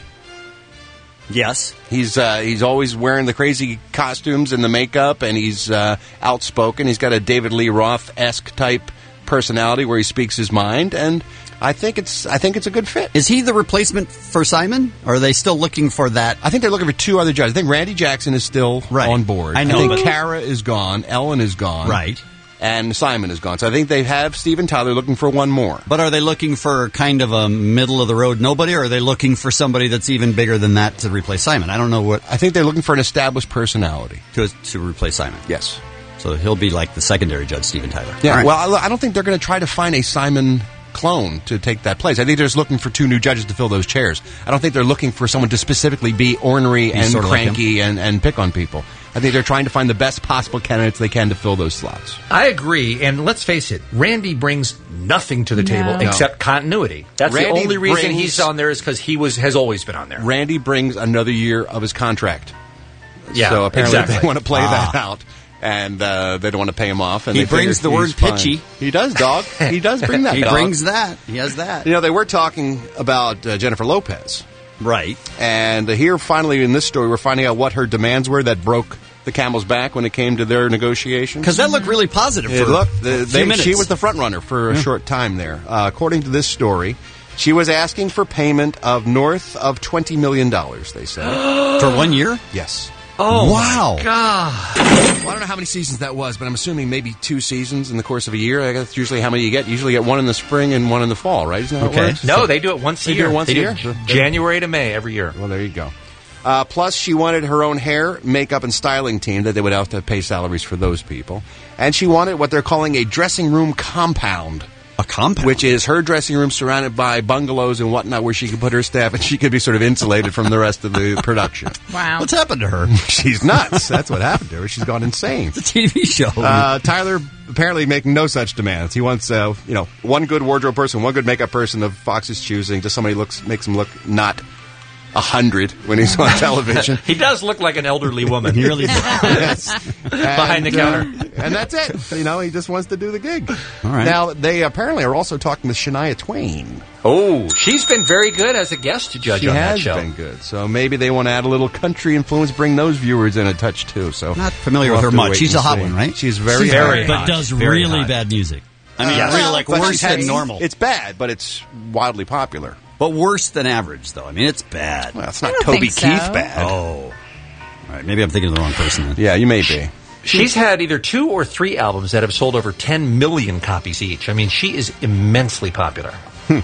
Yes. He's uh, he's always wearing the crazy costumes and the makeup, and he's uh, outspoken. He's got a David Lee Roth-esque type personality where he speaks his mind, and I think it's I think it's a good fit. Is he the replacement for Simon? Or are they still looking for that? I think they're looking for two other judges. I think Randy Jackson is still Right. on board. I know, I think but- Cara is gone. Ellen is gone. Right. And Simon is gone. So I think they have Steven Tyler looking for one more. But are they looking for kind of a middle-of-the-road nobody, or are they looking for somebody that's even bigger than that to replace Simon? I don't know what... I think they're looking for an established personality. To, to replace Simon? Yes. So he'll be like the secondary judge, Steven Tyler. Yeah, All right. well, I I don't think they're going to try to find a Simon clone to take that place. I think they're just looking for two new judges to fill those chairs. I don't think they're looking for someone to specifically be ornery Be and sort of like cranky and, and pick on people. I think they're trying to find the best possible candidates they can to fill those slots. I agree, and let's face it, Randy brings nothing to the No. table No. except continuity. That's Randy the only reason brings- he's on there is because he was has always been on there. Randy brings another year of his contract. Yeah, so apparently exactly. they want to play Ah. that out. And uh, they don't want to pay him off. And He they figure brings the he's word fine. pitchy. He does, dog. He does bring that. He dog. brings that. He has that. You know, they were talking about uh, Jennifer Lopez. Right. And uh, here, finally, in this story, we're finding out what her demands were that broke the camel's back when it came to their negotiations. Because that looked really positive It for looked, the, a few they, minutes. she was the front runner for a Yeah. short time there. Uh, according to this story, she was asking for payment of north of twenty million dollars, they said. For one year? Yes. Oh, wow. my God. Well, I don't know how many seasons that was, but I'm assuming maybe two seasons in the course of a year. I guess that's usually how many you get. You usually get one in the spring and one in the fall, right? Isn't that how it Okay. works? No, they do it once a They do year. it once They a do year? J- January to May every year. Well, there you go. Uh, plus, she wanted her own hair, makeup, and styling team that they would have to pay salaries for those people. And she wanted what they're calling a dressing room compound. A compound? Which is her dressing room surrounded by bungalows and whatnot where she could put her staff and she could be sort of insulated from the rest of the production. Wow. What's happened to her? She's nuts. That's what happened to her. She's gone insane. It's a T V show. Uh, Tyler apparently making no such demands. He wants, uh, you know, one good wardrobe person, one good makeup person of Fox's choosing, just somebody looks makes him look not a hundred when he's on television. He does look like an elderly woman. He really does. Yes. Behind the And, counter. uh, and that's it. You know, he just wants to do the gig. All right. Now, they apparently are also talking with Shania Twain. Oh, she's been very good as a guest judge She on has that show. been good. So maybe they want to add a little country influence, bring those viewers in a touch, too. So Not familiar we'll with have her to much. much. She's a hot one, right? She's very, She's very But hot. does Very really hot. bad music. I mean, Uh, really like but worse she's had- than normal. It's bad, but it's wildly popular. But worse than average, though. I mean, it's bad. Well, it's not I don't Toby think Keith so. bad. Oh. All right, maybe I'm thinking of the wrong person then. Yeah, you may be. She's had either two or three albums that have sold over ten million copies each. I mean, she is immensely popular.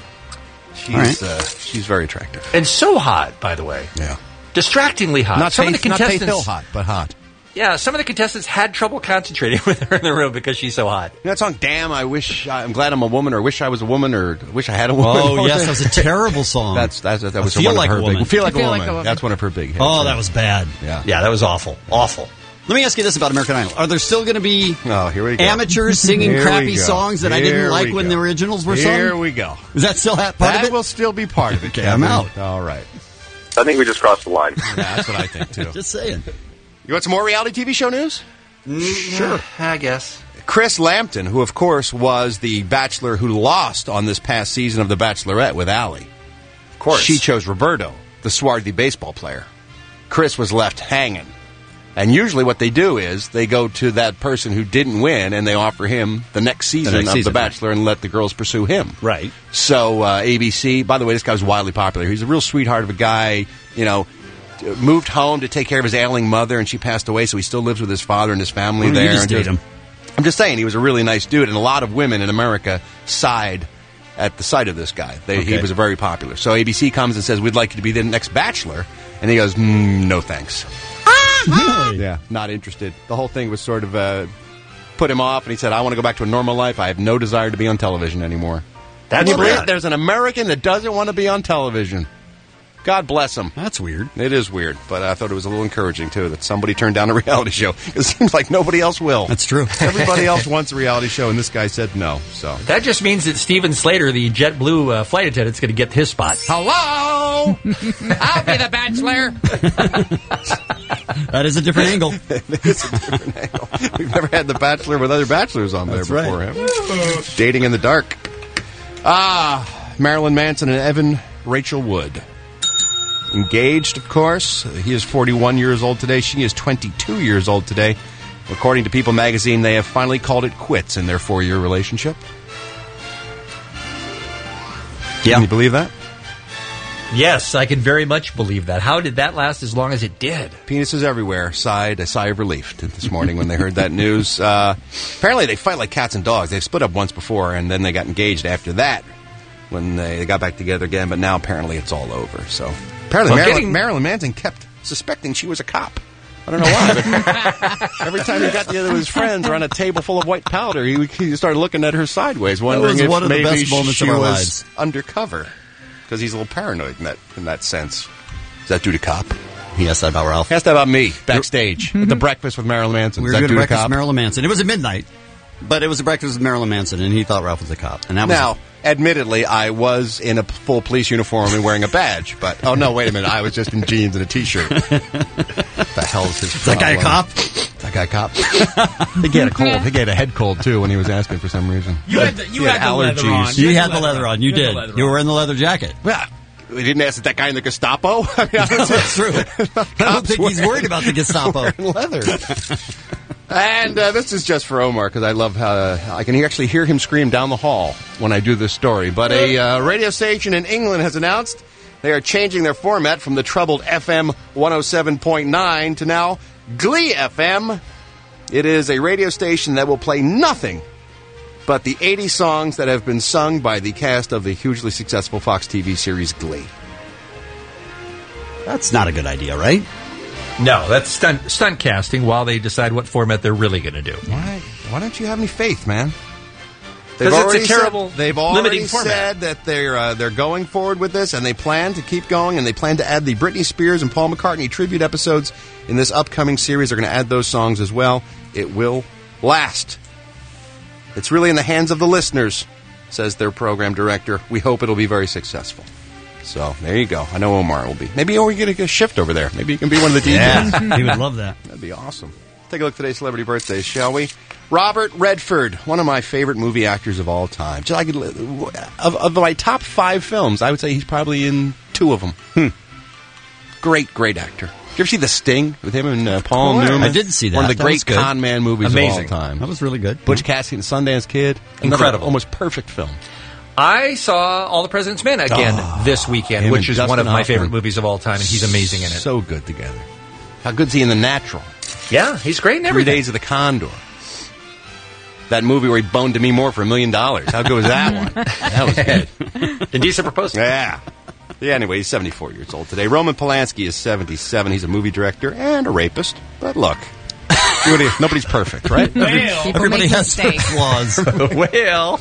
She's All right. uh, she's very attractive. And so hot, by the way. Yeah. Distractingly hot. Not some Faith, of the not Faith contestants, Hill hot, but hot. Yeah, some of the contestants had trouble concentrating with her in the room because she's so hot. You know that song, Damn, I Wish, I, I'm Glad I'm a Woman, or Wish I Was a Woman, or Wish I Had a Woman? Oh, yes, that was a terrible song. That's, that's, that was I Feel one Like of her a Woman. big, Feel Like, I Feel a, Like woman. a Woman. That's one of her big hits. Oh, that was bad. Yeah. Yeah, that was awful. Awful. Let me ask you this about American Idol. Are there still going to be Oh, here we go. amateurs singing Here we crappy go. songs that I Here didn't like we when go. the originals were sung? Here we go. Is that still ha- part That of it? will still be part of it, Okay, Kevin. I'm out. All right. I think we just crossed the line. Yeah, that's what I think, too. Just saying. You want some more reality T V show news? Sure. I guess. Chris Lampton, who, of course, was the bachelor who lost on this past season of The Bachelorette with Allie. Of course. She chose Roberto, the swarthy baseball player. Chris was left hanging. And usually what they do is they go to that person who didn't win and they offer him the next season next of season, The Bachelor and let the girls pursue him. Right. So uh, A B C, by the way, this guy was wildly popular. He's a real sweetheart of a guy, you know, moved home to take care of his ailing mother, and she passed away, so he still lives with his father and his family Oh, you there. just and date him. I'm just saying, he was a really nice dude, and a lot of women in America sighed at the sight of this guy. They, He Okay. was very popular. So A B C comes and says, we'd like you to be the next Bachelor. And he goes, mm, no thanks. Really? Yeah, not interested. The whole thing was sort of uh, put him off, and he said, I want to go back to a normal life. I have no desire to be on television anymore. That's Can you believe bad. there's an American that doesn't want to be on television? God bless them. That's weird. It is weird, but I thought it was a little encouraging, too, that somebody turned down a reality show. It seems like nobody else will. That's true. Everybody else wants a reality show, and this guy said no. So That just means that Steven Slater, the JetBlue uh, flight attendant, is going to get his spot. Hello! I'll be the Bachelor. That is a different angle. It is a different angle. We've never had The Bachelor with other bachelors on there That's before, right. have we? Dating in the dark. Ah, Marilyn Manson and Evan Rachel Wood. Engaged, of course. He is forty-one years old today. She is twenty-two years old today. According to People magazine, they have finally called it quits in their four-year relationship. Yeah. Can you believe that? Yes, I can very much believe that. How did that last as long as it did? Penises everywhere sighed a sigh of relief this morning when they heard that news. Uh, apparently, they fight like cats and dogs. They've split up once before, and then they got engaged after that when they, they got back together again. But now, apparently, it's all over. So, apparently, Well, Marilyn, getting- Marilyn Manson kept suspecting she was a cop. I don't know why, but every time he got together with his friends around a table full of white powder, he, he started looking at her sideways, wondering was if one of the maybe best moments she of our was lives. undercover. Because he's a little paranoid in that in that sense. Is that due to cop? He asked that about Ralph. He asked that about me backstage at the breakfast with Marilyn Manson. We Is were that doing due a to breakfast cop? with Marilyn Manson. It was at midnight, but it was a breakfast with Marilyn Manson, and he thought Ralph was a cop. And that was Now, admittedly, I was in a full police uniform and wearing a badge. But oh no, wait a minute! I was just in jeans and a t-shirt. The hell is his Is that guy a problem? cop? That guy a cop? I think he had a cold. I think he had a head cold too when he was asking for some reason. You had the- you He had the leather on. You You had the leather on. You You had the did. leather You on. were in the leather jacket. Well, we didn't ask that guy in the Gestapo. I mean, I was That's true. I don't think he's worried about the Gestapo. wearing leather. And uh, this is just for Omar because I love how uh, I can actually hear him scream down the hall when I do this story. But a uh, radio station in England has announced they are changing their format from the troubled F M one oh seven point nine to now Glee F M. It is a radio station that will play nothing but the eighty songs that have been sung by the cast of the hugely successful Fox T V series Glee. That's not a good idea, right? No, that's stunt, stunt casting while they decide what format they're really going to do. Why? Why don't you have any faith, man? 'Cause it's a already terrible said, they've limiting already format. said that they're uh, they're going forward with this, and they plan to keep going, and they plan to add the Britney Spears and Paul McCartney tribute episodes in this upcoming series. They're going to add those songs as well. It will last. It's really in the hands of the listeners, says their program director. We hope it'll be very successful. So there you go. I know Omar will be. Maybe we get a shift over there. Maybe you can be one of the D Js. Yeah, he would love that. That'd be awesome. Take a look at today's celebrity birthdays, shall we? Robert Redford, one of my favorite movie actors of all time. Just like, of, of my top five films, I would say he's probably in two of them. Hmm. Great, great actor. Did you ever see The Sting with him and uh, Paul Boy, Newman? I did see that. One of the That great was good. con man movies Amazing. of all time. That was really good. Butch Cassidy and the Sundance Kid. Another Incredible. almost perfect film. I saw All the President's Men again Oh, this weekend, him which and is one of Dustin my Hoffman. favorite movies of all time, and he's amazing in it. So good together. How good's he in The Natural? Yeah, he's great in Three everything. Days of the Condor. That movie where he boned to me more for a million dollars. How good was that one? That was good. Indecent Proposal. Yeah. Yeah, anyway, he's seventy-four years old today. Roman Polanski is seventy-seven. He's a movie director and a rapist. But look, everybody- nobody's perfect, right? People Everybody make has their mistakes. flaws. Well,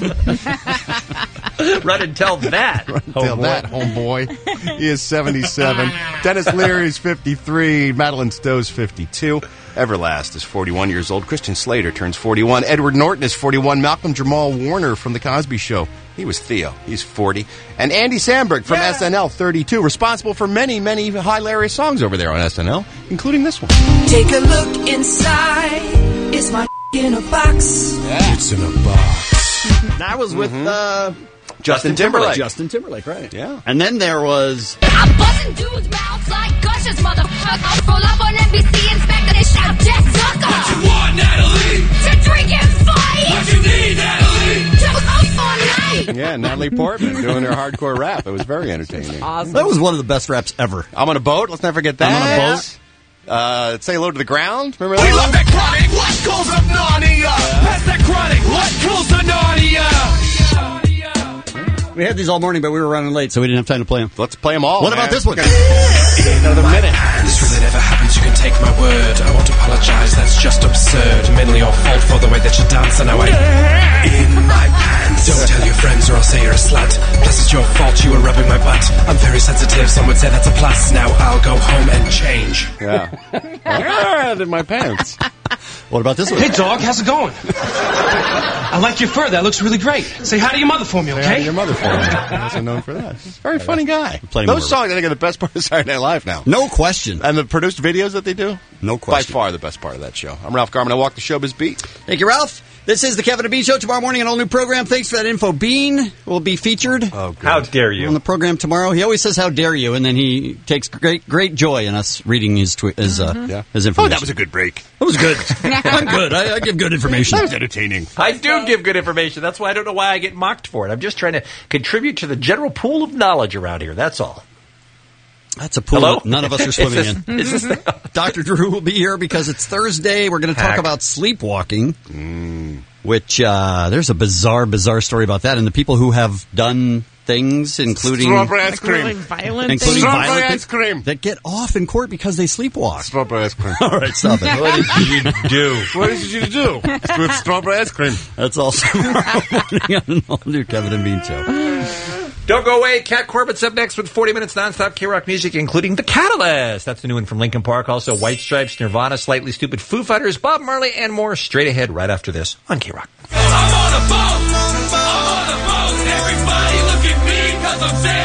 run and tell that. Tell that, homeboy. He is seventy-seven. Dennis Leary is fifty-three. Madeline Stowe's fifty-two. Everlast is forty-one years old. Christian Slater turns forty-one. Edward Norton is forty-one. Malcolm Jamal Warner from The Cosby Show. He was Theo. He's forty. And Andy Samberg from S N L, thirty-two. Responsible for many, many hilarious songs over there on S N L, including this one. Take a look inside. Is my in a box? It's in a box. That was with uh, Justin Timberlake. Justin Timberlake, right? Yeah. And then there was I'm busting dudes' mouths like gushers, motherfucker. Roll up on N B C Inspector and shout, Death sucker. What you want, Natalie? To drink and fight. What you need, Natalie? To up all night. Yeah, Natalie Portman doing her hardcore rap. It was very entertaining. Awesome. that was one of the best raps ever. I'm on a boat. Let's never forget that. I'm on a boat. Uh, say hello to the ground. Remember We that? love that chronic. What calls up Narnia? Pass that chronic. What kills the Narnia? We had these all morning, but we were running late, so we didn't have time to play them. Let's play them all. What man. about this one? Another minute. This really never happens, you can take my word. I won't apologize, that's just absurd. Mainly your fault for the way that you dance, and now I'm in my pants. Don't tell your friends or I'll say you're a slut. Plus it's your fault you were rubbing my butt. I'm very sensitive, some would say that's a plus. Now I'll go home and change. Yeah. Ah, in my pants. What about this one? Hey, dog, how's it going? I like your fur. That looks really great. Say hi to your mother for me, okay? Say hi to your mother for me. He's also known for that. He's a very funny guy. Plenty Those more. songs, I think, are the best part of Saturday Night Live now. No question. And the produced videos that they do? No question. By far the best part of that show. I'm Ralph Garman. I walk the showbiz beat. Thank you, Ralph. This is the Kevin and Bean Show. Tomorrow morning, an all-new program. Thanks for that info. Bean will be featured. Oh, how dare you. On the program tomorrow. He always says, how dare you, and then he takes great great joy in us reading his twi- his, uh, Yeah. his information. Oh, that was a good break. That was good. I'm good. I, I give good information. That was entertaining. I do give good information. That's why I don't know why I get mocked for it. I'm just trying to contribute to the general pool of knowledge around here. That's all. That's a pool Hello? that none of us are swimming Is this- in. is this- Doctor Drew will be here because it's Thursday. We're going to talk Hack. about sleepwalking, mm. which uh, there's a bizarre, bizarre story about that. And the people who have done things, including Strawberry ice cream. Really violent including things. Strawberry violent ice things cream. that get off in court because they sleepwalk. Strawberry ice cream. All right, stop it. What did you do? What did you do? With strawberry ice cream. That's all tomorrow morning on an all-new Kevin and Bean Show. Don't go away. Cat Corbett's up next with forty minutes nonstop K-Rock music, including The Catalyst. That's the new one from Linkin Park. Also, White Stripes, Nirvana, Slightly Stupid, Foo Fighters, Bob Marley, and more straight ahead right after this on K-Rock. I'm on a boat. I'm on a boat. Everybody look at me 'cause I'm saying